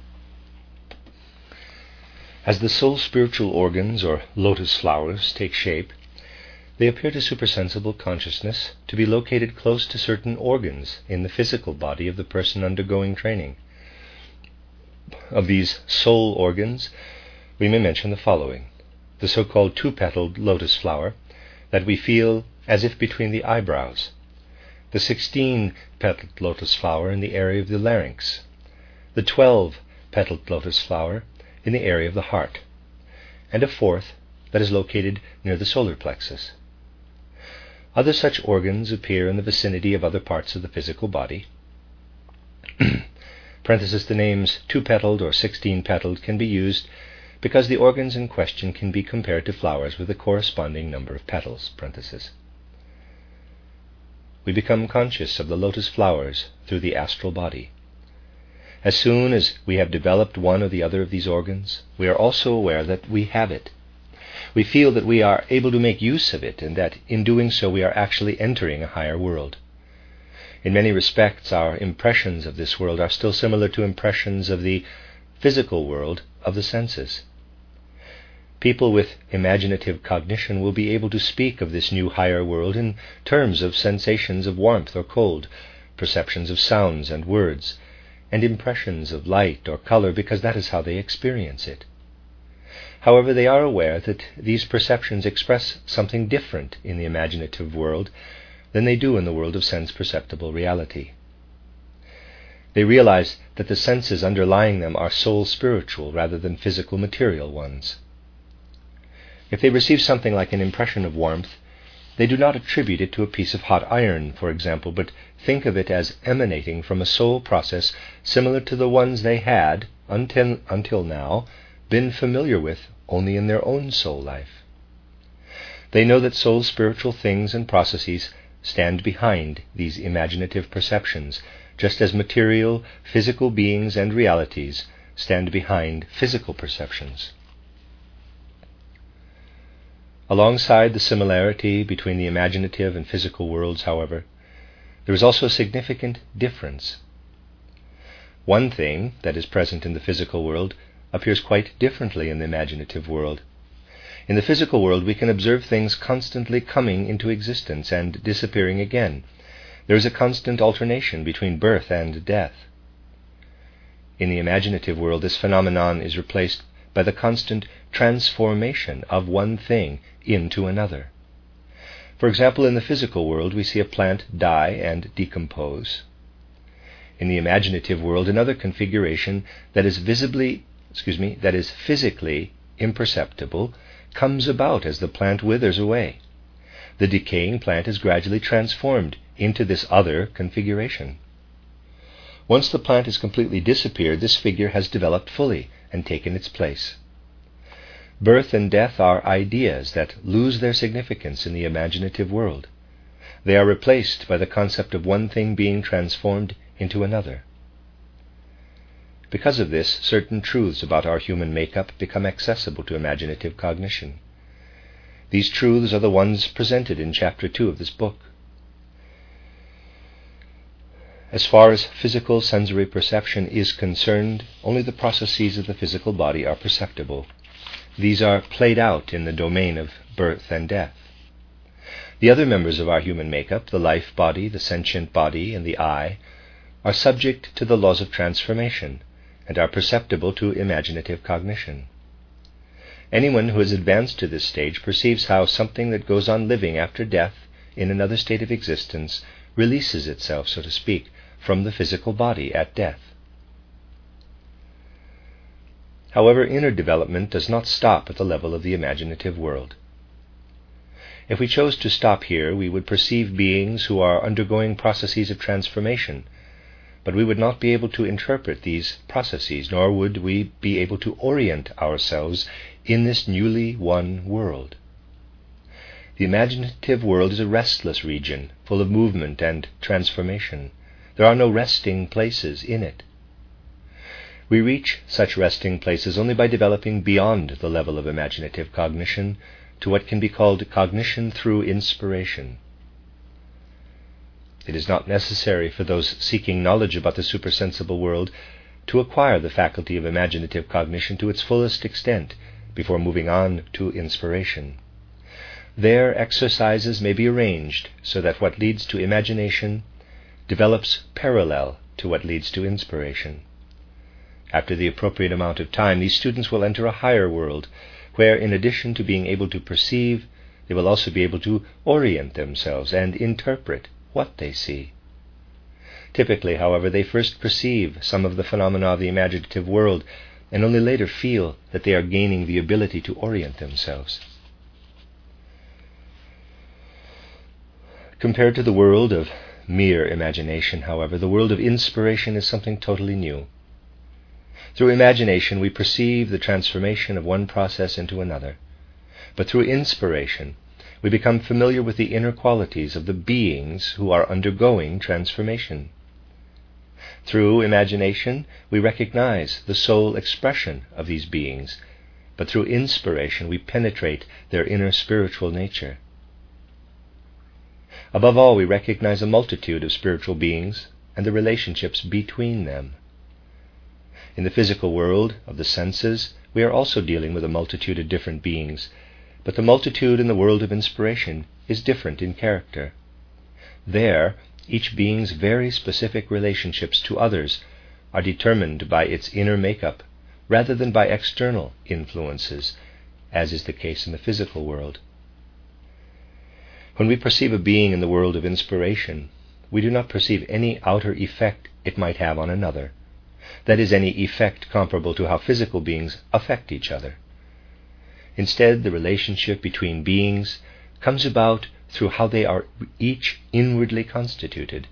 As the soul's spiritual organs, or lotus flowers, take shape, they appear to supersensible consciousness to be located close to certain organs in the physical body of the person undergoing training. Of these soul organs, we may mention the following: the so-called two-petaled lotus flower that we feel as if between the eyebrows, the sixteen-petaled lotus flower in the area of the larynx, the twelve-petaled lotus flower in the area of the heart, and a fourth that is located near the solar plexus. Other such organs appear in the vicinity of other parts of the physical body. Parenthesis, the names two-petaled or sixteen-petaled can be used because the organs in question can be compared to flowers with a corresponding number of petals. Parenthesis. We become conscious of the lotus flowers through the astral body. As soon as we have developed one or the other of these organs, we are also aware that we have it. We feel that we are able to make use of it, and that in doing so we are actually entering a higher world. In many respects, our impressions of this world are still similar to impressions of the physical world of the senses. People with imaginative cognition will be able to speak of this new higher world in terms of sensations of warmth or cold, perceptions of sounds and words, and impressions of light or color, because that is how they experience it. However, they are aware that these perceptions express something different in the imaginative world than they do in the world of sense-perceptible reality. They realize that the senses underlying them are soul-spiritual rather than physical-material ones. If they receive something like an impression of warmth, they do not attribute it to a piece of hot iron, for example, but think of it as emanating from a soul process similar to the ones they had, until, until now, been familiar with only in their own soul life. They know that soul spiritual things and processes stand behind these imaginative perceptions, just as material, physical beings and realities stand behind physical perceptions. Alongside the similarity between the imaginative and physical worlds, however, there is also a significant difference. One thing that is present in the physical world appears quite differently in the imaginative world. In the physical world, we can observe things constantly coming into existence and disappearing again. There is a constant alternation between birth and death. In the imaginative world, this phenomenon is replaced by the constant transformation of one thing into another. For example, in the physical world, we see a plant die and decompose. In the imaginative world, another configuration that is visibly, excuse me, that is physically imperceptible comes about as the plant withers away. The decaying plant is gradually transformed into this other configuration. Once the plant has completely disappeared, this figure has developed fully and taken its place. Birth and death are ideas that lose their significance in the imaginative world. They are replaced by the concept of one thing being transformed into another. Because of this, certain truths about our human makeup become accessible to imaginative cognition. These truths are the ones presented in chapter two of this book. As far as physical sensory perception is concerned, only the processes of the physical body are perceptible. These are played out in the domain of birth and death. The other members of our human makeup, the life body, the sentient body, and the eye, are subject to the laws of transformation and are perceptible to imaginative cognition. Anyone who has advanced to this stage perceives how something that goes on living after death in another state of existence releases itself, so to speak, from the physical body at death. However, inner development does not stop at the level of the imaginative world. If we chose to stop here, we would perceive beings who are undergoing processes of transformation, but we would not be able to interpret these processes, nor would we be able to orient ourselves in this newly won world. The imaginative world is a restless region, full of movement and transformation. There are no resting places in it. We reach such resting places only by developing beyond the level of imaginative cognition to what can be called cognition through inspiration. It is not necessary for those seeking knowledge about the supersensible world to acquire the faculty of imaginative cognition to its fullest extent before moving on to inspiration. Their exercises may be arranged so that what leads to imagination develops parallel to what leads to inspiration. After the appropriate amount of time, these students will enter a higher world, where in addition to being able to perceive, they will also be able to orient themselves and interpret what they see. Typically, however, they first perceive some of the phenomena of the imaginative world and only later feel that they are gaining the ability to orient themselves. Compared to the world of mere imagination, however, the world of inspiration is something totally new. Through imagination, we perceive the transformation of one process into another. But through inspiration, we become familiar with the inner qualities of the beings who are undergoing transformation. Through imagination, we recognize the soul expression of these beings, but through inspiration, we penetrate their inner spiritual nature. Above all, we recognize a multitude of spiritual beings and the relationships between them. In the physical world of the senses, we are also dealing with a multitude of different beings, but the multitude in the world of inspiration is different in character. There, each being's very specific relationships to others are determined by its inner makeup rather than by external influences, as is the case in the physical world. When we perceive a being in the world of inspiration, we do not perceive any outer effect it might have on another. That is, any effect comparable to how physical beings affect each other. Instead, the relationship between beings comes about through how they are each inwardly constituted.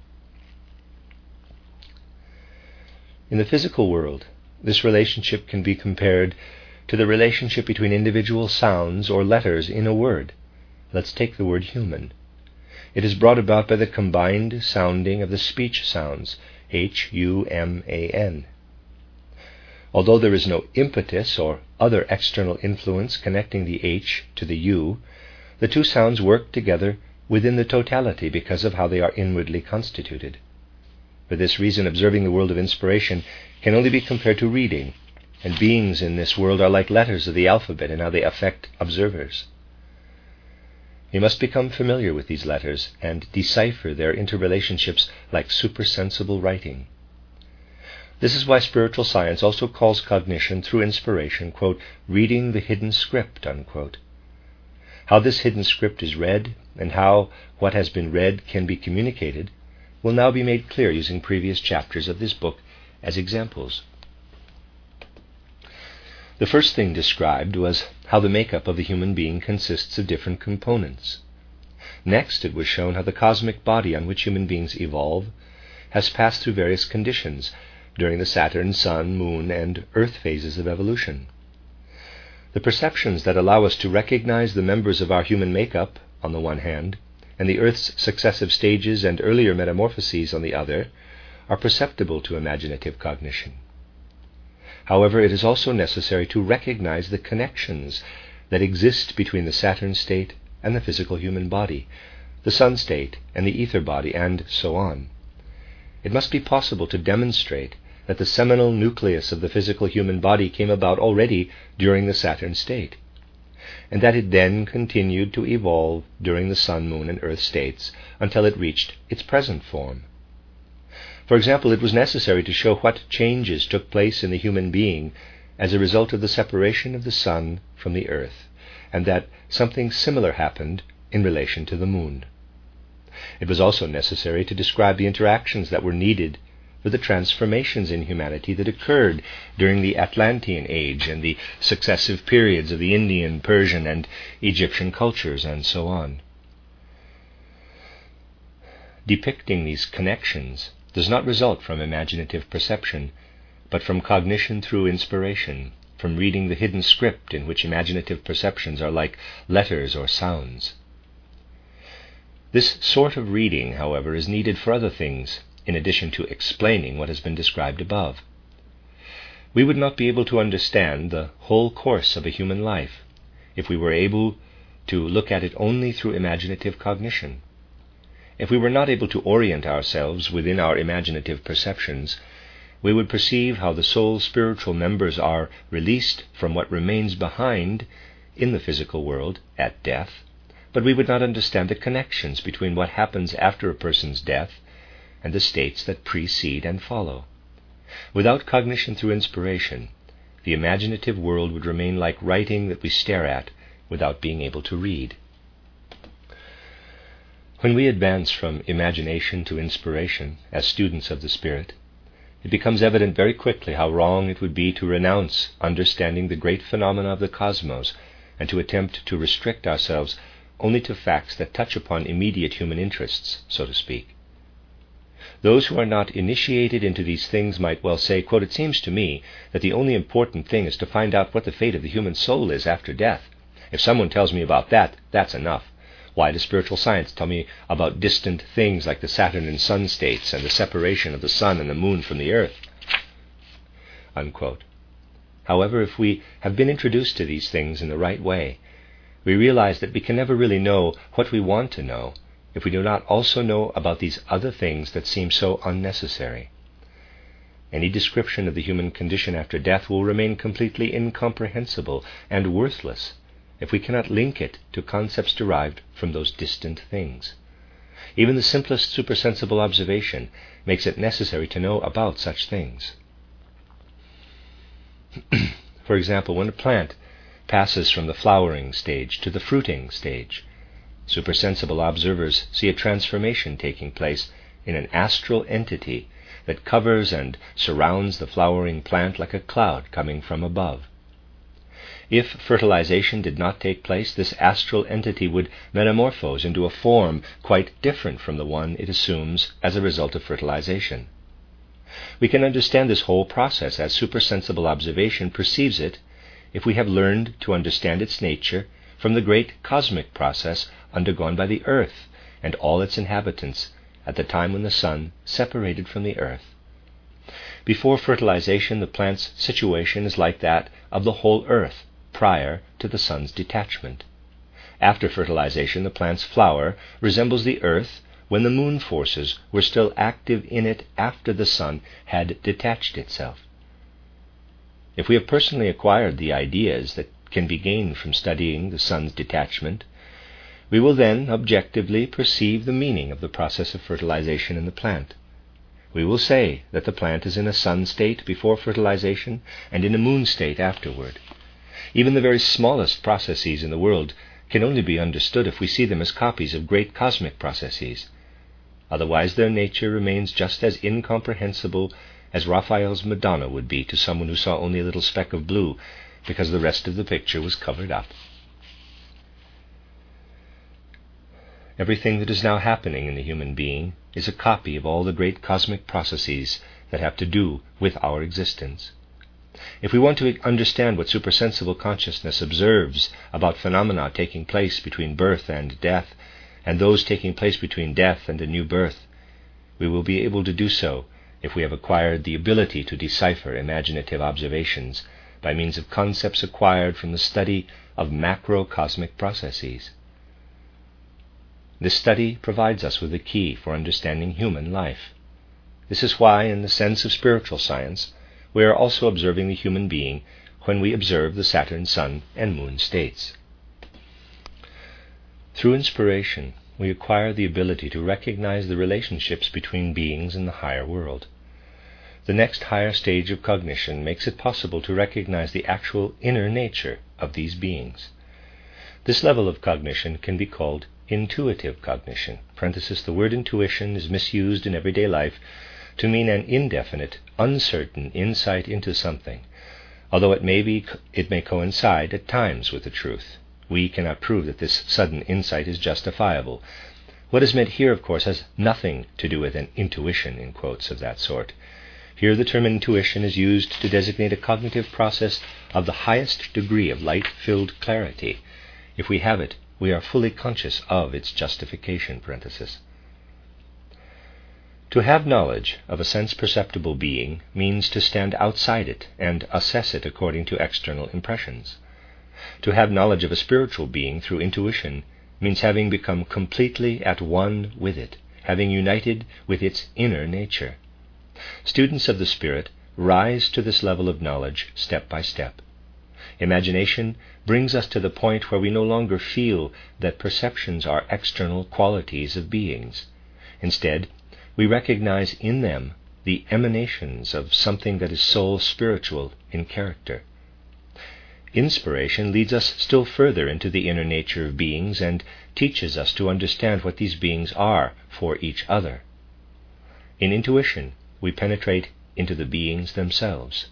In the physical world, this relationship can be compared to the relationship between individual sounds or letters in a word. Let's take the word human. It is brought about by the combined sounding of the speech sounds, H U M A N. Although there is no impetus or other external influence connecting the H to the U, the two sounds work together within the totality because of how they are inwardly constituted. For this reason, observing the world of inspiration can only be compared to reading, and beings in this world are like letters of the alphabet in how they affect observers. We must become familiar with these letters and decipher their interrelationships like supersensible writing. This is why spiritual science also calls cognition through inspiration, quote, reading the hidden script, unquote. How this hidden script is read, and how what has been read can be communicated, will now be made clear using previous chapters of this book as examples. The first thing described was how the makeup of the human being consists of different components. Next, it was shown how the cosmic body on which human beings evolve has passed through various conditions during the Saturn, Sun, Moon, and Earth phases of evolution. The perceptions that allow us to recognize the members of our human makeup, on the one hand, and the Earth's successive stages and earlier metamorphoses on the other, are perceptible to imaginative cognition. However, it is also necessary to recognize the connections that exist between the Saturn state and the physical human body, the Sun state and the ether body, and so on. It must be possible to demonstrate that the seminal nucleus of the physical human body came about already during the Saturn state, and that it then continued to evolve during the Sun, Moon, and Earth states until it reached its present form. For example, it was necessary to show what changes took place in the human being as a result of the separation of the Sun from the Earth, and that something similar happened in relation to the Moon. It was also necessary to describe the interactions that were needed for the transformations in humanity that occurred during the Atlantean Age and the successive periods of the Indian, Persian, and Egyptian cultures, and so on. Depicting these connections does not result from imaginative perception, but from cognition through inspiration, from reading the hidden script in which imaginative perceptions are like letters or sounds. This sort of reading, however, is needed for other things, in addition to explaining what has been described above. We would not be able to understand the whole course of a human life if we were able to look at it only through imaginative cognition. If we were not able to orient ourselves within our imaginative perceptions, we would perceive how the soul's spiritual members are released from what remains behind in the physical world at death, but we would not understand the connections between what happens after a person's death and the states that precede and follow. Without cognition through inspiration, the imaginative world would remain like writing that we stare at without being able to read. When we advance from imagination to inspiration as students of the Spirit, it becomes evident very quickly how wrong it would be to renounce understanding the great phenomena of the cosmos and to attempt to restrict ourselves only to facts that touch upon immediate human interests, so to speak. Those who are not initiated into these things might well say, quote, "It seems to me that the only important thing is to find out what the fate of the human soul is after death. If someone tells me about that, that's enough. Why does spiritual science tell me about distant things like the Saturn and Sun states and the separation of the Sun and the Moon from the Earth?" Unquote. However, if we have been introduced to these things in the right way, we realize that we can never really know what we want to know if we do not also know about these other things that seem so unnecessary. Any description of the human condition after death will remain completely incomprehensible and worthless if we cannot link it to concepts derived from those distant things. Even the simplest supersensible observation makes it necessary to know about such things. For example, when a plant passes from the flowering stage to the fruiting stage, supersensible observers see a transformation taking place in an astral entity that covers and surrounds the flowering plant like a cloud coming from above. If fertilization did not take place, this astral entity would metamorphose into a form quite different from the one it assumes as a result of fertilization. We can understand this whole process as supersensible observation perceives it if we have learned to understand its nature from the great cosmic process undergone by the earth and all its inhabitants at the time when the Sun separated from the earth. Before fertilization, the plant's situation is like that of the whole earth prior to the Sun's detachment. After fertilization, the plant's flower resembles the earth when the moon forces were still active in it after the Sun had detached itself. If we have personally acquired the ideas that can be gained from studying the Sun's detachment, we will then objectively perceive the meaning of the process of fertilization in the plant. We will say that the plant is in a sun state before fertilization and in a moon state afterward. Even the very smallest processes in the world can only be understood if we see them as copies of great cosmic processes. Otherwise their nature remains just as incomprehensible as Raphael's Madonna would be to someone who saw only a little speck of blue because the rest of the picture was covered up. Everything that is now happening in the human being is a copy of all the great cosmic processes that have to do with our existence. If we want to understand what supersensible consciousness observes about phenomena taking place between birth and death, and those taking place between death and a new birth, we will be able to do so if we have acquired the ability to decipher imaginative observations by means of concepts acquired from the study of macrocosmic processes. This study provides us with a key for understanding human life. This is why, in the sense of spiritual science, we are also observing the human being when we observe the Saturn, Sun, and Moon states. Through inspiration, we acquire the ability to recognize the relationships between beings in the higher world. The next higher stage of cognition makes it possible to recognize the actual inner nature of these beings. This level of cognition can be called intuitive cognition. Parenthesis, the word intuition is misused in everyday life to mean an indefinite, uncertain insight into something, although it may be, it may coincide at times with the truth. We cannot prove that this sudden insight is justifiable. What is meant here, of course, has nothing to do with an intuition, in quotes, of that sort. Here the term intuition is used to designate a cognitive process of the highest degree of light-filled clarity. If we have it, we are fully conscious of its justification. Parenthesis. To have knowledge of a sense-perceptible being means to stand outside it and assess it according to external impressions. To have knowledge of a spiritual being through intuition means having become completely at one with it, having united with its inner nature. Students of the Spirit rise to this level of knowledge step by step. Imagination brings us to the point where we no longer feel that perceptions are external qualities of beings. Instead, we recognize in them the emanations of something that is soul spiritual in character. Inspiration leads us still further into the inner nature of beings and teaches us to understand what these beings are for each other. In intuition, we penetrate into the beings themselves.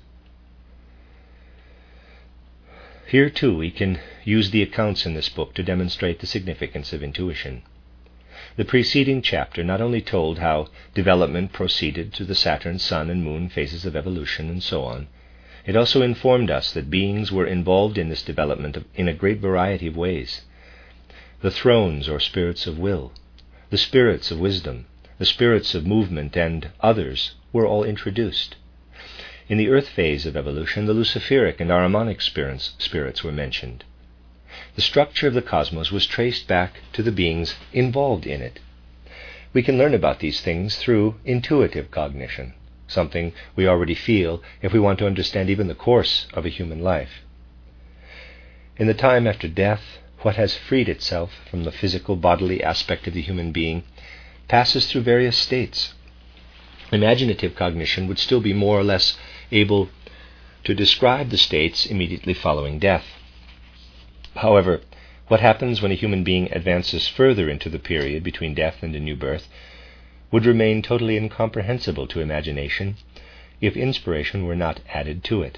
Here, too, we can use the accounts in this book to demonstrate the significance of intuition. The preceding chapter not only told how development proceeded through the Saturn, Sun, and Moon phases of evolution and so on, it also informed us that beings were involved in this development in a great variety of ways. The thrones or spirits of will, the spirits of wisdom, the spirits of movement, and others were all introduced. In the earth phase of evolution, the Luciferic and Ahrimanic spirits, spirits were mentioned. The structure of the cosmos was traced back to the beings involved in it. We can learn about these things through intuitive cognition, something we already feel if we want to understand even the course of a human life. In the time after death, what has freed itself from the physical bodily aspect of the human being passes through various states. Imaginative cognition would still be more or less able to describe the states immediately following death. However, what happens when a human being advances further into the period between death and a new birth would remain totally incomprehensible to imagination if inspiration were not added to it.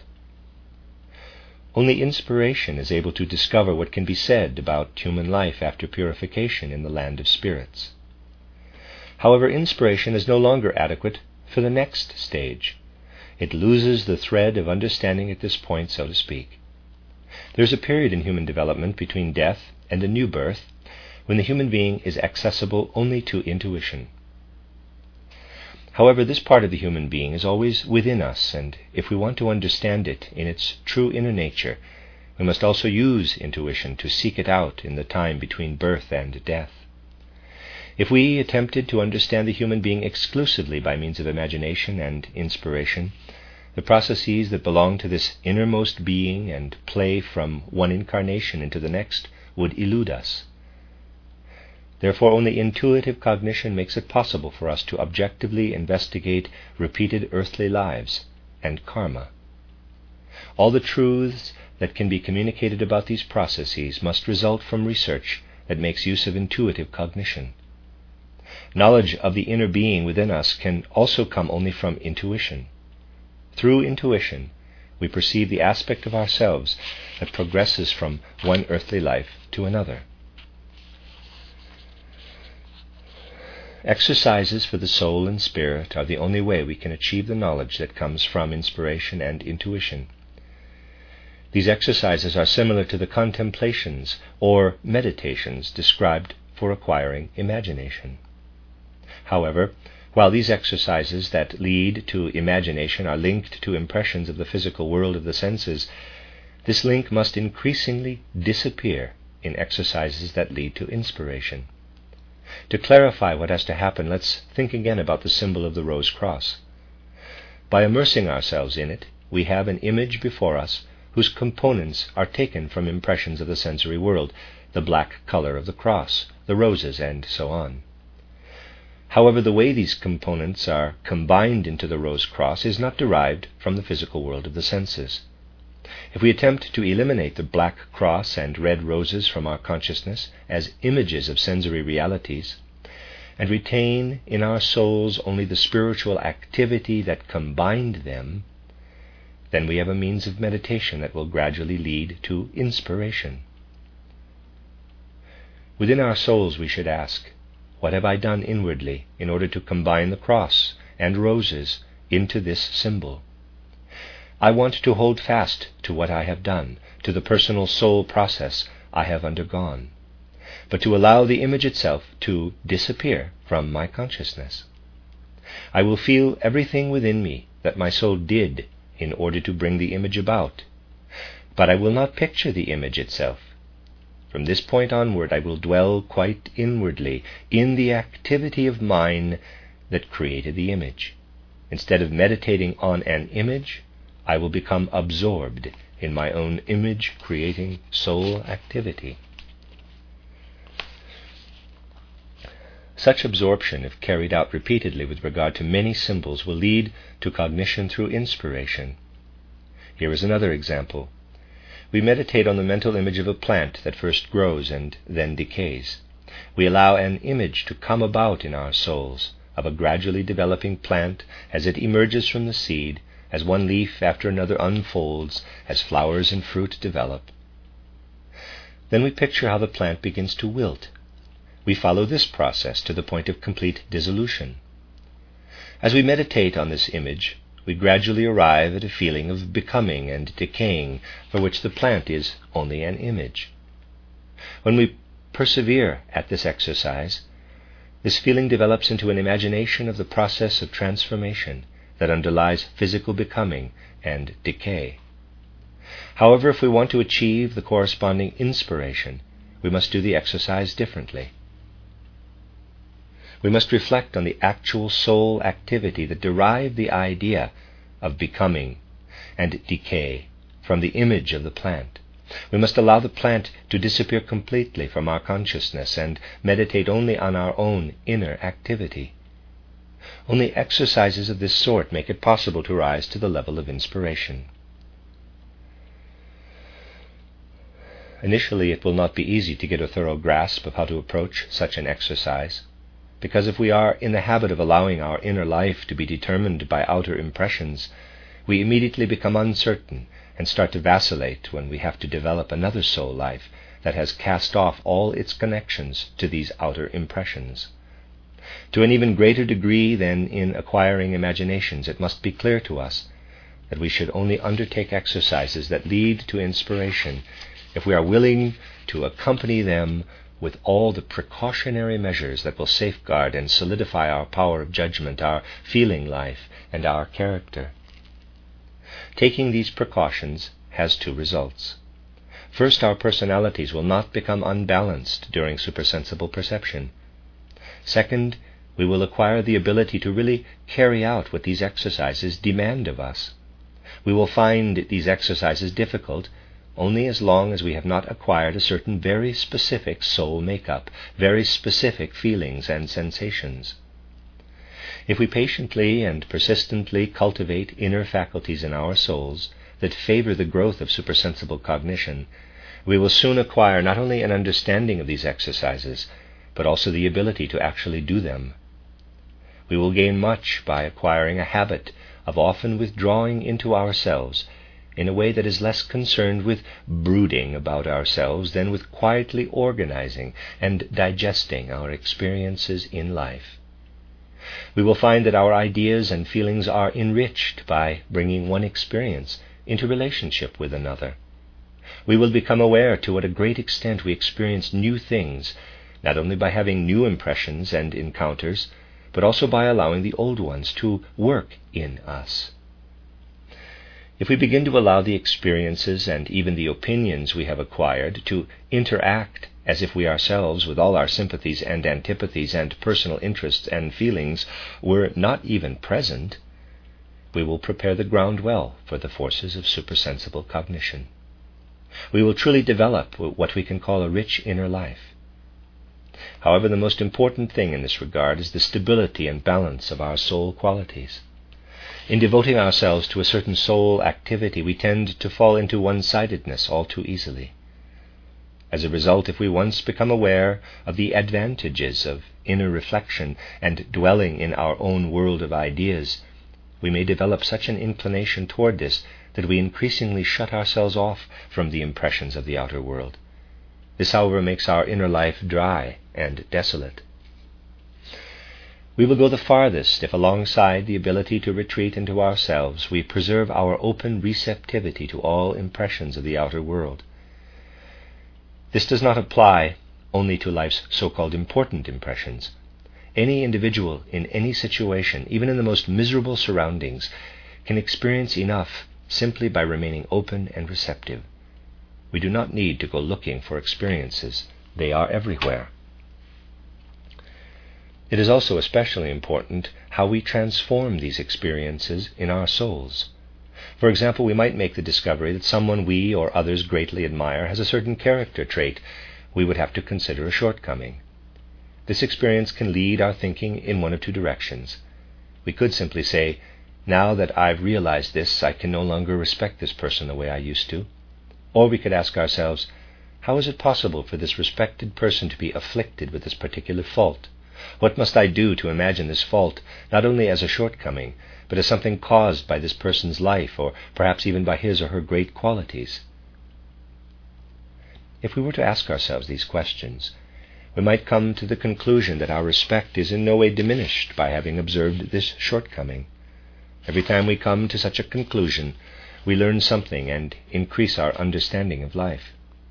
Only inspiration is able to discover what can be said about human life after purification in the land of spirits. However, inspiration is no longer adequate for the next stage. It loses the thread of understanding at this point, so to speak. There is a period in human development between death and a new birth when the human being is accessible only to intuition. However, this part of the human being is always within us, and if we want to understand it in its true inner nature, we must also use intuition to seek it out in the time between birth and death. If we attempted to understand the human being exclusively by means of imagination and inspiration, the processes that belong to this innermost being and play from one incarnation into the next would elude us. Therefore, only intuitive cognition makes it possible for us to objectively investigate repeated earthly lives and karma. All the truths that can be communicated about these processes must result from research that makes use of intuitive cognition. Knowledge of the inner being within us can also come only from intuition. Through intuition, we perceive the aspect of ourselves that progresses from one earthly life to another. Exercises for the soul and spirit are the only way we can achieve the knowledge that comes from inspiration and intuition. These exercises are similar to the contemplations or meditations described for acquiring imagination. However, while these exercises that lead to imagination are linked to impressions of the physical world of the senses, this link must increasingly disappear in exercises that lead to inspiration. To clarify what has to happen, let's think again about the symbol of the rose cross. By immersing ourselves in it, we have an image before us whose components are taken from impressions of the sensory world, the black color of the cross, the roses, and so on. However, the way these components are combined into the rose cross is not derived from the physical world of the senses. If we attempt to eliminate the black cross and red roses from our consciousness as images of sensory realities, and retain in our souls only the spiritual activity that combined them, then we have a means of meditation that will gradually lead to inspiration. Within our souls we should ask, what have I done inwardly in order to combine the cross and roses into this symbol? I want to hold fast to what I have done, to the personal soul process I have undergone, but to allow the image itself to disappear from my consciousness. I will feel everything within me that my soul did in order to bring the image about, but I will not picture the image itself. From this point onward, I will dwell quite inwardly in the activity of mine that created the image. Instead of meditating on an image, I will become absorbed in my own image-creating soul activity. Such absorption, if carried out repeatedly with regard to many symbols, will lead to cognition through inspiration. Here is another example. We meditate on the mental image of a plant that first grows and then decays. We allow an image to come about in our souls of a gradually developing plant as it emerges from the seed, as one leaf after another unfolds, as flowers and fruit develop. Then we picture how the plant begins to wilt. We follow this process to the point of complete dissolution. As we meditate on this image, we gradually arrive at a feeling of becoming and decaying, for which the plant is only an image. When we persevere at this exercise, this feeling develops into an imagination of the process of transformation that underlies physical becoming and decay. However, if we want to achieve the corresponding inspiration, we must do the exercise differently. We must reflect on the actual soul activity that derived the idea of becoming and decay from the image of the plant. We must allow the plant to disappear completely from our consciousness and meditate only on our own inner activity. Only exercises of this sort make it possible to rise to the level of inspiration. Initially, it will not be easy to get a thorough grasp of how to approach such an exercise, because if we are in the habit of allowing our inner life to be determined by outer impressions, we immediately become uncertain and start to vacillate when we have to develop another soul life that has cast off all its connections to these outer impressions. To an even greater degree than in acquiring imaginations, it must be clear to us that we should only undertake exercises that lead to inspiration if we are willing to accompany them with all the precautionary measures that will safeguard and solidify our power of judgment, our feeling life, and our character. Taking these precautions has two results. First, our personalities will not become unbalanced during supersensible perception. Second, we will acquire the ability to really carry out what these exercises demand of us. We will find these exercises difficult only as long as we have not acquired a certain very specific soul makeup, very specific feelings and sensations. If we patiently and persistently cultivate inner faculties in our souls that favor the growth of supersensible cognition, we will soon acquire not only an understanding of these exercises, but also the ability to actually do them. We will gain much by acquiring a habit of often withdrawing into ourselves in a way that is less concerned with brooding about ourselves than with quietly organizing and digesting our experiences in life. We will find that our ideas and feelings are enriched by bringing one experience into relationship with another. We will become aware to what a great extent we experience new things, not only by having new impressions and encounters, but also by allowing the old ones to work in us. If we begin to allow the experiences and even the opinions we have acquired to interact as if we ourselves, with all our sympathies and antipathies and personal interests and feelings, were not even present, we will prepare the ground well for the forces of supersensible cognition. We will truly develop what we can call a rich inner life. However, the most important thing in this regard is the stability and balance of our soul qualities. In devoting ourselves to a certain soul activity, we tend to fall into one-sidedness all too easily. As a result, if we once become aware of the advantages of inner reflection and dwelling in our own world of ideas, we may develop such an inclination toward this that we increasingly shut ourselves off from the impressions of the outer world. This, however, makes our inner life dry and desolate. We will go the farthest if, alongside the ability to retreat into ourselves, we preserve our open receptivity to all impressions of the outer world. This does not apply only to life's so-called important impressions. Any individual in any situation, even in the most miserable surroundings, can experience enough simply by remaining open and receptive. We do not need to go looking for experiences. They are everywhere. It is also especially important how we transform these experiences in our souls. For example, we might make the discovery that someone we or others greatly admire has a certain character trait we would have to consider a shortcoming. This experience can lead our thinking in one of two directions. We could simply say, now that I've realized this, I can no longer respect this person the way I used to. Or we could ask ourselves, how is it possible for this respected person to be afflicted with this particular fault? What must I do to imagine this fault not only as a shortcoming, but as something caused by this person's life, or perhaps even by his or her great qualities? If we were to ask ourselves these questions, we might come to the conclusion that our respect is in no way diminished by having observed this shortcoming. Every time we come to such a conclusion, we learn something and increase our understanding of life.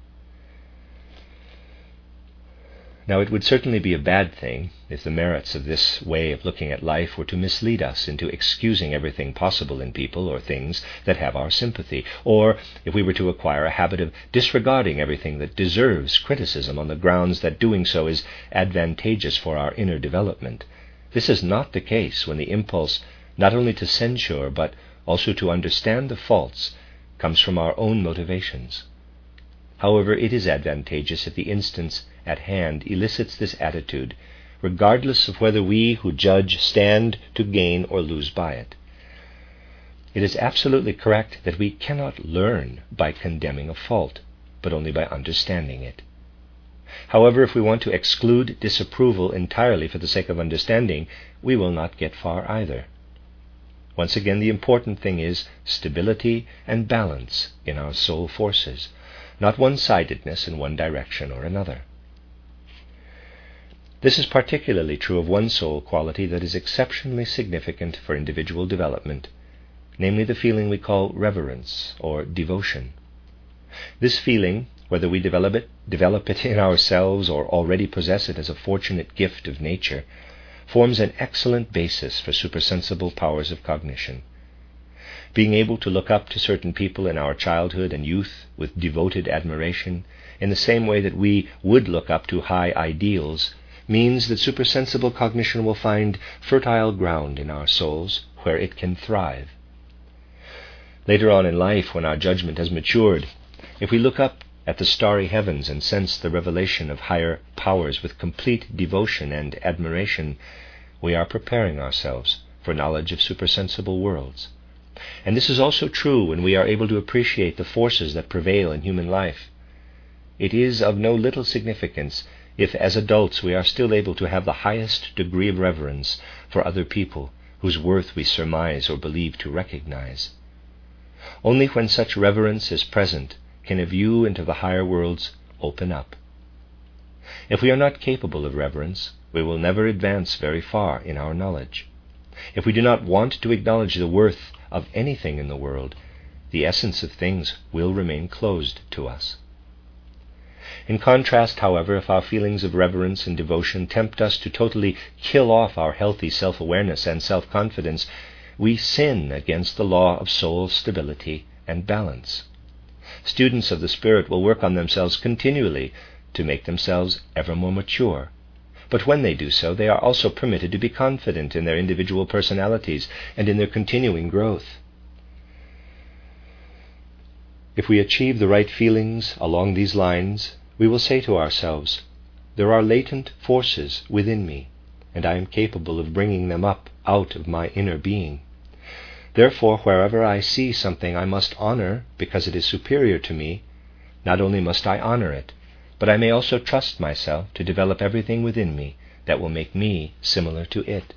Now, it would certainly be a bad thing if the merits of this way of looking at life were to mislead us into excusing everything possible in people or things that have our sympathy, or if we were to acquire a habit of disregarding everything that deserves criticism on the grounds that doing so is advantageous for our inner development. This is not the case when the impulse not only to censure but also to understand the faults comes from our own motivations. However, it is advantageous if the instance at hand elicits this attitude, regardless of whether we who judge stand to gain or lose by it. It is absolutely correct that we cannot learn by condemning a fault, but only by understanding it. However, if we want to exclude disapproval entirely for the sake of understanding, we will not get far either. Once again, the important thing is stability and balance in our soul forces, not one-sidedness in one direction or another. This is particularly true of one soul quality that is exceptionally significant for individual development, namely the feeling we call reverence or devotion. This feeling, whether we develop it, develop it in ourselves or already possess it as a fortunate gift of nature, forms an excellent basis for supersensible powers of cognition. Being able to look up to certain people in our childhood and youth with devoted admiration, in the same way that we would look up to high ideals, means that supersensible cognition will find fertile ground in our souls where it can thrive. Later on in life, when our judgment has matured, if we look up at the starry heavens and sense the revelation of higher powers with complete devotion and admiration, we are preparing ourselves for knowledge of supersensible worlds. And this is also true when we are able to appreciate the forces that prevail in human life. It is of no little significance if, as adults, we are still able to have the highest degree of reverence for other people whose worth we surmise or believe to recognize. Only when such reverence is present can a view into the higher worlds open up. If we are not capable of reverence, we will never advance very far in our knowledge. If we do not want to acknowledge the worth of anything in the world, the essence of things will remain closed to us. In contrast, however, if our feelings of reverence and devotion tempt us to totally kill off our healthy self-awareness and self-confidence, we sin against the law of soul stability and balance. Students of the Spirit will work on themselves continually to make themselves ever more mature. But when they do so, they are also permitted to be confident in their individual personalities and in their continuing growth. If we achieve the right feelings along these lines, we will say to ourselves, "There are latent forces within me, and I am capable of bringing them up out of my inner being. Therefore, wherever I see something I must honor because it is superior to me, not only must I honor it, but I may also trust myself to develop everything within me that will make me similar to it."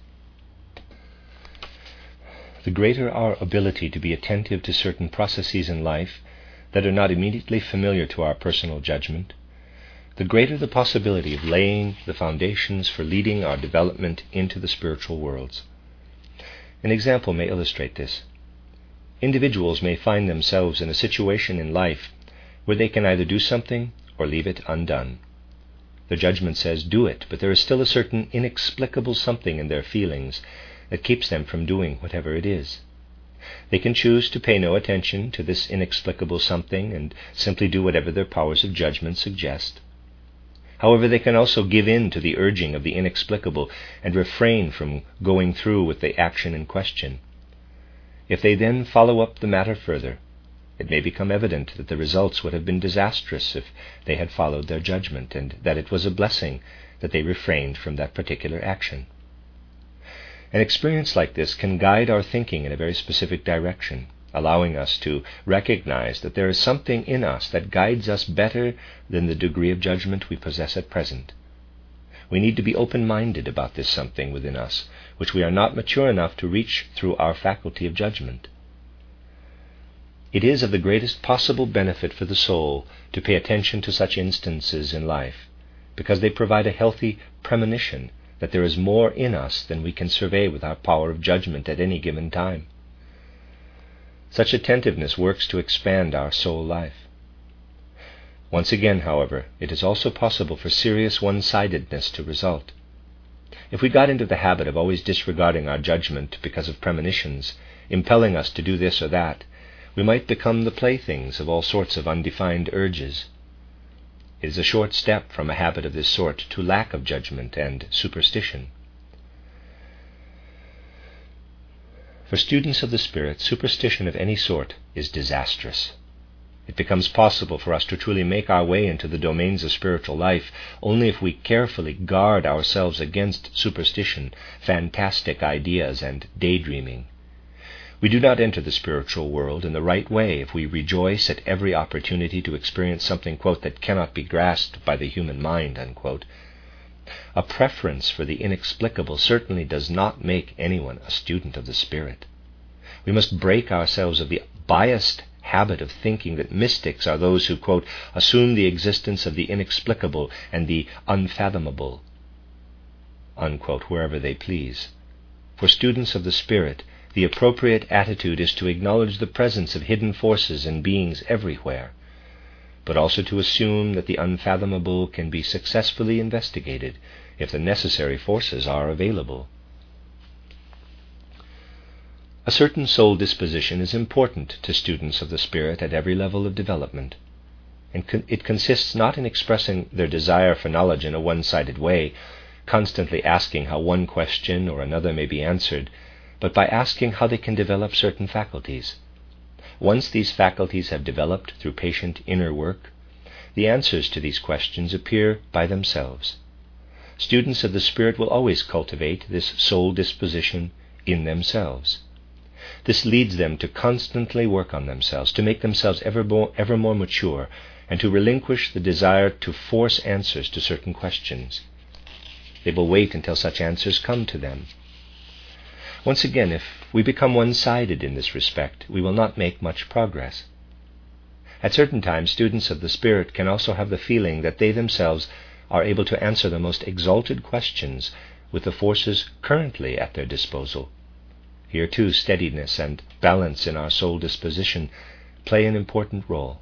The greater our ability to be attentive to certain processes in life that are not immediately familiar to our personal judgment, the greater the possibility of laying the foundations for leading our development into the spiritual worlds. An example may illustrate this. Individuals may find themselves in a situation in life where they can either do something or leave it undone. The judgment says, do it, but there is still a certain inexplicable something in their feelings that keeps them from doing whatever it is. They can choose to pay no attention to this inexplicable something and simply do whatever their powers of judgment suggest. However, they can also give in to the urging of the inexplicable and refrain from going through with the action in question. If they then follow up the matter further, it may become evident that the results would have been disastrous if they had followed their judgment, and that it was a blessing that they refrained from that particular action. An experience like this can guide our thinking in a very specific direction, allowing us to recognize that there is something in us that guides us better than the degree of judgment we possess at present. We need to be open-minded about this something within us, which we are not mature enough to reach through our faculty of judgment. It is of the greatest possible benefit for the soul to pay attention to such instances in life, because they provide a healthy premonition that there is more in us than we can survey with our power of judgment at any given time. Such attentiveness works to expand our soul life. Once again, however, it is also possible for serious one-sidedness to result. If we got into the habit of always disregarding our judgment because of premonitions, impelling us to do this or that, we might become the playthings of all sorts of undefined urges. It is a short step from a habit of this sort to lack of judgment and superstition. For students of the Spirit, superstition of any sort is disastrous. It becomes possible for us to truly make our way into the domains of spiritual life only if we carefully guard ourselves against superstition, fantastic ideas, and daydreaming. We do not enter the spiritual world in the right way if we rejoice at every opportunity to experience something, quote, that cannot be grasped by the human mind, unquote. A preference for the inexplicable certainly does not make anyone a student of the Spirit. We must break ourselves of the biased habit of thinking that mystics are those who, quote, assume the existence of the inexplicable and the unfathomable, unquote, wherever they please. For students of the Spirit, the appropriate attitude is to acknowledge the presence of hidden forces and beings everywhere, but also to assume that the unfathomable can be successfully investigated if the necessary forces are available. A certain soul disposition is important to students of the Spirit at every level of development, and con- it consists not in expressing their desire for knowledge in a one-sided way, constantly asking how one question or another may be answered, but by asking how they can develop certain faculties. Once these faculties have developed through patient inner work, the answers to these questions appear by themselves. Students of the Spirit will always cultivate this soul disposition in themselves. This leads them to constantly work on themselves, to make themselves ever more, ever more mature, and to relinquish the desire to force answers to certain questions. They will wait until such answers come to them. Once again, if we become one-sided in this respect, we will not make much progress. At certain times, students of the Spirit can also have the feeling that they themselves are able to answer the most exalted questions with the forces currently at their disposal. Here too, steadiness and balance in our soul disposition play an important role.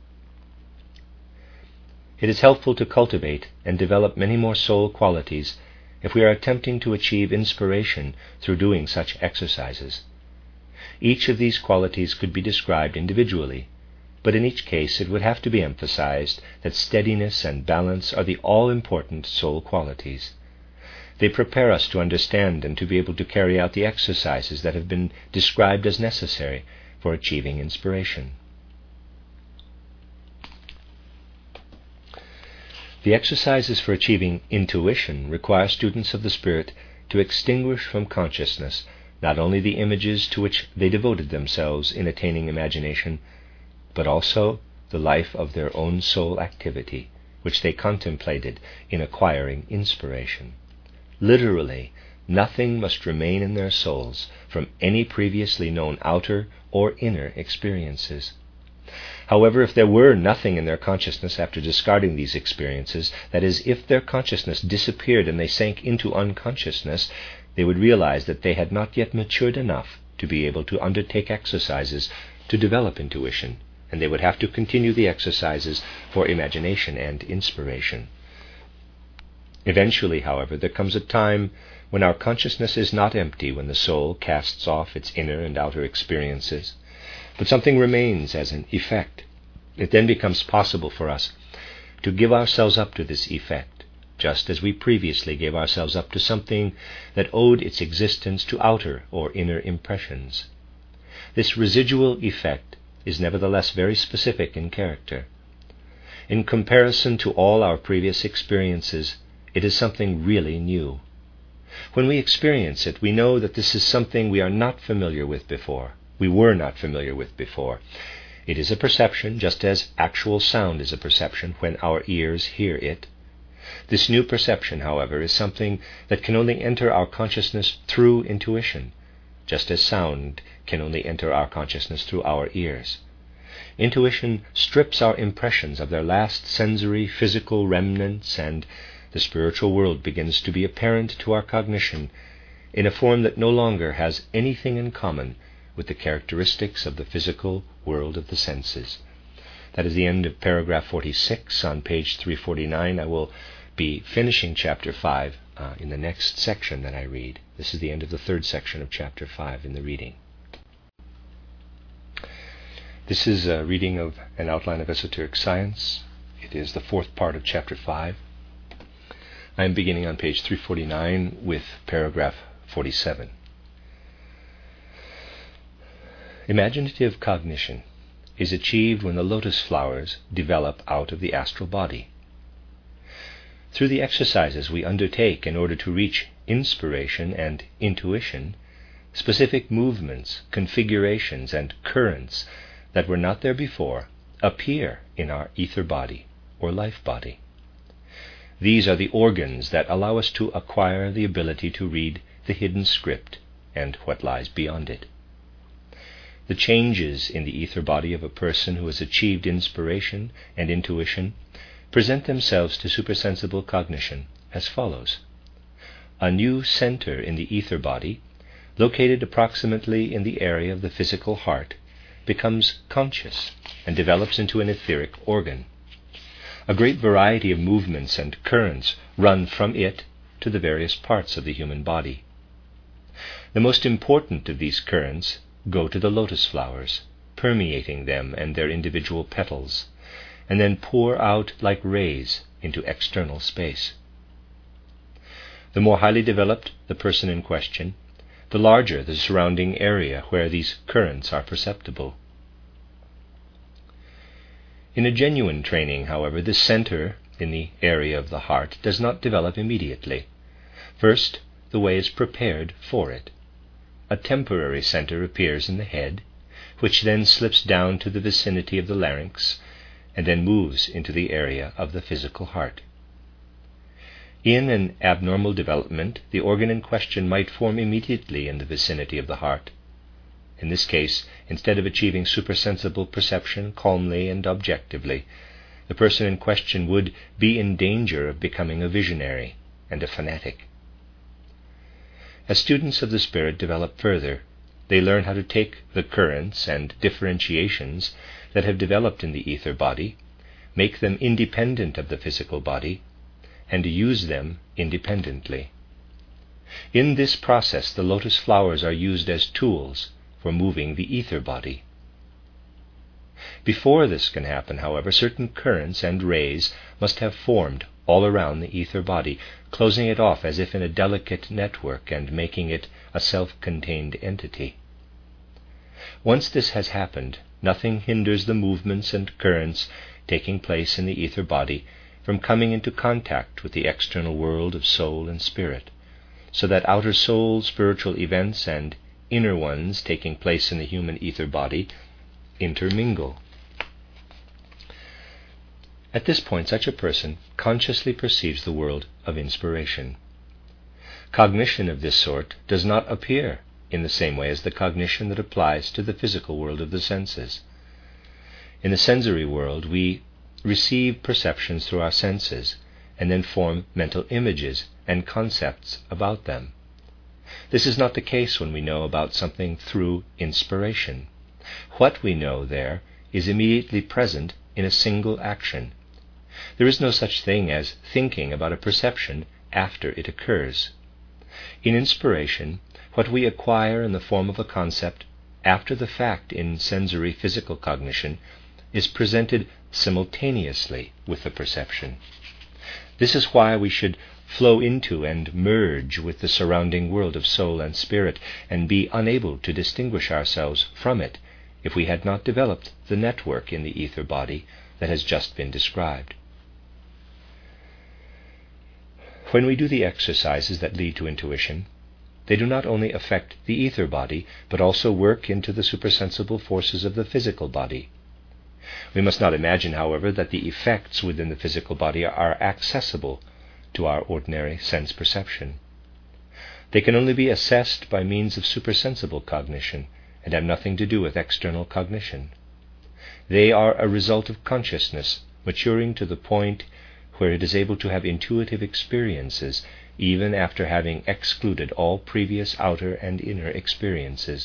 It is helpful to cultivate and develop many more soul qualities if we are attempting to achieve inspiration through doing such exercises. Each of these qualities could be described individually, but in each case it would have to be emphasized that steadiness and balance are the all-important soul qualities. They prepare us to understand and to be able to carry out the exercises that have been described as necessary for achieving inspiration. The exercises for achieving intuition require students of the Spirit to extinguish from consciousness not only the images to which they devoted themselves in attaining imagination, but also the life of their own soul activity, which they contemplated in acquiring inspiration. Literally, nothing must remain in their souls from any previously known outer or inner experiences. However, if there were nothing in their consciousness after discarding these experiences, that is, if their consciousness disappeared and they sank into unconsciousness, they would realize that they had not yet matured enough to be able to undertake exercises to develop intuition, and they would have to continue the exercises for imagination and inspiration. Eventually, however, there comes a time when our consciousness is not empty when the soul casts off its inner and outer experiences, but something remains as an effect. It then becomes possible for us to give ourselves up to this effect, just as we previously gave ourselves up to something that owed its existence to outer or inner impressions. This residual effect is nevertheless very specific in character. In comparison to all our previous experiences, it is something really new. When we experience it, we know that this is something we are not familiar with before. We were not familiar with before. It is a perception, just as actual sound is a perception when our ears hear it. This new perception, however, is something that can only enter our consciousness through intuition, just as sound can only enter our consciousness through our ears. Intuition strips our impressions of their last sensory, physical remnants, and the spiritual world begins to be apparent to our cognition in a form that no longer has anything in common with the characteristics of the physical world of the senses. That is the end of paragraph forty-six on page three forty-nine. I will be finishing chapter five uh, in the next section that I read. This is the end of the third section of chapter five in the reading. This is a reading of an outline of esoteric science. It is the fourth part of chapter five. I am beginning on page three forty-nine with paragraph forty-seven. Imaginative cognition is achieved when the lotus flowers develop out of the astral body. Through the exercises we undertake in order to reach inspiration and intuition, specific movements, configurations, and currents that were not there before appear in our ether body or life body. These are the organs that allow us to acquire the ability to read the hidden script and what lies beyond it. The changes in the ether body of a person who has achieved inspiration and intuition present themselves to supersensible cognition as follows. A new center in the ether body, located approximately in the area of the physical heart, becomes conscious and develops into an etheric organ. A great variety of movements and currents run from it to the various parts of the human body. The most important of these currents go to the lotus flowers, permeating them and their individual petals, and then pour out like rays into external space. The more highly developed the person in question, the larger the surrounding area where these currents are perceptible. In a genuine training, however, this center in the area of the heart does not develop immediately. First, the way is prepared for it. a temporary center appears in the head, which then slips down to the vicinity of the larynx and then moves into the area of the physical heart. In an abnormal development, the organ in question might form immediately in the vicinity of the heart. In this case, instead of achieving supersensible perception calmly and objectively, the person in question would be in danger of becoming a visionary and a fanatic. As students of the Spirit develop further, they learn how to take the currents and differentiations that have developed in the ether body, make them independent of the physical body, and use them independently. In this process, the lotus flowers are used as tools for moving the ether body. Before this can happen, however, certain currents and rays must have formed all around the ether body, closing it off as if in a delicate network and making it a self-contained entity. Once this has happened, nothing hinders the movements and currents taking place in the ether body from coming into contact with the external world of soul and spirit, so that outer soul spiritual events and inner ones taking place in the human ether body intermingle. At this point, such a person consciously perceives the world of inspiration. Cognition of this sort does not appear in the same way as the cognition that applies to the physical world of the senses. In the sensory world, we receive perceptions through our senses and then form mental images and concepts about them. This is not the case when we know about something through inspiration. What we know there is immediately present in a single action. There is no such thing as thinking about a perception after it occurs. In inspiration, what we acquire in the form of a concept after the fact in sensory physical cognition is presented simultaneously with the perception. This is why we should flow into and merge with the surrounding world of soul and spirit and be unable to distinguish ourselves from it if we had not developed the network in the ether body that has just been described. When we do the exercises that lead to intuition, they do not only affect the ether body, but also work into the supersensible forces of the physical body. We must not imagine, however, that the effects within the physical body are accessible to our ordinary sense perception. They can only be assessed by means of supersensible cognition and have nothing to do with external cognition. They are a result of consciousness maturing to the point where it is able to have intuitive experiences even after having excluded all previous outer and inner experiences.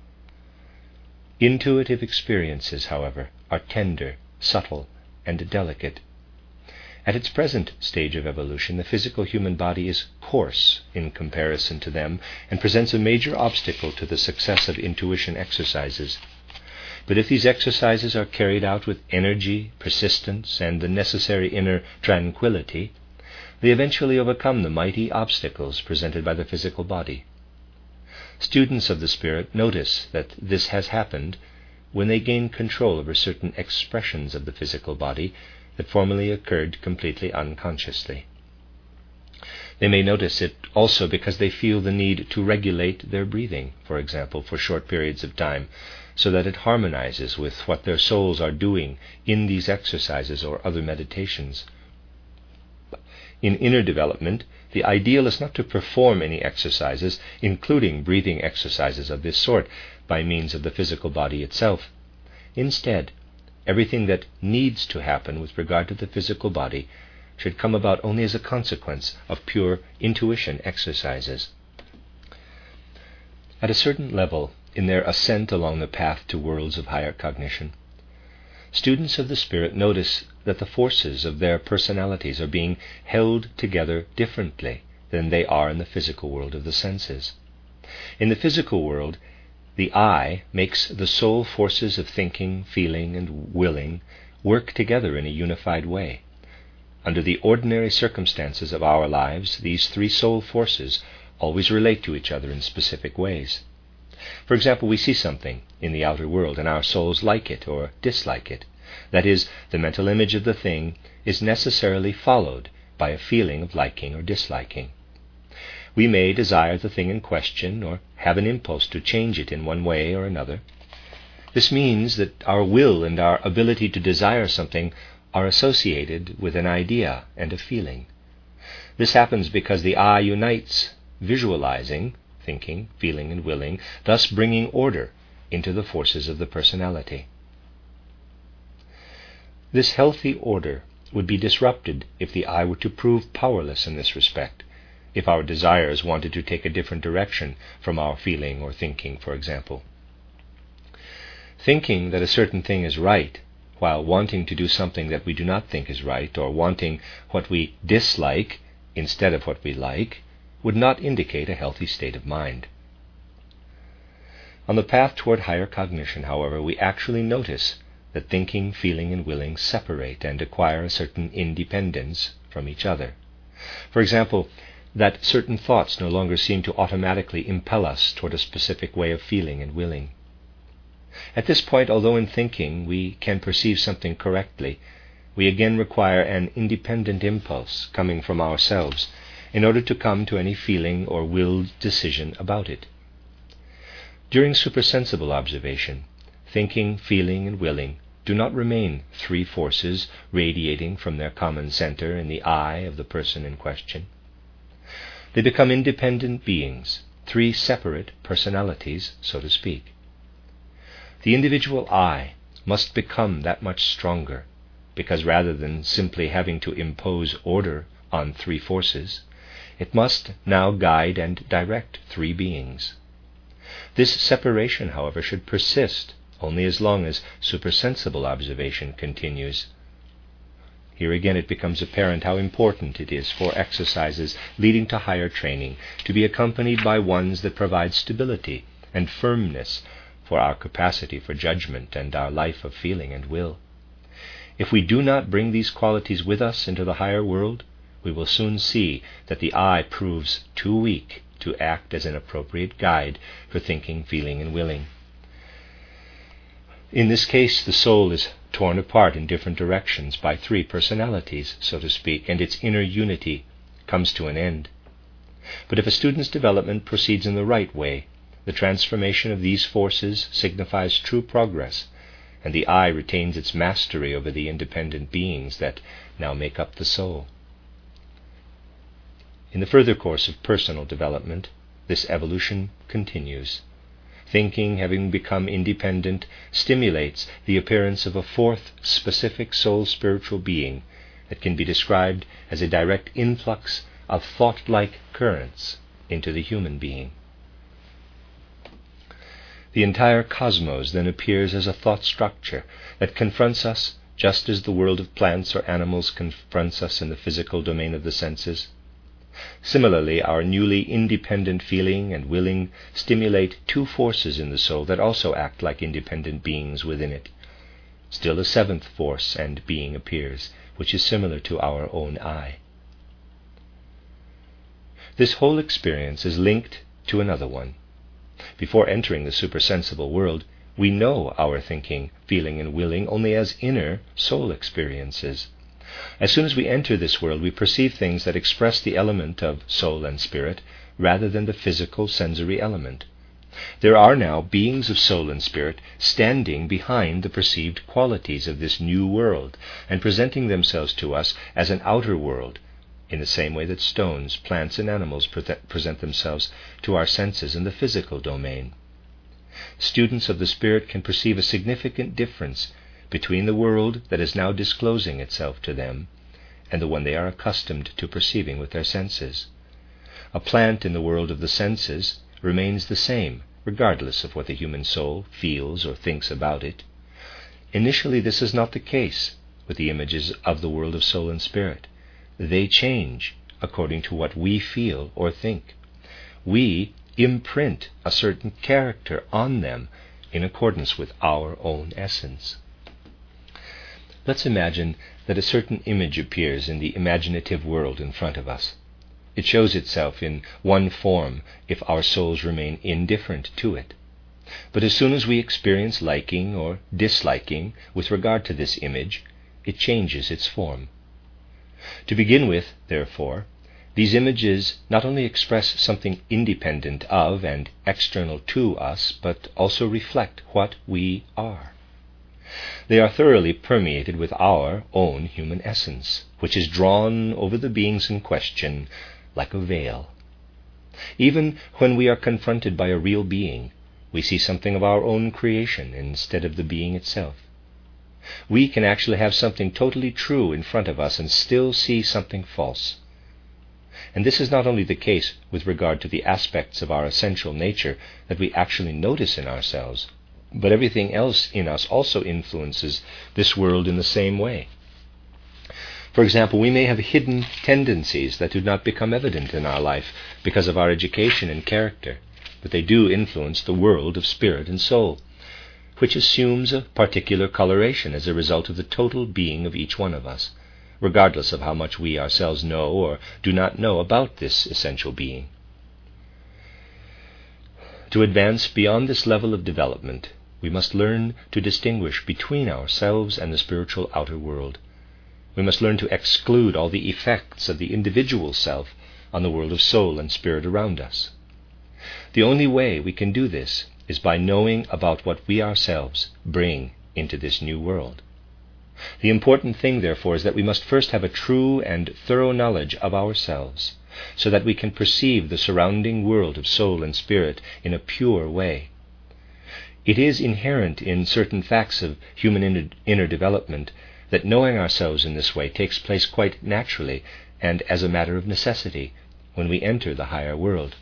Intuitive experiences, however, are tender, subtle, and delicate. At its present stage of evolution, the physical human body is coarse in comparison to them and presents a major obstacle to the success of intuition exercises. But if these exercises are carried out with energy, persistence, and the necessary inner tranquility, they eventually overcome the mighty obstacles presented by the physical body. Students of the Spirit notice that this has happened when they gain control over certain expressions of the physical body that formerly occurred completely unconsciously. They may notice it also because they feel the need to regulate their breathing, for example, for short periods of time, so that it harmonizes with what their souls are doing in these exercises or other meditations. In inner development, the ideal is not to perform any exercises, including breathing exercises of this sort, by means of the physical body itself. Instead, everything that needs to happen with regard to the physical body should come about only as a consequence of pure intuition exercises. At a certain level, in their ascent along the path to worlds of higher cognition, students of the Spirit notice that the forces of their personalities are being held together differently than they are in the physical world of the senses. In the physical world, the I makes the soul forces of thinking, feeling, and willing work together in a unified way. Under the ordinary circumstances of our lives, these three soul forces always relate to each other in specific ways. For example, we see something in the outer world, and our souls like it or dislike it. That is, the mental image of the thing is necessarily followed by a feeling of liking or disliking. We may desire the thing in question or have an impulse to change it in one way or another. This means that our will and our ability to desire something are associated with an idea and a feeling. This happens because the I unites visualizing, thinking, feeling, and willing, thus bringing order into the forces of the personality. This healthy order would be disrupted if the I were to prove powerless in this respect, if our desires wanted to take a different direction from our feeling or thinking, for example. Thinking that a certain thing is right, while wanting to do something that we do not think is right, or wanting what we dislike instead of what we like, would not indicate a healthy state of mind. On the path toward higher cognition, however, we actually notice that thinking, feeling, and willing separate and acquire a certain independence from each other. For example, that certain thoughts no longer seem to automatically impel us toward a specific way of feeling and willing. At this point, although in thinking we can perceive something correctly, we again require an independent impulse coming from ourselves in order to come to any feeling or willed decision about it. During supersensible observation, thinking, feeling, and willing do not remain three forces radiating from their common center in the I of the person in question. They become independent beings, three separate personalities, so to speak. The individual I must become that much stronger, because rather than simply having to impose order on three forces, it must now guide and direct three beings. This separation, however, should persist only as long as supersensible observation continues. Here again it becomes apparent how important it is for exercises leading to higher training to be accompanied by ones that provide stability and firmness for our capacity for judgment and our life of feeling and will. If we do not bring these qualities with us into the higher world, we will soon see that the I proves too weak to act as an appropriate guide for thinking, feeling, and willing. In this case, the soul is torn apart in different directions by three personalities, so to speak, and its inner unity comes to an end. But if a student's development proceeds in the right way, the transformation of these forces signifies true progress, and the I retains its mastery over the independent beings that now make up the soul. In the further course of personal development, this evolution continues. Thinking, having become independent, stimulates the appearance of a fourth specific soul-spiritual being that can be described as a direct influx of thought-like currents into the human being. The entire cosmos then appears as a thought structure that confronts us just as the world of plants or animals confronts us in the physical domain of the senses. Similarly, our newly independent feeling and willing stimulate two forces in the soul that also act like independent beings within it. Still a seventh force and being appears, which is similar to our own I. This whole experience is linked to another one. Before entering the supersensible world, we know our thinking, feeling, and willing only as inner soul experiences. As soon as we enter this world, we perceive things that express the element of soul and spirit rather than the physical sensory element. There are now beings of soul and spirit standing behind the perceived qualities of this new world and presenting themselves to us as an outer world, in the same way that stones, plants, and animals pre- present themselves to our senses in the physical domain. Students of the spirit can perceive a significant difference between the world that is now disclosing itself to them and the one they are accustomed to perceiving with their senses. A plant in the world of the senses remains the same, regardless of what the human soul feels or thinks about it. Initially, this is not the case with the images of the world of soul and spirit. They change according to what we feel or think. We imprint a certain character on them in accordance with our own essence. Let's imagine that a certain image appears in the imaginative world in front of us. It shows itself in one form if our souls remain indifferent to it. But as soon as we experience liking or disliking with regard to this image, it changes its form. To begin with, therefore, These images not only express something independent of and external to us, but also reflect what we are. They are thoroughly permeated with our own human essence, which is drawn over the beings in question like a veil. Even when we are confronted by a real being, we see something of our own creation instead of the being itself. We can actually have something totally true in front of us and still see something false. And this is not only the case with regard to the aspects of our essential nature that we actually notice in ourselves, but everything else in us also influences this world in the same way. For example, we may have hidden tendencies that do not become evident in our life because of our education and character, but they do influence the world of spirit and soul, which assumes a particular coloration as a result of the total being of each one of us, regardless of how much we ourselves know or do not know about this essential being. To advance beyond this level of development, we must learn to distinguish between ourselves and the spiritual outer world. We must learn to exclude all the effects of the individual self on the world of soul and spirit around us. The only way we can do this is by knowing about what we ourselves bring into this new world. The important thing, therefore, is that we must first have a true and thorough knowledge of ourselves, so that we can perceive the surrounding world of soul and spirit in a pure way. It is inherent in certain facts of human inner, inner development that knowing ourselves in this way takes place quite naturally and as a matter of necessity when we enter the higher world.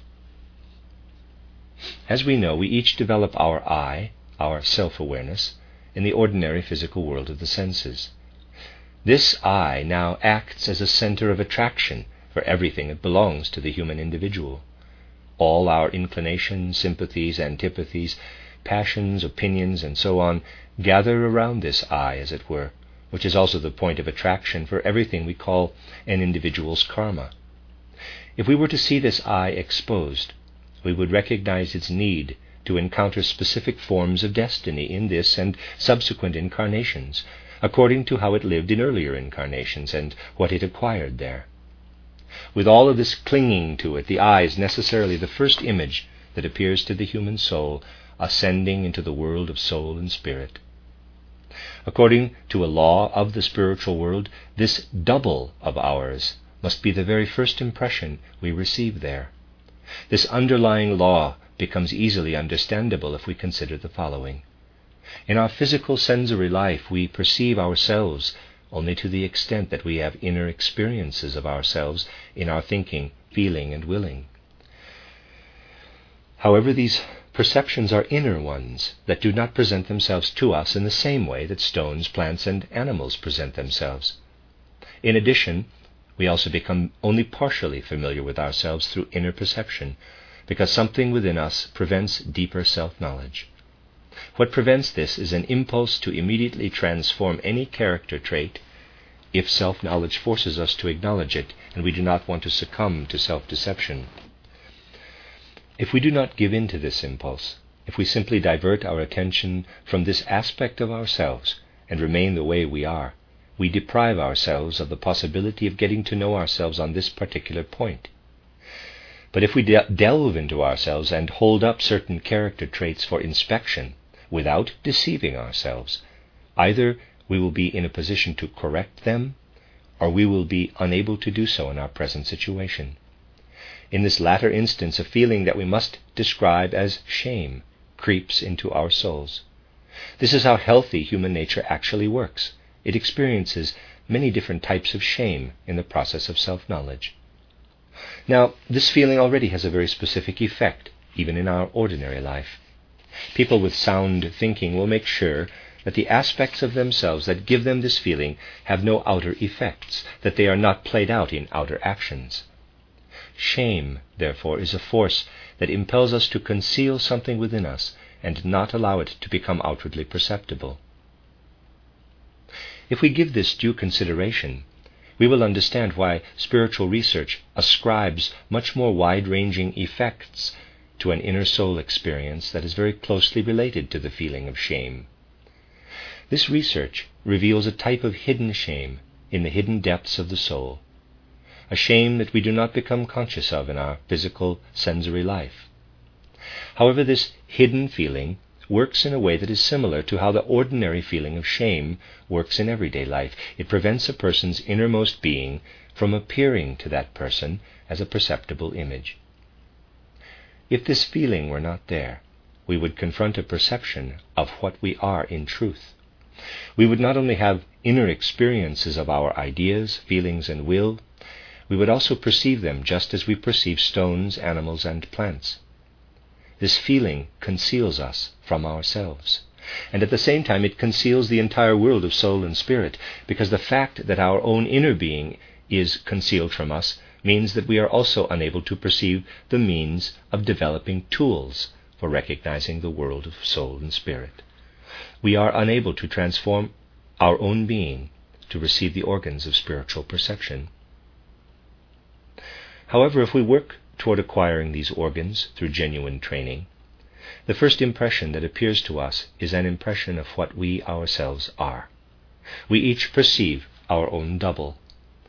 As we know, we each develop our I, our self-awareness, in the ordinary physical world of the senses. This I now acts as a center of attraction for everything that belongs to the human individual. All our inclinations, sympathies, antipathies, passions, opinions, and so on gather around this I, as it were, which is also the point of attraction for everything we call an individual's karma. If we were to see this I exposed, we would recognize its need to encounter specific forms of destiny in this and subsequent incarnations, according to how it lived in earlier incarnations and what it acquired there. With all of this clinging to it, the I is necessarily the first image that appears to the human soul ascending into the world of soul and spirit. According to a law of the spiritual world, this double of ours must be the very first impression we receive there. This underlying law becomes easily understandable if we consider the following. In our physical sensory life, we perceive ourselves only to the extent that we have inner experiences of ourselves in our thinking, feeling, and willing. However, these perceptions are inner ones that do not present themselves to us in the same way that stones, plants, and animals present themselves. In addition, we also become only partially familiar with ourselves through inner perception, because something within us prevents deeper self-knowledge. What prevents this is an impulse to immediately transform any character trait if self-knowledge forces us to acknowledge it and we do not want to succumb to self-deception. If we do not give in to this impulse, if we simply divert our attention from this aspect of ourselves and remain the way we are, we deprive ourselves of the possibility of getting to know ourselves on this particular point. But if we de- delve into ourselves and hold up certain character traits for inspection without deceiving ourselves, either we will be in a position to correct them, or we will be unable to do so in our present situation. In this latter instance, a feeling that we must describe as shame creeps into our souls. This is how healthy human nature actually works. It experiences many different types of shame in the process of self-knowledge. Now, this feeling already has a very specific effect, even in our ordinary life. People with sound thinking will make sure that the aspects of themselves that give them this feeling have no outer effects, that they are not played out in outer actions. Shame, therefore, is a force that impels us to conceal something within us and not allow it to become outwardly perceptible. If we give this due consideration, we will understand why spiritual research ascribes much more wide-ranging effects to an inner soul experience that is very closely related to the feeling of shame. This research reveals a type of hidden shame in the hidden depths of the soul. a shame that we do not become conscious of in our physical sensory life. However, this hidden feeling works in a way that is similar to how the ordinary feeling of shame works in everyday life. It prevents a person's innermost being from appearing to that person as a perceptible image. If this feeling were not there, we would confront a perception of what we are in truth. We would not only have inner experiences of our ideas, feelings, and will, we would also perceive them just as we perceive stones, animals, and plants. This feeling conceals us from ourselves, and at the same time it conceals the entire world of soul and spirit, because the fact that our own inner being is concealed from us means that we are also unable to perceive the means of developing tools for recognizing the world of soul and spirit. We are unable to transform our own being to receive the organs of spiritual perception. However, if we work toward acquiring these organs through genuine training, the first impression that appears to us is an impression of what we ourselves are. We each perceive our own double.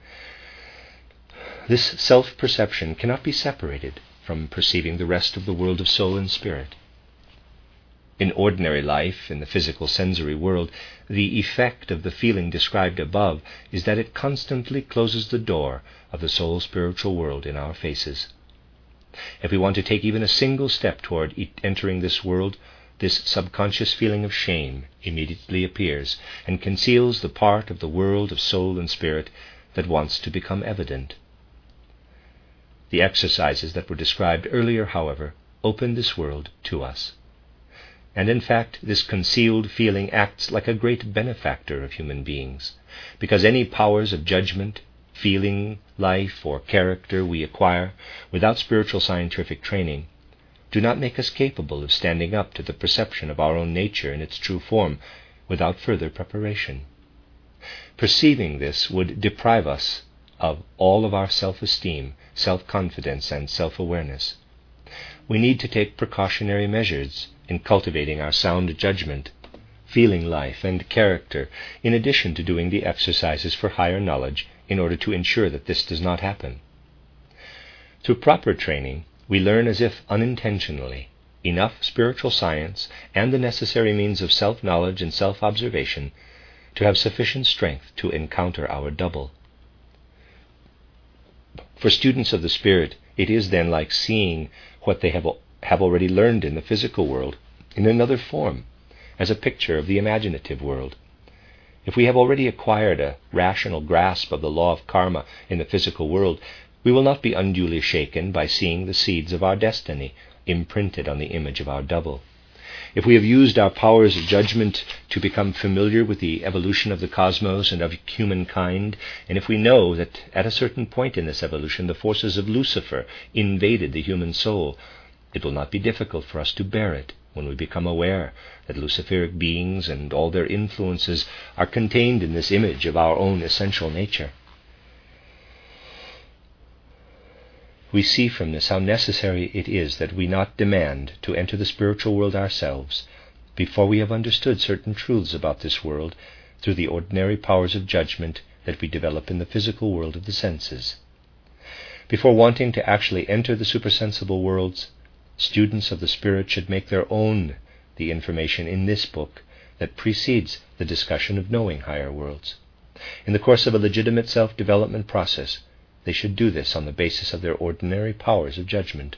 This self-perception cannot be separated from perceiving the rest of the world of soul and spirit. In ordinary life, in the physical sensory world, the effect of the feeling described above is that it constantly closes the door of the soul-spiritual world in our faces. If we want to take even a single step toward entering this world, this subconscious feeling of shame immediately appears and conceals the part of the world of soul and spirit that wants to become evident. The exercises that were described earlier, however, open this world to us. And in fact, this concealed feeling acts like a great benefactor of human beings, because any powers of judgment, feeling, life, or character we acquire without spiritual scientific training do not make us capable of standing up to the perception of our own nature in its true form without further preparation. Perceiving this would deprive us of all of our self-esteem, self-confidence, and self-awareness. We need to take precautionary measures in cultivating our sound judgment, feeling life, and character, in addition to doing the exercises for higher knowledge in order to ensure that this does not happen. Through proper training, we learn as if unintentionally enough spiritual science and the necessary means of self-knowledge and self-observation to have sufficient strength to encounter our double. For students of the Spirit, it is then like seeing what they have, have already learned in the physical world in another form, as a picture of the imaginative world. If we have already acquired a rational grasp of the law of karma in the physical world, we will not be unduly shaken by seeing the seeds of our destiny imprinted on the image of our double. If we have used our powers of judgment to become familiar with the evolution of the cosmos and of humankind, and if we know that at a certain point in this evolution the forces of Lucifer invaded the human soul, it will not be difficult for us to bear it when we become aware that Luciferic beings and all their influences are contained in this image of our own essential nature. We see from this how necessary it is that we not demand to enter the spiritual world ourselves before we have understood certain truths about this world through the ordinary powers of judgment that we develop in the physical world of the senses. Before wanting to actually enter the supersensible worlds, students of the Spirit should make their own the information in this book that precedes the discussion of knowing higher worlds. In the course of a legitimate self-development process, they should do this on the basis of their ordinary powers of judgment.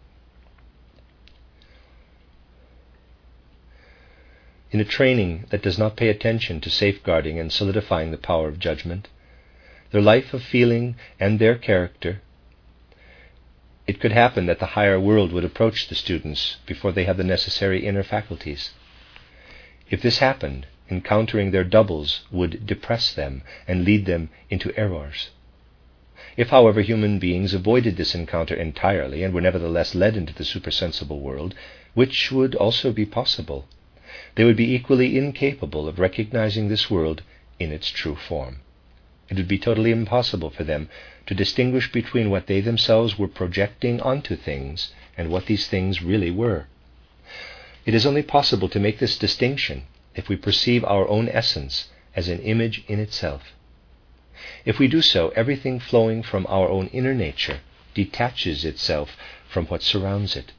In a training that does not pay attention to safeguarding and solidifying the power of judgment, their life of feeling, and their character, it could happen that the higher world would approach the students before they have the necessary inner faculties. If this happened, encountering their doubles would depress them and lead them into errors. If, however, human beings avoided this encounter entirely and were nevertheless led into the supersensible world, which would also be possible, they would be equally incapable of recognizing this world in its true form. It would be totally impossible for them to distinguish between what they themselves were projecting onto things and what these things really were. It is only possible to make this distinction if we perceive our own essence as an image in itself. If we do so, everything flowing from our own inner nature detaches itself from what surrounds it.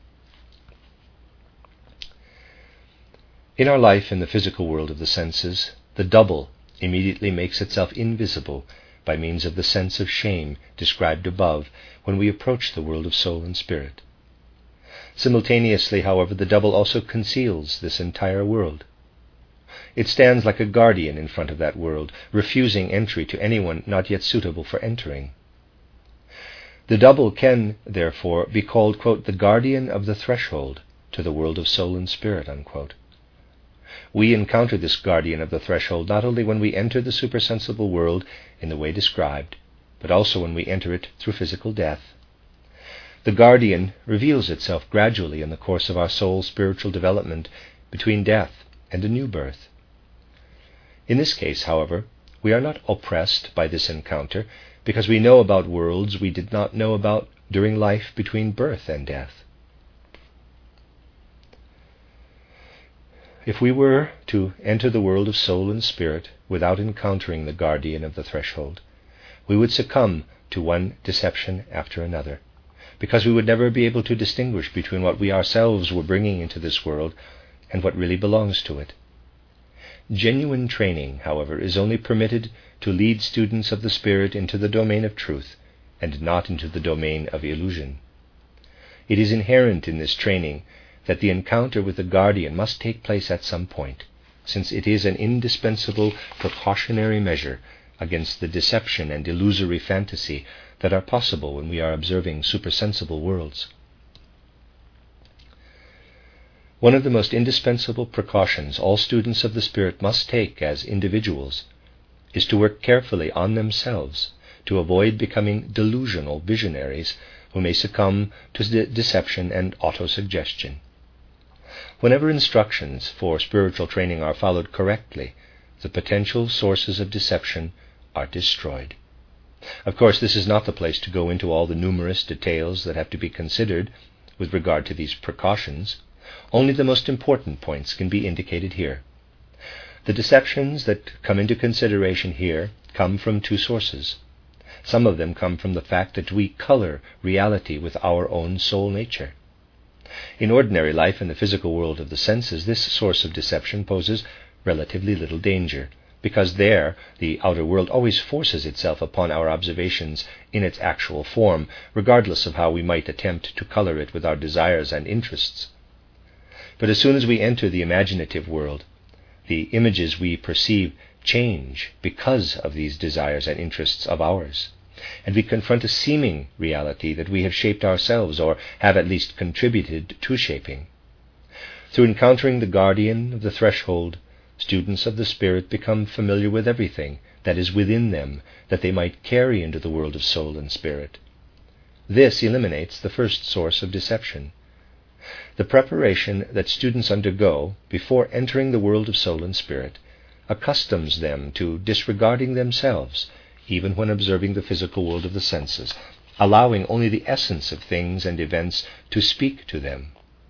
In our life in the physical world of the senses, the double immediately makes itself invisible by means of the sense of shame described above when we approach the world of soul and spirit. Simultaneously, however, the double also conceals this entire world. It stands like a guardian in front of that world, refusing entry to anyone not yet suitable for entering. The double can, therefore, be called, quote, the guardian of the threshold to the world of soul and spirit, unquote. We encounter this guardian of the threshold not only when we enter the supersensible world in the way described, but also when we enter it through physical death. The guardian reveals itself gradually in the course of our soul's spiritual development between death and a new birth. In this case, however, we are not oppressed by this encounter because we know about worlds we did not know about during life between birth and death. If we were to enter the world of soul and spirit without encountering the guardian of the threshold, we would succumb to one deception after another, because we would never be able to distinguish between what we ourselves were bringing into this world and what really belongs to it. Genuine training, however, is only permitted to lead students of the spirit into the domain of truth and not into the domain of illusion. It is inherent in this training that the encounter with the guardian must take place at some point, since it is an indispensable precautionary measure against the deception and illusory fantasy that are possible when we are observing supersensible worlds. One of the most indispensable precautions all students of the spirit must take as individuals is to work carefully on themselves to avoid becoming delusional visionaries who may succumb to de- deception and autosuggestion. Whenever instructions for spiritual training are followed correctly, the potential sources of deception are destroyed. Of course, this is not the place to go into all the numerous details that have to be considered with regard to these precautions. Only the most important points can be indicated here. The deceptions that come into consideration here come from two sources. Some of them come from the fact that we color reality with our own soul nature. In ordinary life in the physical world of the senses, this source of deception poses relatively little danger, because there the outer world always forces itself upon our observations in its actual form, regardless of how we might attempt to color it with our desires and interests. But as soon as we enter the imaginative world, the images we perceive change because of these desires and interests of ours, and we confront a seeming reality that we have shaped ourselves or have at least contributed to shaping. Through encountering the guardian of the threshold, students of the spirit become familiar with everything that is within them that they might carry into the world of soul and spirit. This eliminates the first source of deception. The preparation that students undergo before entering the world of soul and spirit accustoms them to disregarding themselves even when observing the physical world of the senses, allowing only the essence of things and events to speak to them.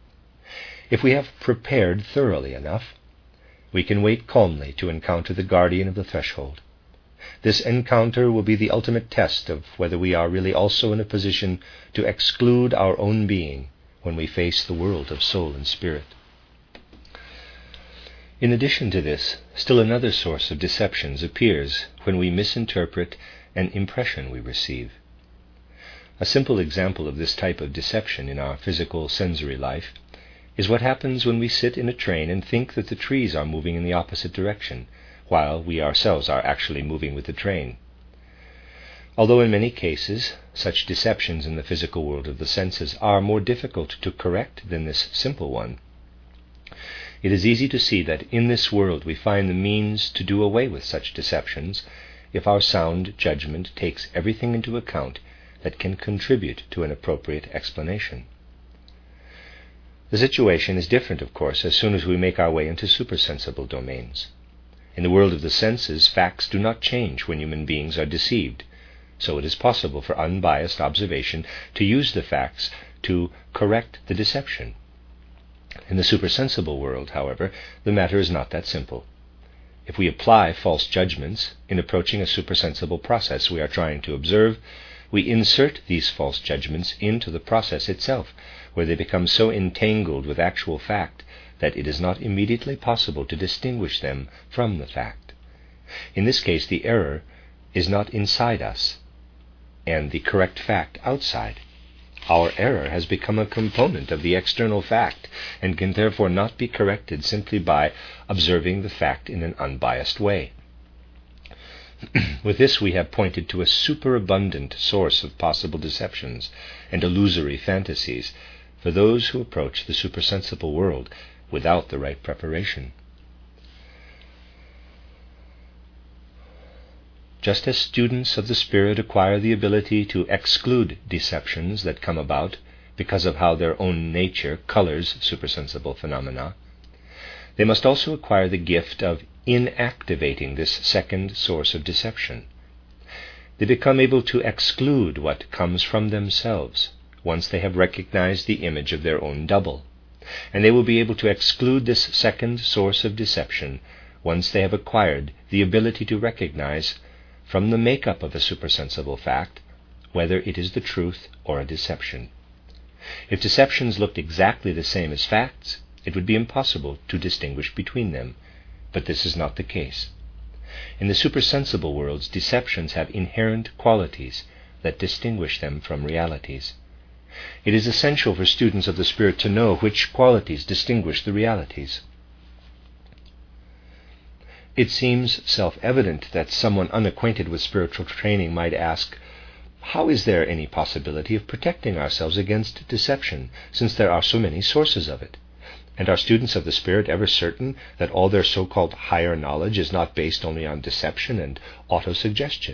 If we have prepared thoroughly enough, we can wait calmly to encounter the guardian of the threshold. This encounter will be the ultimate test of whether we are really also in a position to exclude our own being when we face the world of soul and spirit. In addition to this, still another source of deceptions appears when we misinterpret an impression we receive. A simple example of this type of deception in our physical sensory life is what happens when we sit in a train and think that the trees are moving in the opposite direction, while we ourselves are actually moving with the train. Although in many cases such deceptions in the physical world of the senses are more difficult to correct than this simple one, it is easy to see that in this world we find the means to do away with such deceptions if our sound judgment takes everything into account that can contribute to an appropriate explanation. The situation is different, of course, as soon as we make our way into supersensible domains. In the world of the senses, facts do not change when human beings are deceived, so it is possible for unbiased observation to use the facts to correct the deception. In the supersensible world, however, the matter is not that simple. If we apply false judgments in approaching a supersensible process we are trying to observe, we insert these false judgments into the process itself, where they become so entangled with actual fact that it is not immediately possible to distinguish them from the fact. In this case, the error is not inside us, and the correct fact outside. Our error has become a component of the external fact, and can therefore not be corrected simply by observing the fact in an unbiased way. With this we have pointed to a superabundant source of possible deceptions and illusory fantasies for those who approach the supersensible world without the right preparation. Just as students of the Spirit acquire the ability to exclude deceptions that come about because of how their own nature colors supersensible phenomena, they must also acquire the gift of inactivating this second source of deception. They become able to exclude what comes from themselves once they have recognized the image of their own double, and they will be able to exclude this second source of deception once they have acquired the ability to recognize from the makeup of a supersensible fact whether it is the truth or a deception. If deceptions looked exactly the same as facts, it would be impossible to distinguish between them, but this is not the case. In the supersensible worlds, deceptions have inherent qualities that distinguish them from realities. It is essential for students of the Spirit to know which qualities distinguish the realities. It seems self-evident that someone unacquainted with spiritual training might ask, how is there any possibility of protecting ourselves against deception, since there are so many sources of it? And are students of the Spirit ever certain that all their so-called higher knowledge is not based only on deception and autosuggestion?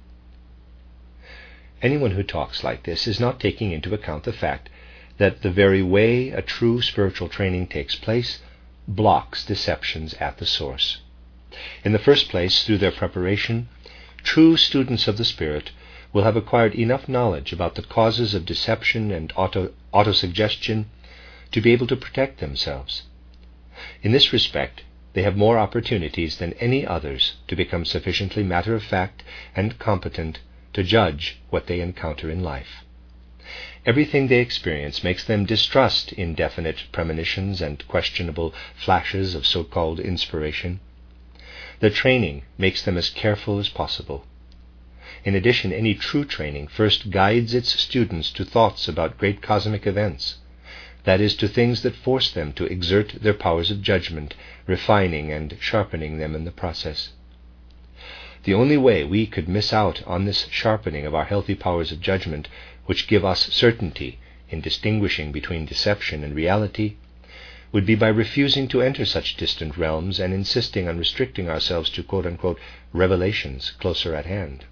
Anyone who talks like this is not taking into account the fact that the very way a true spiritual training takes place blocks deceptions at the source. In the first place, through their preparation, true students of the Spirit will have acquired enough knowledge about the causes of deception and auto, autosuggestion to be able to protect themselves. In this respect, they have more opportunities than any others to become sufficiently matter-of-fact and competent to judge what they encounter in life. Everything they experience makes them distrust indefinite premonitions and questionable flashes of so-called inspiration. Their training makes them as careful as possible. In addition, any true training first guides its students to thoughts about great cosmic events, that is, to things that force them to exert their powers of judgment, refining and sharpening them in the process. The only way we could miss out on this sharpening of our healthy powers of judgment, which give us certainty in distinguishing between deception and reality, would be by refusing to enter such distant realms and insisting on restricting ourselves to quote-unquote revelations closer at hand.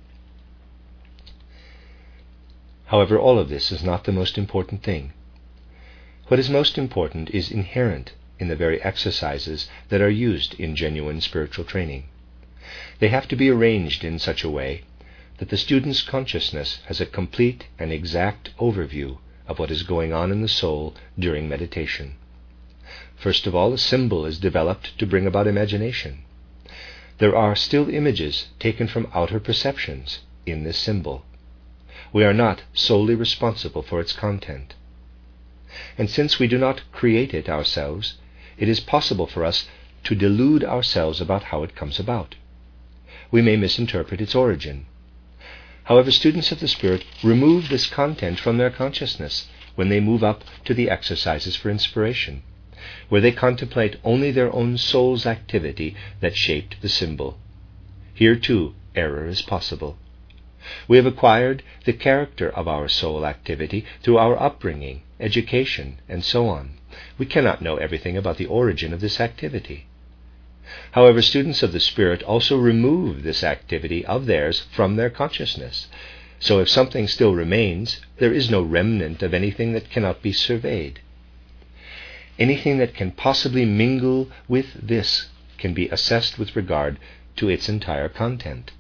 However, all of this is not the most important thing. What is most important is inherent in the very exercises that are used in genuine spiritual training. They have to be arranged in such a way that the student's consciousness has a complete and exact overview of what is going on in the soul during meditation. First of all, a symbol is developed to bring about imagination. There are still images taken from outer perceptions in this symbol. We are not solely responsible for its content. And since we do not create it ourselves, it is possible for us to delude ourselves about how it comes about. We may misinterpret its origin. However, students of the Spirit remove this content from their consciousness when they move up to the exercises for inspiration, where they contemplate only their own soul's activity that shaped the symbol. Here, too, error is possible. We have acquired the character of our soul activity through our upbringing, education, and so on. We cannot know everything about the origin of this activity. However, students of the Spirit also remove this activity of theirs from their consciousness. So if something still remains, there is no remnant of anything that cannot be surveyed. Anything that can possibly mingle with this can be assessed with regard to its entire content.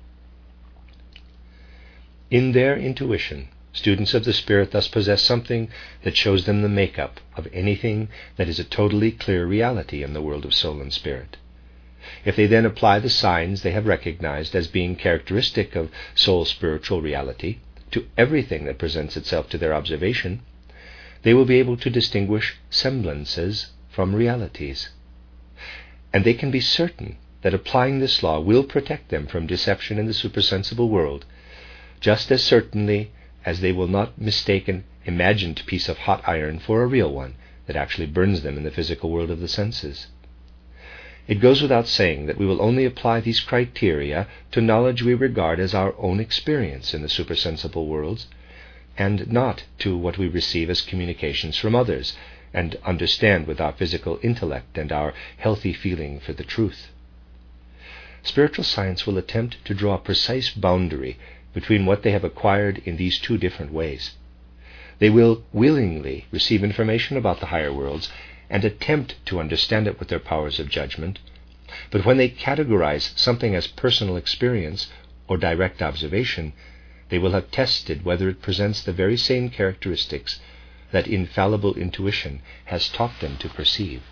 In their intuition, students of the Spirit thus possess something that shows them the makeup of anything that is a totally clear reality in the world of soul and spirit. If they then apply the signs they have recognized as being characteristic of soul spiritual reality to everything that presents itself to their observation, they will be able to distinguish semblances from realities. And they can be certain that applying this law will protect them from deception in the supersensible world, just as certainly as they will not mistake an imagined piece of hot iron for a real one that actually burns them in the physical world of the senses. It goes without saying that we will only apply these criteria to knowledge we regard as our own experience in the supersensible worlds, and not to what we receive as communications from others, and understand with our physical intellect and our healthy feeling for the truth. Spiritual science will attempt to draw a precise boundary between what they have acquired in these two different ways. They will willingly receive information about the higher worlds and attempt to understand it with their powers of judgment, but when they categorize something as personal experience or direct observation, they will have tested whether it presents the very same characteristics that infallible intuition has taught them to perceive.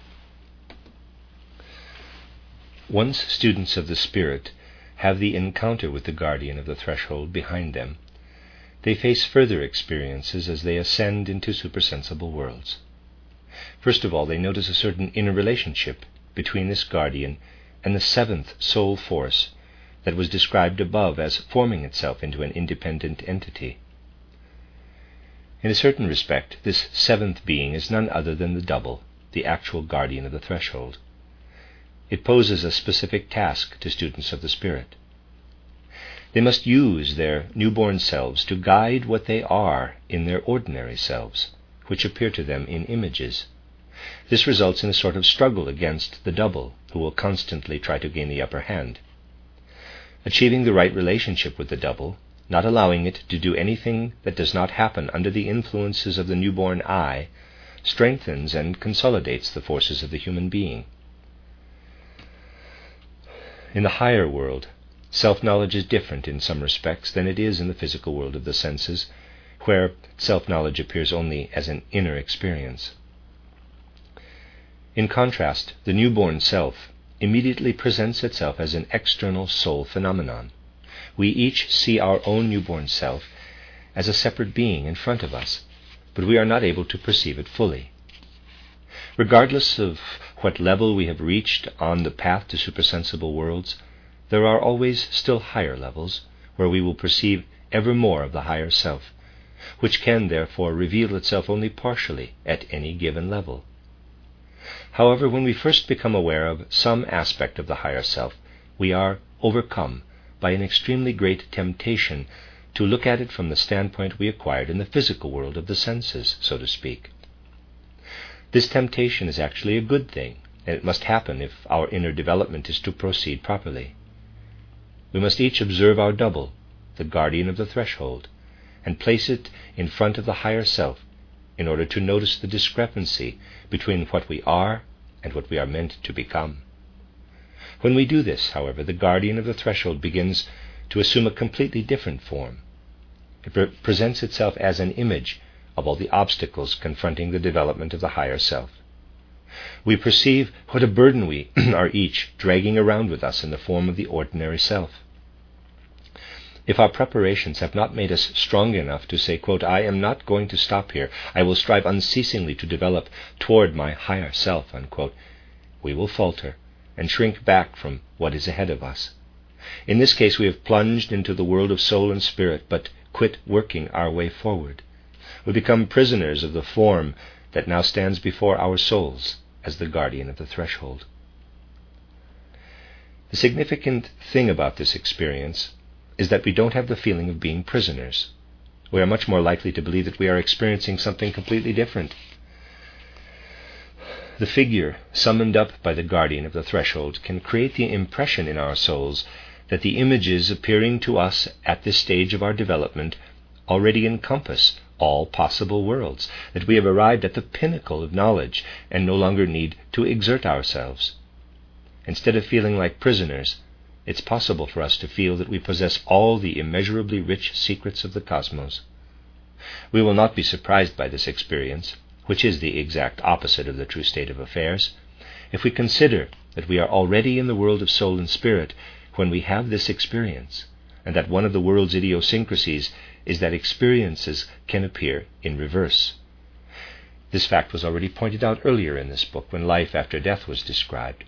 Once students of the Spirit have the encounter with the guardian of the threshold behind them, they face further experiences as they ascend into supersensible worlds. First of all, they notice a certain inner relationship between this guardian and the seventh soul force that was described above as forming itself into an independent entity. In a certain respect, this seventh being is none other than the double, the actual guardian of the threshold. It poses a specific task to students of the Spirit. They must use their newborn selves to guide what they are in their ordinary selves, which appear to them in images. This results in a sort of struggle against the double, who will constantly try to gain the upper hand. Achieving the right relationship with the double, not allowing it to do anything that does not happen under the influences of the newborn I, strengthens and consolidates the forces of the human being. In the higher world, self-knowledge is different in some respects than it is in the physical world of the senses, where self-knowledge appears only as an inner experience. In contrast, the newborn self immediately presents itself as an external soul phenomenon. We each see our own newborn self as a separate being in front of us, but we are not able to perceive it fully. Regardless of what level we have reached on the path to supersensible worlds, there are always still higher levels where we will perceive ever more of the higher self, which can therefore reveal itself only partially at any given level. However, when we first become aware of some aspect of the higher self, we are overcome by an extremely great temptation to look at it from the standpoint we acquired in the physical world of the senses, so to speak. This temptation is actually a good thing, and it must happen if our inner development is to proceed properly. We must each observe our double, the guardian of the threshold, and place it in front of the higher self in order to notice the discrepancy between what we are and what we are meant to become. When we do this, however, the guardian of the threshold begins to assume a completely different form. It pre- presents itself as an image of all the obstacles confronting the development of the higher self. We perceive what a burden we are each dragging around with us in the form of the ordinary self. If our preparations have not made us strong enough to say, quote, I am not going to stop here, I will strive unceasingly to develop toward my higher self, unquote, we will falter and shrink back from what is ahead of us. In this case, we have plunged into the world of soul and spirit, but quit working our way forward. We become prisoners of the form that now stands before our souls as the guardian of the threshold. The significant thing about this experience is that we don't have the feeling of being prisoners. We are much more likely to believe that we are experiencing something completely different. The figure summoned up by the guardian of the threshold can create the impression in our souls that the images appearing to us at this stage of our development already encompass all possible worlds, that we have arrived at the pinnacle of knowledge and no longer need to exert ourselves. Instead of feeling like prisoners, it's possible for us to feel that we possess all the immeasurably rich secrets of the cosmos. We will not be surprised by this experience, which is the exact opposite of the true state of affairs, If we consider that we are already in the world of soul and spirit when we have this experience, and that one of the world's idiosyncrasies is that experiences can appear in reverse. This fact was already pointed out earlier in this book when life after death was described.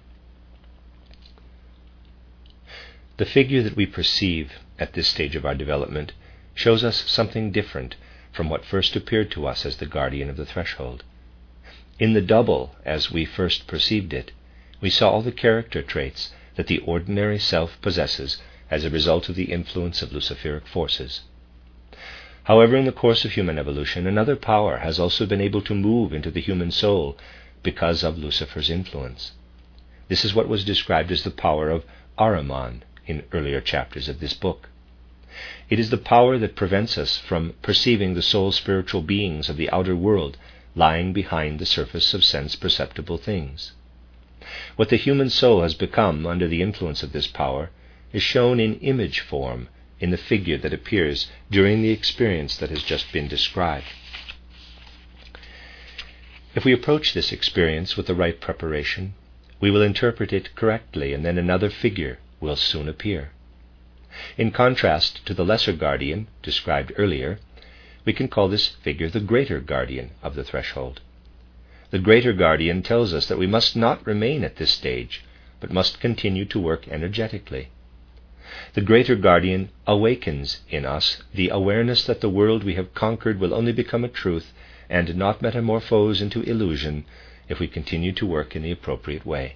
The figure that we perceive at this stage of our development shows us something different from what first appeared to us as the guardian of the threshold. In the double, as we first perceived it, we saw all the character traits that the ordinary self possesses as a result of the influence of Luciferic forces. However, in the course of human evolution, another power has also been able to move into the human soul because of Lucifer's influence. This is what was described as the power of Ahriman in earlier chapters of this book. It is the power that prevents us from perceiving the soul spiritual beings of the outer world lying behind the surface of sense-perceptible things. What the human soul has become under the influence of this power is shown in image form in the figure that appears during the experience that has just been described. If we approach this experience with the right preparation, we will interpret it correctly, and then another figure will soon appear. In contrast to the lesser guardian described earlier, we can call this figure the greater guardian of the threshold. The greater guardian tells us that we must not remain at this stage, but must continue to work energetically. The greater guardian awakens in us the awareness that the world we have conquered will only become a truth and not metamorphose into illusion if we continue to work in the appropriate way.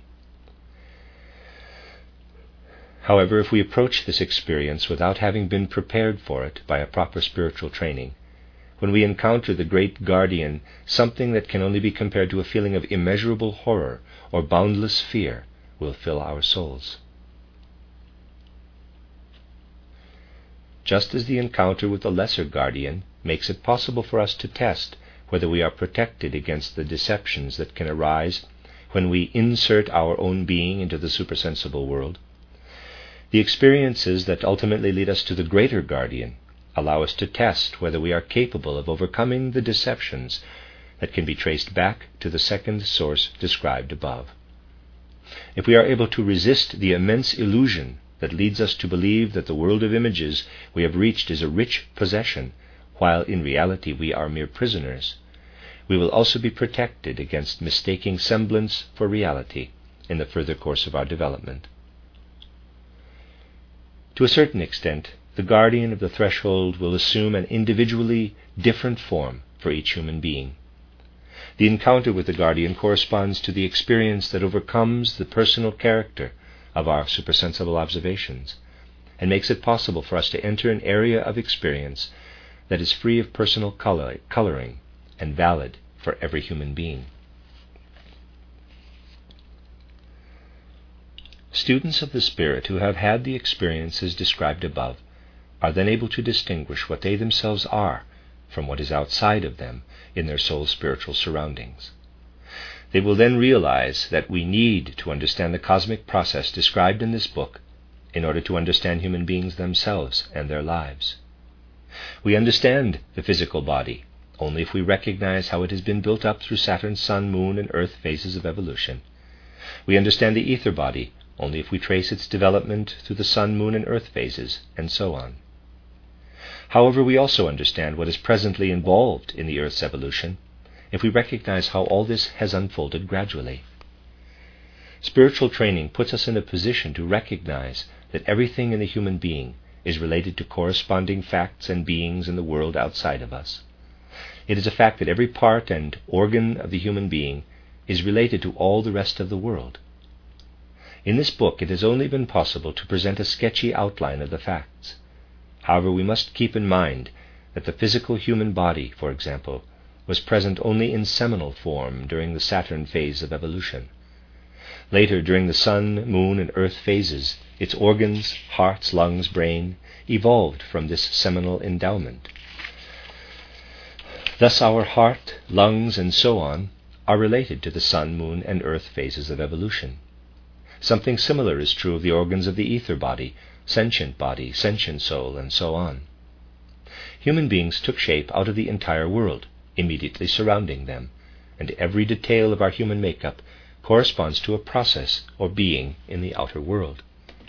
However, if we approach this experience without having been prepared for it by a proper spiritual training, when we encounter the great guardian, something that can only be compared to a feeling of immeasurable horror or boundless fear will fill our souls. Just as the encounter with the lesser guardian makes it possible for us to test whether we are protected against the deceptions that can arise when we insert our own being into the supersensible world, the experiences that ultimately lead us to the greater guardian allow us to test whether we are capable of overcoming the deceptions that can be traced back to the second source described above. If we are able to resist the immense illusion that leads us to believe that the world of images we have reached is a rich possession, while in reality we are mere prisoners, we will also be protected against mistaking semblance for reality in the further course of our development. To a certain extent, the guardian of the threshold will assume an individually different form for each human being. The encounter with the guardian corresponds to the experience that overcomes the personal character of our supersensible observations and makes it possible for us to enter an area of experience that is free of personal color, coloring and valid for every human being. Students of the Spirit who have had the experiences described above are then able to distinguish what they themselves are from what is outside of them in their soul's spiritual surroundings. They will then realize that we need to understand the cosmic process described in this book in order to understand human beings themselves and their lives. We understand the physical body only if we recognize how it has been built up through Saturn, Sun, Moon, and Earth phases of evolution. We understand the ether body only if we trace its development through the Sun, Moon, and Earth phases, and so on. However, we also understand what is presently involved in the Earth's evolution if we recognize how all this has unfolded gradually. Spiritual training puts us in a position to recognize that everything in the human being is related to corresponding facts and beings in the world outside of us. It is a fact that every part and organ of the human being is related to all the rest of the world. In this book it has only been possible to present a sketchy outline of the facts. However, we must keep in mind that the physical human body, for example, was present only in seminal form during the Saturn phase of evolution. Later, during the Sun, Moon, and Earth phases, its organs, hearts, lungs, brain, evolved from this seminal endowment. Thus our heart, lungs, and so on are related to the Sun, Moon, and Earth phases of evolution. Something similar is true of the organs of the ether body, sentient body, sentient soul, and so on. Human beings took shape out of the entire world, immediately surrounding them, and every detail of our human makeup corresponds to a process or being in the outer world.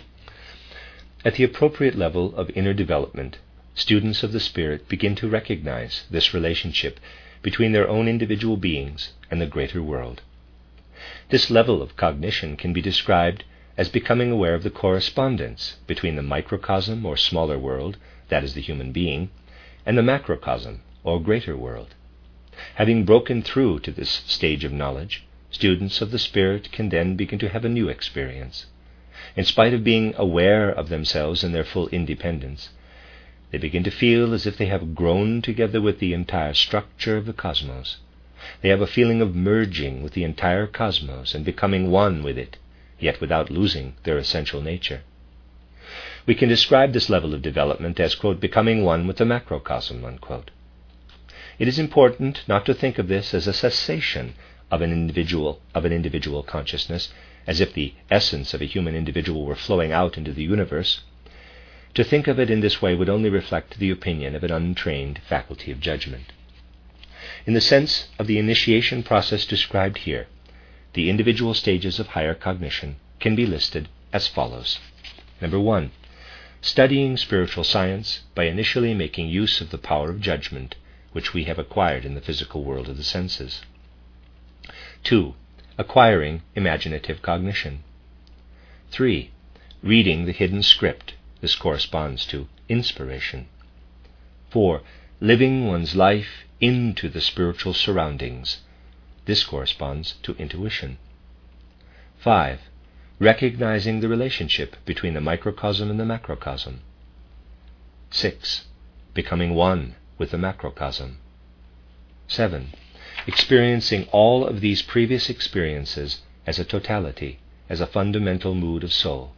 At the appropriate level of inner development, students of the Spirit begin to recognize this relationship between their own individual beings and the greater world. This level of cognition can be described as becoming aware of the correspondence between the microcosm or smaller world, that is the human being, and the macrocosm or greater world. Having broken through to this stage of knowledge, students of the Spirit can then begin to have a new experience. In spite of being aware of themselves in their full independence, they begin to feel as if they have grown together with the entire structure of the cosmos. They have a feeling of merging with the entire cosmos and becoming one with it, yet without losing their essential nature. We can describe this level of development as, quote, becoming one with the macrocosm, unquote. It is important not to think of this as a cessation of an individual of an individual consciousness, as if the essence of a human individual were flowing out into the universe. To think of it in this way would only reflect the opinion of an untrained faculty of judgment. In the sense of the initiation process described here, the individual stages of higher cognition can be listed as follows. Number one, studying spiritual science by initially making use of the power of judgment which we have acquired in the physical world of the senses. Two, acquiring imaginative cognition. Three, reading the hidden script. This corresponds to inspiration. Four, living one's life into the spiritual surroundings. This corresponds to intuition. Five, recognizing the relationship between the microcosm and the macrocosm. Six, becoming one with the macrocosm. Seven, experiencing all of these previous experiences as a totality, as a fundamental mood of soul.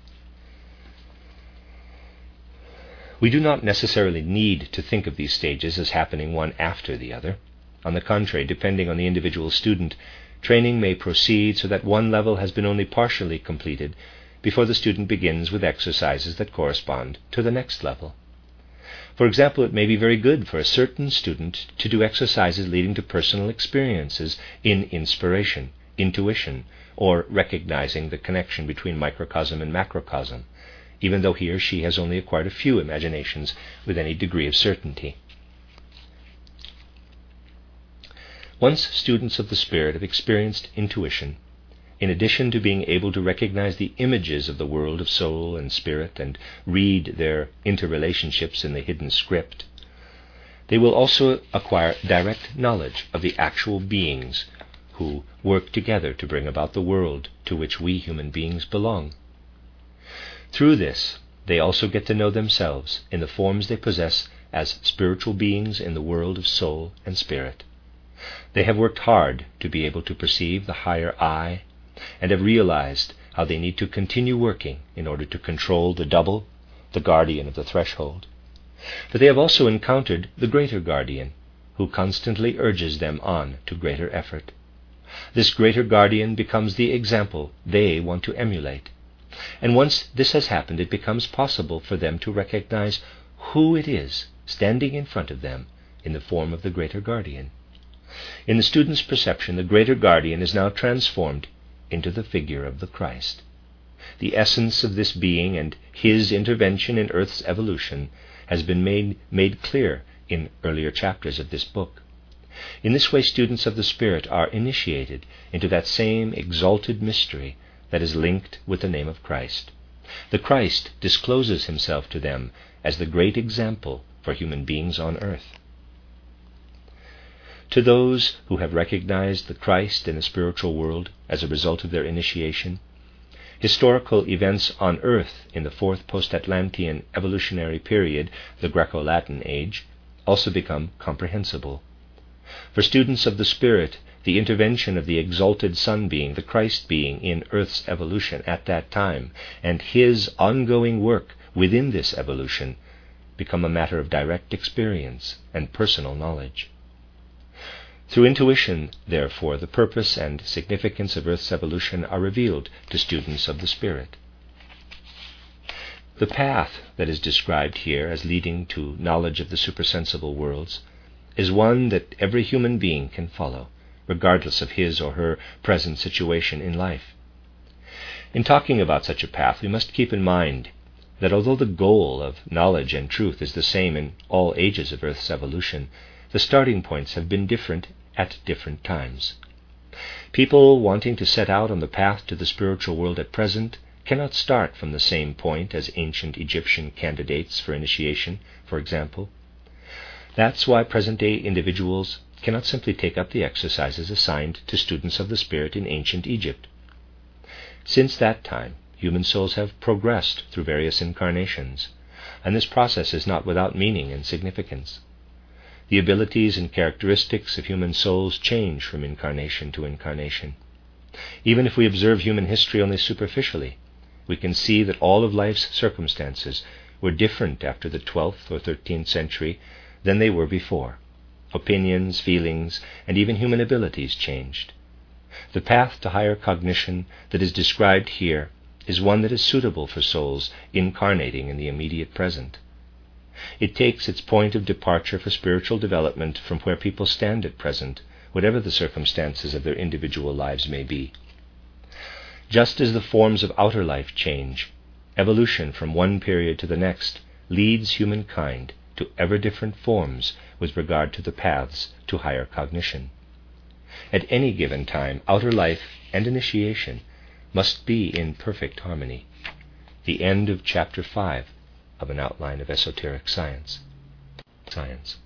We do not necessarily need to think of these stages as happening one after the other. On the contrary, depending on the individual student, training may proceed so that one level has been only partially completed before the student begins with exercises that correspond to the next level. For example, it may be very good for a certain student to do exercises leading to personal experiences in inspiration, intuition, or recognizing the connection between microcosm and macrocosm, even though he or she has only acquired a few imaginations with any degree of certainty. Once students of the Spirit have experienced intuition, in addition to being able to recognize the images of the world of soul and spirit and read their interrelationships in the hidden script, they will also acquire direct knowledge of the actual beings who work together to bring about the world to which we human beings belong. Through this, they also get to know themselves in the forms they possess as spiritual beings in the world of soul and spirit. They have worked hard to be able to perceive the higher I, and have realized how they need to continue working in order to control the double, the guardian of the threshold. But they have also encountered the greater guardian, who constantly urges them on to greater effort. This greater guardian becomes the example they want to emulate. And once this has happened, it becomes possible for them to recognize who it is standing in front of them in the form of the greater guardian. In the student's perception, the greater guardian is now transformed into the figure of the Christ. The essence of this being and his intervention in Earth's evolution has been made, made clear in earlier chapters of this book. In this way, students of the Spirit are initiated into that same exalted mystery that is linked with the name of Christ. The Christ discloses himself to them as the great example for human beings on earth. To those who have recognized the Christ in the spiritual world as a result of their initiation, historical events on earth in the fourth post-Atlantean evolutionary period, the Greco-Latin age, also become comprehensible. For students of the Spirit, the intervention of the exalted Son being, the Christ being, in Earth's evolution at that time, and his ongoing work within this evolution, become a matter of direct experience and personal knowledge. Through intuition, therefore, the purpose and significance of Earth's evolution are revealed to students of the Spirit. The path that is described here as leading to knowledge of the supersensible worlds is one that every human being can follow, regardless of his or her present situation in life. In talking about such a path, we must keep in mind that although the goal of knowledge and truth is the same in all ages of Earth's evolution, the starting points have been different at different times. People wanting to set out on the path to the spiritual world at present cannot start from the same point as ancient Egyptian candidates for initiation, for example. That's why present-day individuals cannot simply take up the exercises assigned to students of the Spirit in ancient Egypt. Since that time, human souls have progressed through various incarnations, and this process is not without meaning and significance. The abilities and characteristics of human souls change from incarnation to incarnation. Even if we observe human history only superficially, we can see that all of life's circumstances were different after the twelfth or thirteenth century than they were before. Opinions, feelings, and even human abilities changed. The path to higher cognition that is described here is one that is suitable for souls incarnating in the immediate present. It takes its point of departure for spiritual development from where people stand at present, whatever the circumstances of their individual lives may be. Just as the forms of outer life change, evolution from one period to the next leads humankind to ever different forms with regard to the paths to higher cognition. At any given time, outer life and initiation must be in perfect harmony. The end of Chapter five of An Outline of Esoteric Science. Science.